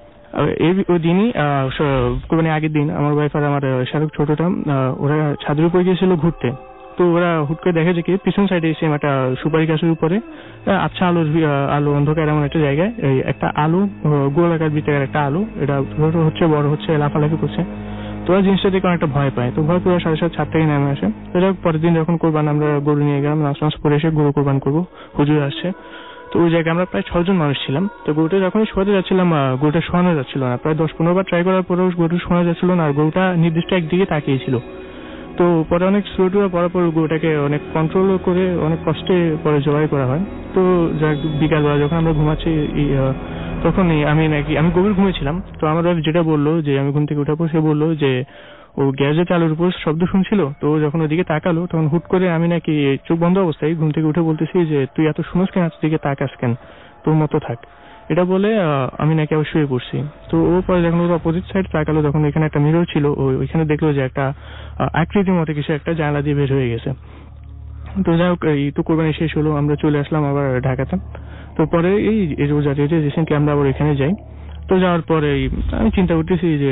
এই ওই দিনই কোরবানির আগের দিন আমার ওয়াইফ আর আমার শাহরুখ ছোটটা ওরা ছাদের উপরে গিয়েছিল ঘুরতে। তো ওরা হুট করে দেখে যে কি পিছন সাইডে সেম একটা সুপারি গাছের উপরে আচ্ছা আলো আলো অন্ধকার এমন একটা জায়গায় একটা আলো, গোলাকার বৃত্তাকার একটা আলো, এটা ছোট হচ্ছে বড় হচ্ছে লাফালাফি করছে। তো তো ওরা জিনিসটা দেখে অনেকটা ভয় পায়, তো ভয় পেয়ে সাথে সাথে ছাদ থেকে নেমে আসে। তো যাই হোক পরের দিন যখন কোরবান আমরা গরু নিয়ে গেলাম, নাচ নাচ করে এসে গরু কোরবান করবো, হুজুর আসছে। তো ওই জায়গায় আমরা প্রায় ছজন মানুষ ছিলাম। তো গরুটা যখনই শোয়াতে যাচ্ছিলাম গরুটা শোয়ানো যাচ্ছিল না, প্রায় দশ পনেরো বার ট্রাই করার পরেও গরুটা শোয়ানো যাচ্ছিল না, আর গরুটা নির্দিষ্ট একদিকে তাকিয়েছিল। তো পরে অনেক স্লো টুয়া পড়ার পর গরুটাকে অনেক কন্ট্রোল করে অনেক কষ্টে পরে জবাই করা হয়। তো বিকালবেলা যখন আমরা ঘুমাচ্ছি তখনই আমি নাকি আমি গভীর ঘুমিয়েছিলাম। তো আমার যেটা বললো যে আমি ঘুম থেকে উঠার পর সে বললো যে ও গ্যাসের চালুর উপর শব্দ শুনছিল, তো যখন ওদিকে তাকালো তখন হুট করে আমি নাকি চোখ বন্ধ অবস্থায় ঘুম থেকে উঠে বলতেছি যে তুই এত শুনোস কেন, দিকে তাকাস কেন, তোর মতো থাক, এটা বলে আমি নাকি আবার শুয়ে পড়ছি। তো ও পরে যখন ওর অপোজিট সাইড তাকালো তখন এখানে একটা মিরর ছিল, ওইখানে দেখলো যে একটা আকৃতির মতো কিছু একটা জানলা দিয়ে বের হয়ে গেছে। তো যাই হোক এই তো কোরবানি শেষ হলো, আমরা চলে আসলাম আবার ঢাকাতে। তো পরে এই রোজা রেটে রিসেন্টলি আমরা আবার এখানে যাই। তো যাওয়ার পরে আমি চিন্তা করতেছি যে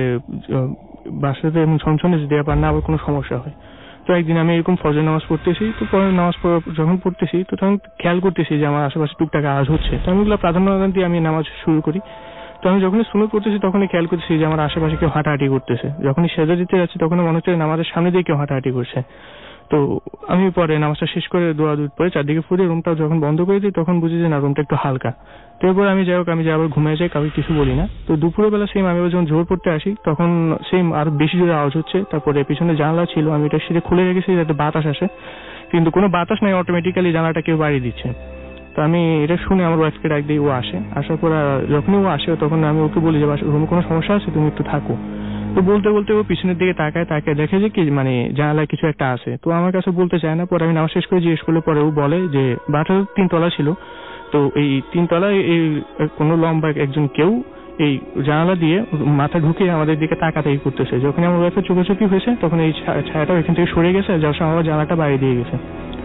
বাসাতে এমন ছনছনে দেওয়া পার না আবার কোনো সমস্যা হয়। তো একদিন আমি এরকম ফজর নামাজ পড়তেছি, তো পরে নামাজ যখন পড়তেছি তো তখন খেয়াল করতেছি যে আমার আশেপাশে টুকটাক আওয়াজ হচ্ছে। তো আমি এগুলো প্রাধান্য দিয়ে আমি নামাজ শুরু করি। তো আমি যখনই সুন্নত পড়তেছি তখনই খেয়াল করতেছি যে আমার আশেপাশে কেউ হাঁটাহাঁটি করতেছে। যখনই সেজদা দিতে যাচ্ছি তখন মনে হচ্ছে নামাজের সামনে দিয়ে কেউ হাঁটাহাঁটি করছে। তো আমি পরে নামাজটা শেষ করে দোয়া দুধ পরে চারদিকে ফুটে রুমটা যখন বন্ধ করে দিই তখন বুঝি যে না রুমটা একটু হালকা। তো এরপর আমি যাই হোক আমি যে আবার ঘুমিয়ে যাই, কাউকে কিছু বলি না। তো দুপুরের বেলা সেম আমি যখন জোর পড়তে আসি তখন সেম আরো বেশি জোরে আওয়াজ হচ্ছে। তারপরে পিছনে জানলা ছিল, আমি এটা সেটা খুলে রেখেছি যাতে বাতাস আসে, কিন্তু কোনো বাতাস নাই, অটোমেটিক্যালি জানলাটা কেউ বাড়িয়ে দিচ্ছে। তো আমি এটা শুনে আমার ওয়াইফকে ডাক দিই, ও আসে। আসার পর যখনই ও আসে তখন আমি ওকে বলি যে রুমে কোনো সমস্যা আছে, তুমি একটু থাকো। তো বলতে বলতে ও পিছনের দিকে তাকায়, তাকায় দেখে যে কি মানে জানালায় কিছু একটা আছে। তো আমার কাছে বলতে চায় না। পরে আমি নামাজ শেষ করে জিজ্ঞেস করলে পরে ও বলে যে বাসার তিনতলা ছিল, তো এই তিনতলায় এই কোনো লম্বা একজন কেউ এই জানালা দিয়ে মাথা ঢুকিয়ে আমাদের দিকে তাকাতাই করতেছে। যখন আমার ওয়াইফের চোখাচোখি হয়েছে তখন এই ছায়াটা এখান থেকে সরে গেছে, যার সঙ্গে আমার জানালাটা বাইরে দিয়ে গেছে।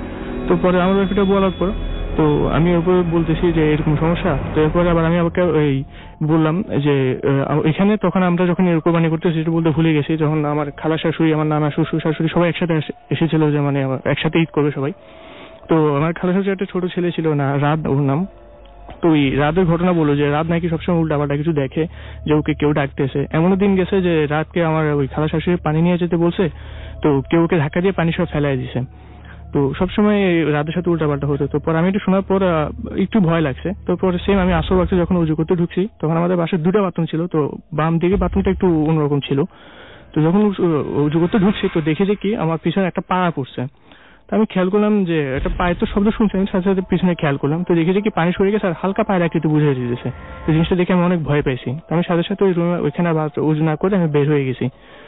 তো পরে আমার ওয়াইফটা বলার পর তো আমি ওপর বলতেছি যে এরকম সমস্যা। তো এরপরে আবার আমি আমাকে ওই বললাম যে এখানে তখন আমরা যখন কোরবানি করতেছি সেটা বলতে ভুলে গেছি, যখন আমার খালা শাশুড়ি, আমার নানা শ্বশুর শাশুড়ি সবাই একসাথে এসেছিল, যে মানে একসাথে ঈদ করবে সবাই। তো আমার খালা শাশুড়ি একটা ছোট ছেলে ছিল না, রাত ওর নাম। তো ওই রাতের ঘটনা বললো যে রাত নাকি সবসময় উল্টাপাল্টা কিছু দেখে, যে ওকে কেউ ডাকতেছে। এমনও দিন গেছে যে রাতকে আমার ওই খালা শাশুড়ি পানি নিয়ে যেতে বলছে, তো কেউ ওকে ধাক্কা দিয়ে পানি সব ফেলাই দিছে। তো সবসময় রাতের সাথে উল্টাপাল্টা হতো। তো পর আমি একটু শোনার পর একটু ভয় লাগছে। তো পরে সেম আমি আসর ওয়াক্তে যখন উজু করতে ঢুকছি তখন আমাদের বাসায় দুটো বাথরুম ছিল, তো বাম দিকে বাথরুমটা একটু অন্যরকম ছিল। তো যখন উজু করতে ঢুকছি তো দেখে যে কি আমার পিছনে একটা পা পড়ছে। তো আমি খেয়াল করলাম যে একটা পায়ের তো শব্দ শুনছি, আমি সাথে সাথে পিছনে খেয়াল করলাম, তো দেখে যে কি পানি সরে গেছে আর হালকা পায়ের আকৃতি বুঝে দিতেছে। তো জিনিসটা দেখে আমি অনেক ভয় পেয়েছি। তো আমি সাথে সাথে ওই রুমে ওইখানে উজু না করে আমি বের হয়ে গেছি।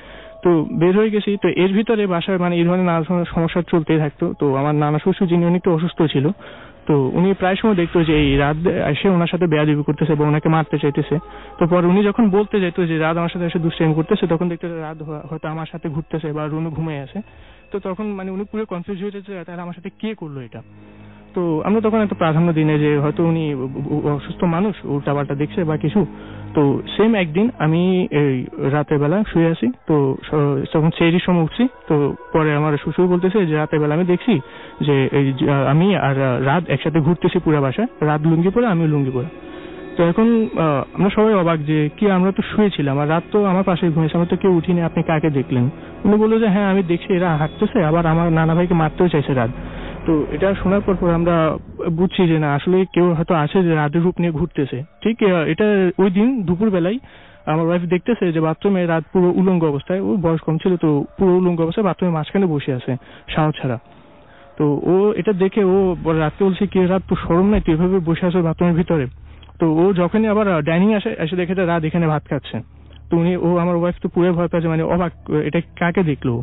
তো বের হয়ে গেছি, তো এর ভিতরে বাসায় মানে এই ধরনের নানা ধরনের সমস্যা চলতেই থাকতো। তো আমার নানা শ্বশুর যিনি উনি একটু অসুস্থ ছিল, তো উনি প্রায় সময় দেখতো যে এই রাত এসে ওনার সাথে বেয়াদবি করতেছে বা ওনাকে মারতে চাইতেছে। তো পরে উনি যখন বলতে যেত যে রাত আমার সাথে এসে দুষ্টাইমি করতেছে, তখন দেখতো রাত হয়তো আমার সাথে ঘুরতেছে বা রুমে ঘুমিয়ে আছে। তো তখন মানে উনি পুরো কনফিউজ হয়ে যেত তাহলে আমার সাথে কে করলো এটা। তো আমরা তখন একটা প্রাধান্য দিনে যে হয়তো উনি অসুস্থ মানুষ, উল্টাপাল্টা দেখছে বা কিছু। তো সেম একদিন আমি এই রাতের বেলা শুয়ে আছি, তো তখন সেরির সময় উঠছি। তো পরে আমার শ্বশুর বলতেছে যে রাতের বেলা আমি দেখছি যে এই আমি আর রাত একসাথে ঘুরতেছি পুরো বাসায়, রাত লুঙ্গি পরে আমি লুঙ্গি পরে। তো এখন আমরা সবাই অবাক যে কি আমরা তো শুয়েছিলাম আর রাত তো আমার পাশে ঘুমিয়েছে, আমরা তো কেউ উঠিনি, আপনি কাকে দেখলেন? উনি বললো যে হ্যাঁ আমি দেখছি এরা হাঁটতেছে, আবার আমার নানা ভাইকে মারতেও চাইছে রাত। তো এটা শোনার পর পর আমরা বুঝছি যে না আসলে কেউ হয়তো আছে যে রাতের রূপ নিয়ে ঘুরতেছে। ঠিক এটা ওই দিন দুপুর বেলায় আমার ওয়াইফ দেখতেছে যে বাথরুমে রাত পুরো উলঙ্গ অবস্থায়, ওর বয়স কম ছিল, তো পুরো উলঙ্গ অবস্থায় বাথরুমের মাঝখানে বসে আছে সাহস ছাড়া। তো ও এটা দেখে ও রাতকে বলছে কি রাত তো শরম নাই, তুই এভাবে বসে আছো বাথরুমের ভিতরে। তো ও যখনই আবার ডাইনিং আসে এসে দেখে রাত এখানে ভাত খাচ্ছে। তো উনি ও আমার ওয়াইফ তো পুরো ভয় পাচ্ছে, মানে অবাক এটা কাকে দেখলো।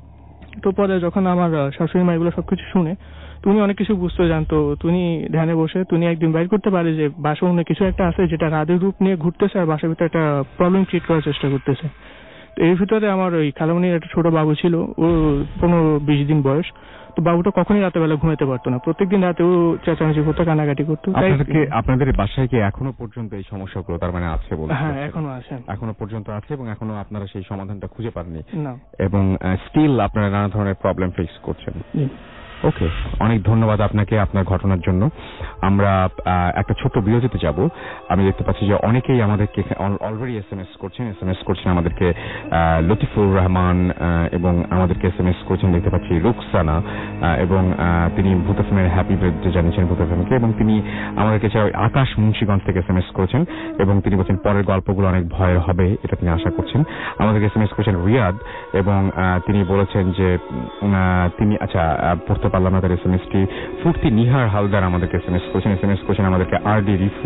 তো পরে যখন আমার শাশুড়ি মা এগুলো সবকিছু শুনে তুমি অনেক কিছু বুঝতে জানতো, তুমি ধ্যানে বসে তুমি একদিন বাইর করতে পারে যে বাসার অন্য কিছু একটা আছে যেটা রাতের রূপ নিয়ে ঘুরতেছে আর বাসার ভিতরে একটা প্রবলেম ক্রিয়েট করার চেষ্টা করতেছে। তো এর ভিতরে আমার ওই খালামণির একটা ছোট বাবু ছিল, ও পনেরো বিশ দিন বয়স। তো বাবুটা কখনই রাতের বেলা ঘুমাতে পারতো না, প্রত্যেকদিন রাতে ও চেঁচামেচি করতো, কানাকাটি করতো। আপনাদের বাসায় কি এখনো পর্যন্ত এই সমস্যাগুলো তার মানে আছে বলে? হ্যাঁ এখনো আছে, এখনো পর্যন্ত আছে এবং এখনো আপনারা সেই সমাধানটা খুঁজে পাননি না, এবং স্টিল আপনারা নানা ধরনের প্রবলেম ফেস করছেন। ওকে, অনেক ধন্যবাদ আপনাকে আপনার ঘটনার জন্য। আমরা একটা ছোট্ট বিরতিতে যাব। আমি দেখতে পাচ্ছি যে অনেকেই আমাদেরকে অলরেডি এস এম এস করছেন এস এম এস করছেন আমাদেরকে লতিফুর রহমান এবং আমাদেরকে এস এম এস করছেন দেখতে পাচ্ছি রুকসানা, এবং তিনি ভূত এফএমের হ্যাপি বার্থডে জানিয়েছেন ভূত এফএমকে, এবং তিনি আমাদেরকে আকাশ মুন্সিগঞ্জ থেকে এস এম এস করেছেন এবং তিনি বলছেন পরের গল্পগুলো অনেক ভয়ের হবে, এটা তিনি আশা করছেন। আমাদেরকে এস এম এস করেছেন রিয়াদ, এবং তিনি বলেছেন যে তিনি আচ্ছা পড়তে পারলাম না তার এস এম এসটি। ফুর্তি নিহার হালদার আমাদেরকে এস এম এস করেছেন এস এম এস করেছেন আমাদেরকে আর ডি রিফু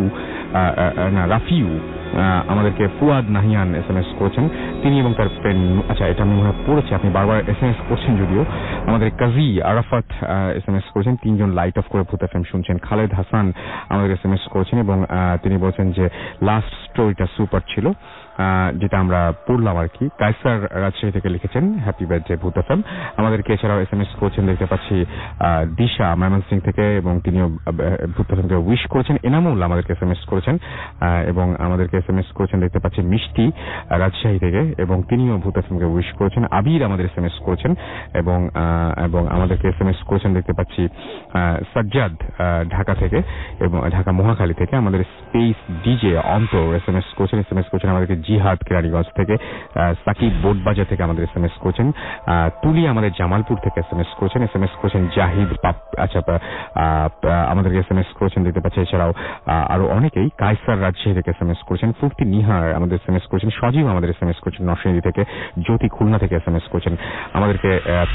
না রাফিউ, আমাদেরকে Fuad Nahian S M S করেছেন তিনি এবং তার ফ্রেন্ড। আচ্ছা, এটা আমি মনে পড়েছি, আপনি বারবার এস এম এস করছেন যদিও। আমাদের Kazi Arafat S M S করেছেন, তিনজন লাইট অফ করে ভূত এফএম শুনছেন। খালেদ হাসান আমাদের এস এম এস করেছেন এবং তিনি বলছেন যে লাস্ট স্টোরিটা সুপার ছিল, যেটা আমরা পড়লাম আর কি। কায়সার রাজশাহী থেকে লিখেছেন হ্যাপি বার্থডে ভূত এফএম। আমাদেরকে এছাড়াও এস এম এস করছেন দেখতে পাচ্ছি দিশা ময়মনসিং থেকে, এবং তিনিও ভূত এফএমকে উইশ করেছেন। এনামুল আমাদেরকে এস এম এস করেছেন এবং আমাদেরকে এস এম এস করেছেন দেখতে পাচ্ছি মিষ্টি রাজশাহী থেকে, এবং তিনিও ভূত এফএমকে উইশ করেছেন। আবির আমাদের এস এম এস করেছেন এবং এবং আমাদেরকে এস এম এস করেছেন দেখতে পাচ্ছি সাজ্জাদ ঢাকা থেকে এবং ঢাকা মহাখালী থেকে। আমাদের space DJ Antor S M S করেছেন এস এম এস করেছেন আমাদেরকে জিহাদ কেরানীগঞ্জ থেকে। সাকিব বোটবাজার থেকে আমাদের এস এম এস করেছেন। তুলি আমাদের জামালপুর থেকে এস এম এস করেছেন এস এম এস করেছেন জাহিদ পাপ আচ্ছা আমাদেরকে এস এম এস করেছেন দেখতে পাচ্ছি। এছাড়াও আরো অনেকেই কায়সার রাজশাহী থেকে এস এম এস করেছেন। ফুর্তি নিহার আমাদের এস এম এস করেছেন। সজীব আমাদের এস এম এস করেছেন নরসিংদী থেকে। জ্যোতি খুলনা থেকে এস এম এস করেছেন। আমাদেরকে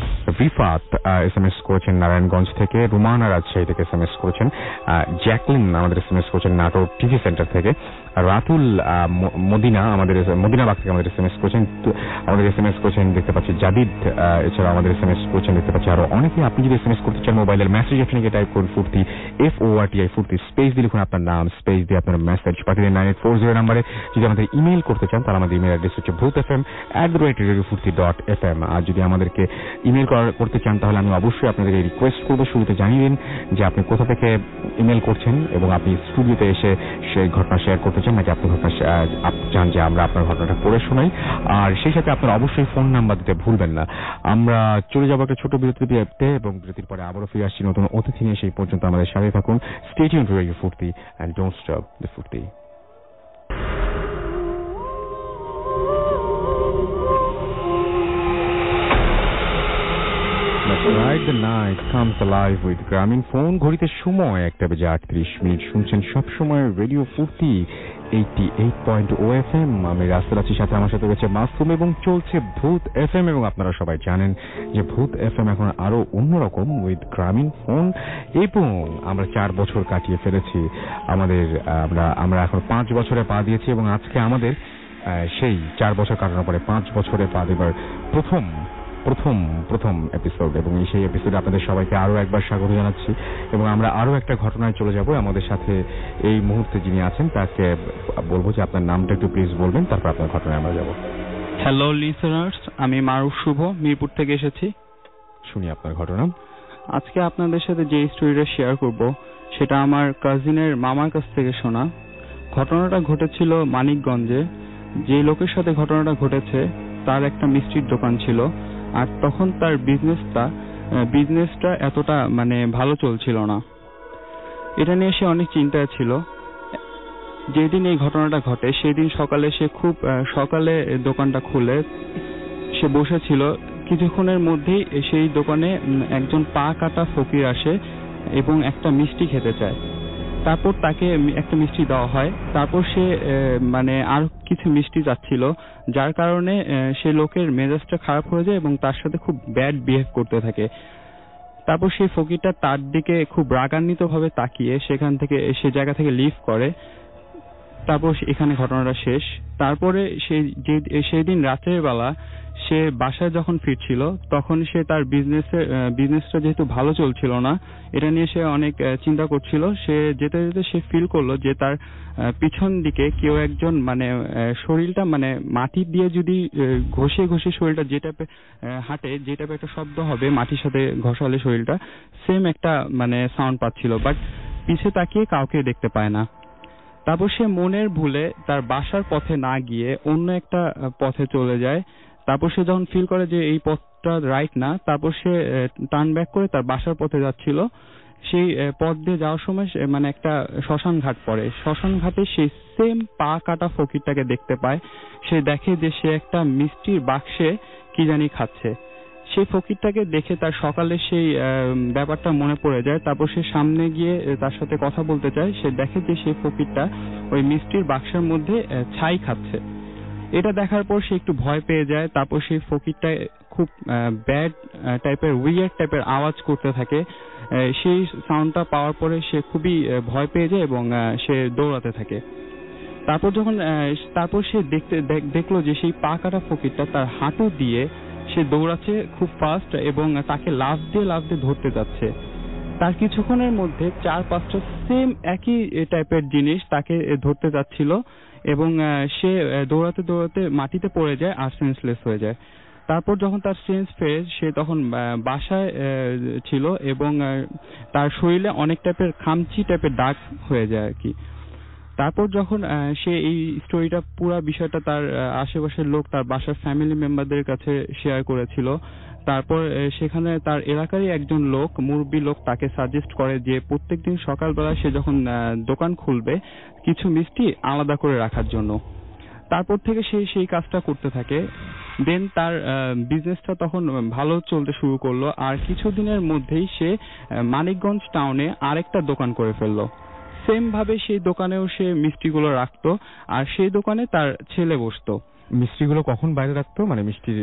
রিফাত এস এম এস করেছেন নারায়ণগঞ্জ থেকে। রুমানা রাজশাহী থেকে এস এম এস করেছেন। জ্যাকলিন আমাদের এস এম এস করেছেন নাটোর টিভি সেন্টার থেকে। রাতুল মদিনা আমাদের মদিনাবাগ থেকে আমাদের এস এম এস করেছেন আমাদের এস এম এস করেছেন দেখতে পাচ্ছি জাদিদ। এছাড়া আমাদের এস এম এস করেছেন দেখতে পাচ্ছি আরো অনেকে। আপনি যদি এস এম এস করতে চান মোবাইলের মেসেজ অপশনে টাইপ করুন Forti F O R T I Forti space দিয়ে লিখুন আপনার নাম, স্পেস দিয়ে আপনার মেসেজ পাঠিয়ে দিন নাইন এইট ফোর জিরো নাম্বারে। যদি আমাদের ইমেল করতে চান তাহলে আমাদের ইমেল অ্যাড্রেস হচ্ছে Bhoot F M at the rate radio Foorti dot F M. আর যদি আমাদেরকে ইমেল করতে চান তাহলে আমি অবশ্যই আপনাদেরকে রিকোয়েস্ট করবো শুরুতে জানিয়ে দিন যে আপনি কোথা থেকে ইমেল করছেন এবং আপনি স্টুডিওতে এসে সেই ঘটনা শেয়ার করতে চান নাকি আপনি ঘটনা চান যে আমরা আপনার ঘটনাটা পড়ে শোনাই। আর সেই সাথে আপনারা অবশ্যই ফোন নাম্বার দিতে ভুলবেন না। আমরা চলে যাবো একটা ছোট বিরতিতে এবং বিরতির পরে আবারও ফিরে আসছি নতুন অতিথি নিয়ে। সেই পর্যন্ত আমাদের সাথে থাকুন। Stay tuned to radio Foorti and don't stop the Foorti. Right, the night comes alive with Grameen phone. ঘড়িতে সময় একটা বেজে আটত্রিশ মিনিট। শুনছেন সব সময় radio Foorti eighty eight point O F M. আমি রাস্তার আছি, সাথে আমার সাথে রয়েছে মাসুম এবং চলছে ভূত এফ এম। এবং আপনারা সবাই জানেন যে ভূত এফ এম এখন আরো অন্যরকম উইথ গ্রামীণ ফোন। এবং আমরা চার বছর কাটিয়ে ফেলেছি আমাদের আমরা আমরা এখন পাঁচ বছরে পা দিয়েছি এবং আজকে আমাদের সেই চার বছর কাটানোর পরে পাঁচ বছরে পা দেবার প্রথম প্রথম প্রথম এপিসোড। এবং সেই এপিসোডে আপনাদের সবাইকে আরো একবার স্বাগত জানাচ্ছি এবং আমরা আরো একটা ঘটনায় চলে যাব। আমাদের সাথে এই মুহূর্তে যিনি আছেন তাকে বলবো যে আপনার নামটা একটু প্লিজ বলবেন, তারপর আপনার ঘটনায় আমরা যাব। হ্যালো লিসেনার্স, আমি মারুফ শুভ মিরপুর থেকে এসেছি। শুনি আপনার ঘটনা। আজকে আপনাদের সাথে যে স্টোরিটা শেয়ার করব সেটা আমার কাজিনের মামার কাছ থেকে শোনা। ঘটনাটা ঘটেছিল মানিকগঞ্জে। যে লোকের সাথে ঘটনাটা ঘটেছে তার একটা মিষ্টির দোকান ছিল, আর তখন তার বিজনেসটা বিজনেসটা এতটা মানে ভালো চলছিল না। এটা নিয়ে সে অনেক চিন্তায় ছিল। যেদিন এই ঘটনাটা ঘটে সেদিন সকালে সে খুব সকালে দোকানটা খুলে সে বসেছিল। কিছুক্ষণের মধ্যেই সেই দোকানে একজন পা কাটা ফকির আসে এবং একটা মিষ্টি খেতে চায়। তারপর তাকে একটা মিষ্টি দেওয়া হয়। তারপর সে মানে আর কিছু মিষ্টি যাচ্ছিল, যার কারণে সে লোকের মেজাজটা খারাপ হয়ে যায় এবং তার সাথে খুব ব্যাড বিহেভ করতে থাকে। তারপর সেই ফকিরটা তার দিকে খুব রাগান্বিত ভাবে তাকিয়ে সেখান থেকে সে জায়গা থেকে লিভ করে। তারপর এখানে ঘটনাটা শেষ। তারপরে সেই যে সেই দিন রাতের বেলা সে বাসায় যখন ফিরছিল তখন সে তার বিজনেসের বিজনেসটা যেহেতু ভালো চলছিল না, এটা নিয়ে সে অনেক চিন্তা করছিল। সে যেতে যেতে সে ফিল করলো যে তার পিছন দিকে কেউ একজন মানে শরীরটা মানে মাটি দিয়ে যদি ঘষে ঘষে শরীরটা যে টাইপের হাঁটে, যে টাইপের একটা শব্দ হবে মাটির সাথে ঘষালে শরীরটা, সেম একটা মানে সাউন্ড পাচ্ছিল, বাট পিছে তাকিয়ে কাউকে দেখতে পায় না। তারপর সে মনের ভুলে তার বাসার পথে না গিয়ে অন্য একটা পথে চলে যায়, তারপর সে যখন ফিল করে যে এই পথটা রাইট না, তারপর সে টার্ন ব্যাক করে তার বাসার পথে যাচ্ছিল। সেই পথ দিয়ে যাওয়ার সময় মানে একটা শ্মশান ঘাট পড়ে। শ্মশান ঘাটে সেই সেম পা কাটা ফকিরটাকে দেখতে পায়। সে দেখে যে সে একটা মিষ্টির বাক্সে কি জানি খাচ্ছে। সেই ফকিরটাকে দেখে তার সকালে সেই ব্যাপারটা মনে পড়ে যায়। তারপর সে সামনে গিয়ে তার সাথে কথা বলতে চায়। সে দেখে যে সেই ফকিরটা ওই মিষ্টির বাক্সের মধ্যে ছাই খাচ্ছে। এটা দেখার পর সে একটু ভয় পেয়ে যায়। তারপর সেই ফকিরটা খুব ব্যাড টাইপের উইয়ার্ড টাইপের আওয়াজ করতে থাকে। সেই সাউন্ডটা পাওয়ার পরে সে খুবই ভয় পেয়ে যায় এবং সে দৌড়াতে থাকে। তারপর যখন তারপর সে দেখতে দেখলো যে সেই পা কাটা ফকিরটা তার হাঁটু দিয়ে সে দৌড়াচ্ছে খুব ফাস্ট এবং তাকে লাফ দিয়ে লাফ দিয়ে ধরতে যাচ্ছে। তার কিছুক্ষণের মধ্যে চার পাঁচটা সেম একই টাইপের জিনিস তাকে ধরতে যাচ্ছিল এবং সে দৌড়াতে দৌড়াতে মাটিতে পড়ে যায় আর সেন্সলেস হয়ে যায়। তারপর যখন তার সেন্স ফেরে সে তখন বাসায় ছিল এবং তার শরীরে অনেক টাইপের খামচি টাইপের দাগ হয়ে যায় আর কি। তারপর যখন সে এই স্টোরিটা পুরো বিষয়টা তার আশেপাশের লোক, তার বাসার ফ্যামিলি মেম্বারদের কাছে শেয়ার করেছিল। তারপর সেখানে তার এলাকারই একজন লোক, মুরব্বী লোক, তাকে সাজেস্ট করে যে প্রত্যেকদিন সকালবেলা সে যখন দোকান খুলবে কিছু মিষ্টি আলাদা করে রাখার জন্য। তারপর থেকে সে সেই কাজটা করতে থাকে। দেন তার বিজনেসটা তখন ভালো চলতে শুরু করলো। আর কিছুদিনের মধ্যেই সে মানিকগঞ্জ টাউনে আরেকটা দোকান করে ফেললো। সেম ভাবে সেই দোকানেও সে মিষ্টিগুলো রাখতো আর সেই দোকানে তার ছেলে বসতো। মিষ্টিগুলো কখন বাইরে রাখতো, মানে মিষ্টি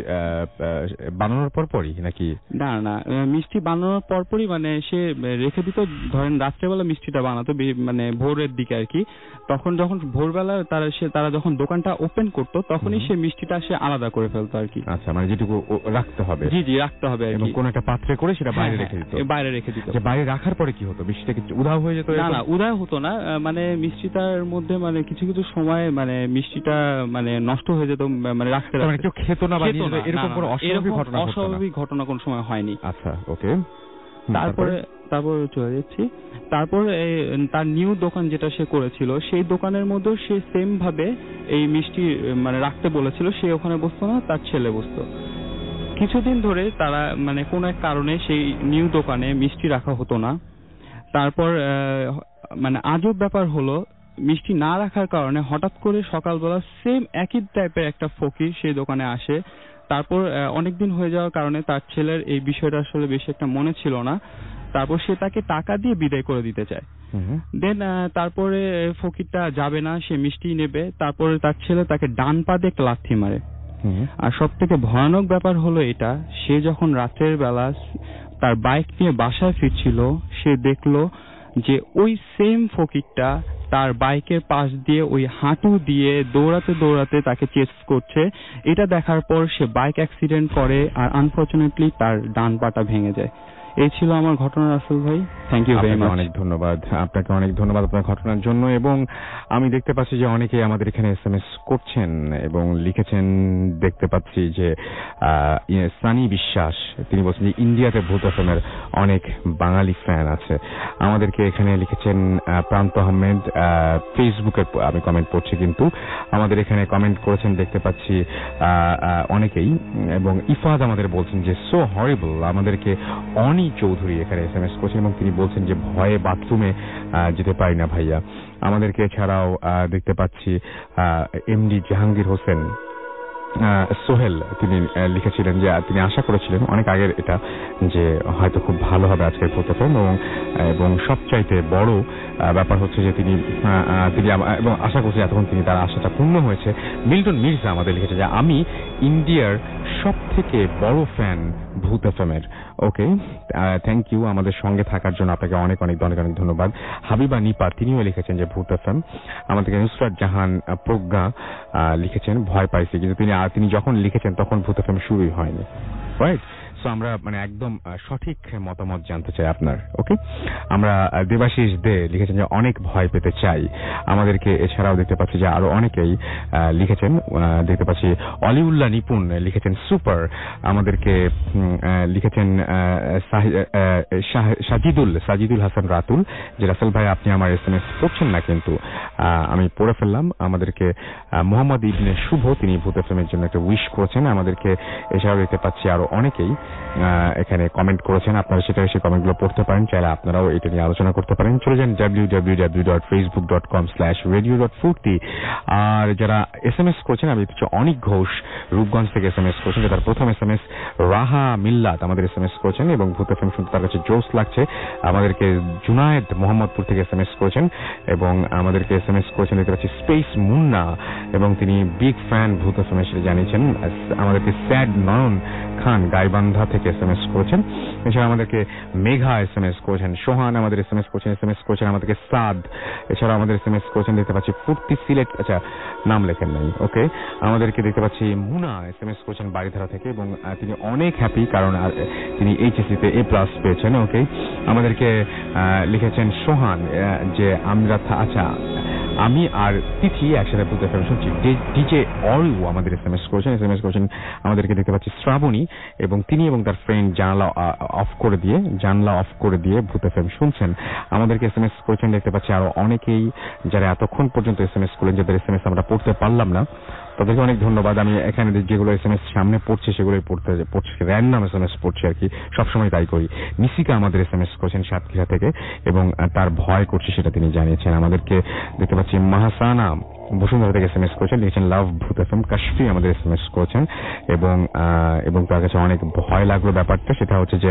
বানানোর পর পরই নাকি? না না মিষ্টি বানানোর পর পরই, মানে সে রেখে দিত। ধরেন রাত্রেবেলা মিষ্টিটা বানাতো মানে ভোরের দিকে আর কি। তখন যখন ভোরবেলা তারা সে তারা যখন দোকানটা ওপেন করতো তখনই সে মিষ্টিটা সে আলাদা করে ফেলতো আর কি। আচ্ছা, মানে যেটুকু রাখতে হবে। জি জি রাখতে হবে আর কি। এবং কোন একটা পাত্রে করে সেটা বাইরে রেখে দিত। বাইরে রেখে দিত। যে বাইরে রাখার পরে কি হতো, মিষ্টিটা কি উধাও হয়ে যেত? না না উধাও হতো না, মানে মিষ্টিটার মধ্যে মানে কিছু কিছু সময় মানে মিষ্টিটা মানে নষ্ট হয়ে যেত, মানে রাখতে মানে কেউ খেত না বা এরকম কোনো অস্বাভাবিক ঘটনা অস্বাভাবিক ঘটনা কোন সময় হয়নি। আচ্ছা ওকে। তারপরে তারপর চলে যাচ্ছি। তারপর তার নিউ দোকান যেটা সে করেছিল সেই দোকানের মধ্যে সে সেম ভাবে এই মিষ্টি মানে রাখতে বলেছিল। সে ওখানে বসতো না, তার ছেলে বসতো। কিছুদিন ধরে তারা মানে কোন এক কারণে সেই নিউ দোকানে মিষ্টি রাখা হতো না। তারপর মানে আজব ব্যাপার হলো, মিষ্টি না রাখার কারণে হঠাৎ করে সকালবেলা সেম একই টাইপের একটা ফকির সেই দোকানে আসে। তারপর অনেকদিন হয়ে যাওয়ার কারণে তার ছেলের এই বিষয়টা আসলে বেশি একটা মনে ছিল না। তারপর সে তাকে টাকা দিয়ে বিদায় করে দিতে চায়। দেন তারপরে ফকিরটা যাবে না, সে মিষ্টি নেবে। তারপরে তার ছেলে তাকে ডান পা দিয়ে একটা লাথি মারে। আর সব থেকে ভয়ানক ব্যাপার হলো এটা, সে যখন রাতের বেলা তার বাইক নিয়ে বাসায় ফিরছিল সে দেখলো যে ওই সেম ফকিরটা তার বাইকের পাশ দিয়ে ওই হাঁটু দিয়ে দৌড়াতে দৌড়াতে তাকে চেস করছে। এটা দেখার পর সে বাইক অ্যাক্সিডেন্ট করে আর আনফরচুনেটলি তার ডান পাটা ভেঙে যায়। এই ছিল আমার ঘটনা রাসেল ভাই। Thank you very much. অনেক ধন্যবাদ আপনাকে, অনেক ধন্যবাদ আপনার ঘটনার জন্য। এবং আমি দেখতে পাচ্ছি যে অনেকে আমাদের এখানে এস এম এস করছেন এবং লিখেছেন। দেখতে পাচ্ছি যে সানি বিশ্বাস তিনি বলছেন যে ইন্ডিয়াতে ভূত এফএমের অনেক বাঙালি ফ্যান আছে। আমাদেরকে এখানে লিখেছেন প্রান্ত আহমেদ, ফেসবুকের আমি কমেন্ট পড়ছি কিন্তু আমাদের এখানে কমেন্ট করেছেন দেখতে পাচ্ছি অনেকেই। এবং ইফাদ আমাদের বলছেন যে সো হরিবল। আমাদেরকে অনি চৌধুরী এখানে এস এম এস করছেন এবং তিনি বলছেন যে ভয়ে বাথরুমে যেতে পারি না ভাইয়া। আমাদেরকে এছাড়াও দেখতে পাচ্ছি এমডি জাহাঙ্গীর হোসেন সোহেল তিনি লিখেছিলেন যে তিনি আশা করেছিলেন অনেক আগের এটা যে হয়তো খুব ভালো হবে আজকের প্রোগ্রাম এবং এবং সবচাইতে বড় ব্যাপার হচ্ছে যে তিনি তিনি এবং আশা করছি এতক্ষণ তিনি তার আশাটা পূর্ণ হয়েছে। মিল্টন মির্জা আমাদের লিখেছে যে আমি ইন্ডিয়ার সব থেকে বড় ফ্যান ভূত এফএমের। ওকে, থ্যাংক ইউ আমাদের সঙ্গে থাকার জন্য আপনাকে অনেক অনেক অনেক অনেক ধন্যবাদ। হাবিবা নিপা তিনিও লিখেছেন যে ভূত এফএম। আমাদেরকে নুসরাত জাহান প্রজ্ঞা লিখেছেন ভয় পাইছে, কিন্তু তিনি তিনি যখন লিখেছেন তখন ভূত এফএম শুরুই হয়নি। রাইট, সো আমরা মানে একদম সঠিক মতামত জানতে চাই আপনার। ওকে, আমরা দেবাশিস দে লিখেছেন যে অনেক ভয় পেতে চাই আমাদেরকে। এছাড়াও দেখতে পাচ্ছি যে আরো অনেকেই লিখেছেন, দেখতে পাচ্ছি অলিউল্লাহ নিপুণ লিখেছেন সুপার, আমাদেরকে লিখেছেন সাজিদুল সাজিদুল হাসান রাতুল যে রাসেল ভাই আপনি আমার এস এম এস পড়ছেন না, কিন্তু আমি পড়ে ফেললাম। আমাদেরকে মোহাম্মদ ইবনে শুভ তিনি ভূত এফএমের জন্য একটা উইশ করেছেন আমাদেরকে। এছাড়াও দেখতে পাচ্ছি আরো অনেকেই এখানে কমেন্ট করেছেন, আপনারা সেটা সেই কমেন্টগুলো পড়তে পারেন, চাইলে আপনারাও এটা নিয়ে আলোচনা করতে পারেন। চলে যান W W W dot Facebook dot com slash radio dot Foorti. আর যারা এস এম এস করেছেন, আমি হচ্ছে অনিক ঘোষ রূপগঞ্জ থেকে এস এম এস করেছেন, তার প্রথম এস এম এস রাহা মিল্লাত আমাদের এস এম এস করেছেন এবং ভূত এফএম শুনতে তার কাছে জোস লাগছে। আমাদেরকে জুনায়েদ মোহাম্মদপুর থেকে এস এম এস করেছেন এবং আমাদেরকে এস এম এস করেছেন দেখতে পাচ্ছি স্পেস মুন্না এবং তিনি বিগ ফ্যান ভূত এফএম এর জানিয়েছেন। আমাদেরকে স্যাড নয়ন খান গাইবান্ধা থেকে এস এম এস করেছেন। এছাড়া আমাদেরকে মেঘা এস এম এস করেছেন, সোহান আমাদের এস এম এস করেছেন, এস এম এস করেছেন আমাদেরকে সাদ। এছাড়া আমাদের এস এম এস করেছেন দেখতে পাচ্ছি ফুর্তি সিলেট, আচ্ছা নাম লেখেন নাই, ওকে। আমাদেরকে দেখতে পাচ্ছি মুনা এস এম এস করেছেন বাড়িধারা থেকে এবং তিনি অনেক হ্যাপি কারণ তিনি এইচএসসি তে এ প্লাস পেয়েছেন, ওকে। আমাদেরকে লিখেছেন সোহান যে আমরা আচ্ছা আমি আর তিথি একসাথে ভূত এফএম শুনছি। ডিজে অরিউ আমাদের এস এম এস করেছেন, এস এম এস করেছেন আমাদেরকে দেখতে পাচ্ছি শ্রাবণী এবং তিনি এবং তার ফ্রেন্ড জানলা অফ করে দিয়ে জানলা অফ করে দিয়ে ভূত এফএম শুনছেন। আমাদেরকে এস এম এস করেছেন দেখতে পাচ্ছি আরো অনেকেই যারা এতক্ষণ পর্যন্ত এস এম এস করলেন, যাদের এস এম এস আমরা পড়তে পারলাম না তাদেরকে অনেক ধন্যবাদ। আমি এখানে যেগুলো এস এম এস সামনে পড়ছে সেগুলোই পড়তে পড়ছি, র্যান্ডম এস এম এস পড়ছি আর কি, সবসময় তাই করি। নিশিকা আমাদের এস এম এস করেছেন সাতক্ষীরা থেকে এবং তার ভয় করছে সেটা তিনি জানিয়েছেন। আমাদেরকে দেখতে পাচ্ছি মাহাসানা বসুন্ধরা থেকে এস এম এস করেছেন, লিখেছেন লাভ ভূত এফএম। কাশফি আমাদের এস এম এস করেছেন এবং এবং তার কাছে অনেক ভয় লাগলো ব্যাপারটা, সেটা হচ্ছে যে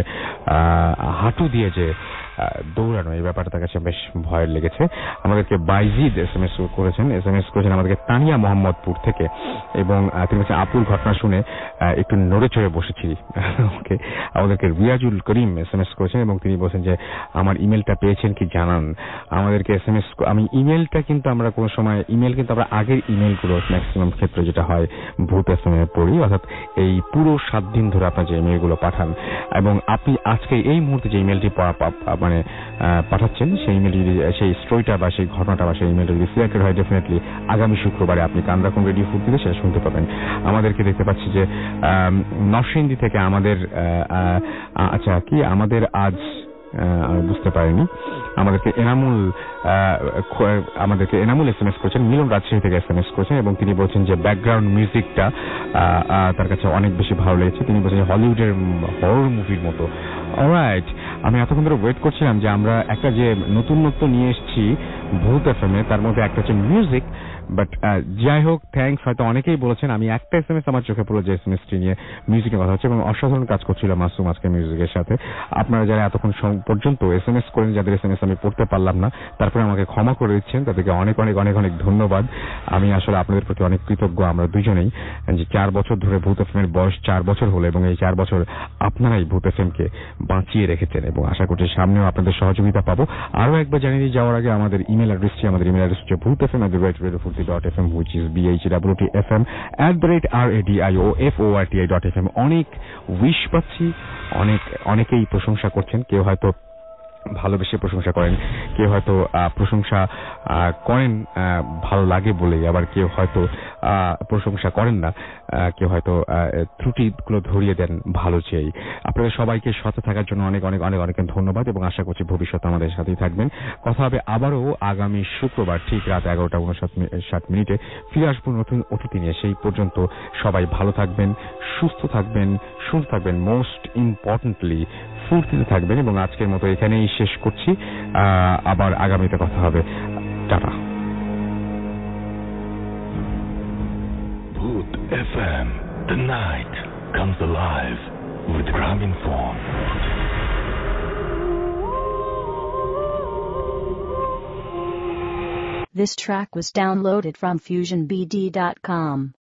হাঁটু দিয়ে যে দৌড়ানো, এই ব্যাপারটা তার কাছে বেশ ভয় লেগেছে। আমাদেরকে বাইজিদ এস এম এস করেছেন, এস এম এস করেছেন আমাদেরকে তানিয়া মোহাম্মদপুর থেকে এবং তিনি বলছেন আপুর ঘটনা শুনে একটু নড়ে চড়ে বসেছি, ওকে। আমাদেরকে Riazul Karim S M S করেছেন এবং তিনি বলছেন যে আমার ইমেলটা পেয়েছেন কি জানান। আমাদেরকে এস এম এস, আমি ইমেলটা কিন্তু আমরা কোনো সময় ইমেল কিন্তু আমরা আগের ইমেলগুলো ম্যাক্সিমাম ক্ষেত্রে যেটা হয় ভূত এস এম এ পড়ি, অর্থাৎ এই পুরো সাত দিন ধরে আপনার যে ইমেলগুলো পাঠান এবং আপনি আজকে এই মুহূর্তে যে ইমেলটি মানে পাঠাচ্ছেন সেই ইমেলটি, সেই স্টোরিটা বা সেই ঘটনাটা বা সেই ইমেলটা যদি সিলেক্টেড হয় ডেফিনেটলি আগামী শুক্রবারে আপনি কান রাখুন রেডিও ফুর্তিতে সেটা শুনতে পাবেন। আমাদেরকে দেখতে পাচ্ছি যে নরসিংদী থেকে আমাদের আচ্ছা কি আমাদের আজ আমি বুঝতে পারিনি, আমাদেরকে এনামুল আমাদেরকে এনামুল এস এম এস করেছেন, মিলন রাজশাহী থেকে এস এম এস করেছেন এবং তিনি বলছেন যে ব্যাকগ্রাউন্ড মিউজিকটা তার কাছে অনেক বেশি ভালো লেগেছে। তিনি বলছেন হলিউডের হরর মুভির মতো। অলরাইট, আমি এতক্ষণ ধরে ওয়েট করছিলাম যে আমরা একটা যে নতুন নতুন নিয়ে এসেছি ভূত এফএম এ, তার মধ্যে একটা হচ্ছে মিউজিক, বাট যাই হোক থ্যাঙ্কস। হয়তো অনেকেই বলেছেন, আমি একটা এস এম এস আমার চোখে পড়লো যে এস এম এস টি নিয়ে মিউজিকের কথা হচ্ছে এবং অসাধারণ কাজ করছিল মাসুম আজকে মিউজিকের সাথে। আপনারা যারা এতক্ষণ পর্যন্ত এস এম এস করেন, যাদের এস এম এস আমি পড়তে পারলাম না তারপরে আমাকে ক্ষমা করে দিচ্ছেন, তাদেরকে অনেক অনেক অনেক অনেক ধন্যবাদ। আমি আসলে আপনাদের প্রতি অনেক কৃতজ্ঞ। আমরা দুজনেই যে চার বছর ধরে ভূত এফএম এর বয়স চার বছর হলো এবং এই চার বছর আপনারাই ভূত এফএম কে বাঁচিয়ে রেখেছেন এবং আশা করছি সামনেও আপনাদের সহযোগিতা পাবো। আরো একবার জানিয়ে দিয়ে যাওয়ার আগে আমাদের ইমেল অ্যাড্রেসটি, আমাদের ইমেল অ্যাড্রেস হচ্ছে Bhoot FM at the rate radio Foorti dot F M, which is b h e w t f m at the rate r a d i o f o r t i dot f m। অনেক wish পাচ্ছি, অনেক অনেকেই প্রশংসা করছেন, কেউ হয়তো ভালোবেসে প্রশংসা করেন, কেউ হয়তো প্রশংসা করেন ভালো লাগে বলেই, আবার কেউ হয়তো প্রশংসা করেন না, কেউ হয়তো ত্রুটিগুলো ধরিয়ে দেন ভালো চেয়েই। আপনাদের সবাইকে সাথে থাকার জন্য অনেক অনেক অনেক অনেক ধন্যবাদ এবং আশা করছি ভবিষ্যতে আমাদের সাথেই থাকবেন। কথা হবে আবারও আগামী শুক্রবার ঠিক রাত এগারোটা উনষাট মিনিটে ফিরে আসবো নতুন অতিথি নিয়ে। সেই পর্যন্ত সবাই ভালো থাকবেন, সুস্থ থাকবেন, সুস্থ থাকবেন, মোস্ট ইম্পর্টেন্টলি ফুর্তিতে থাকবেন এবং আজকের মতো এখানেই শেষ করছি। আবার আগামীতে কথা হবে। টাটা। Bhoot F M, the night comes alive with Graminphone. This track was downloaded from fusion b d dot com.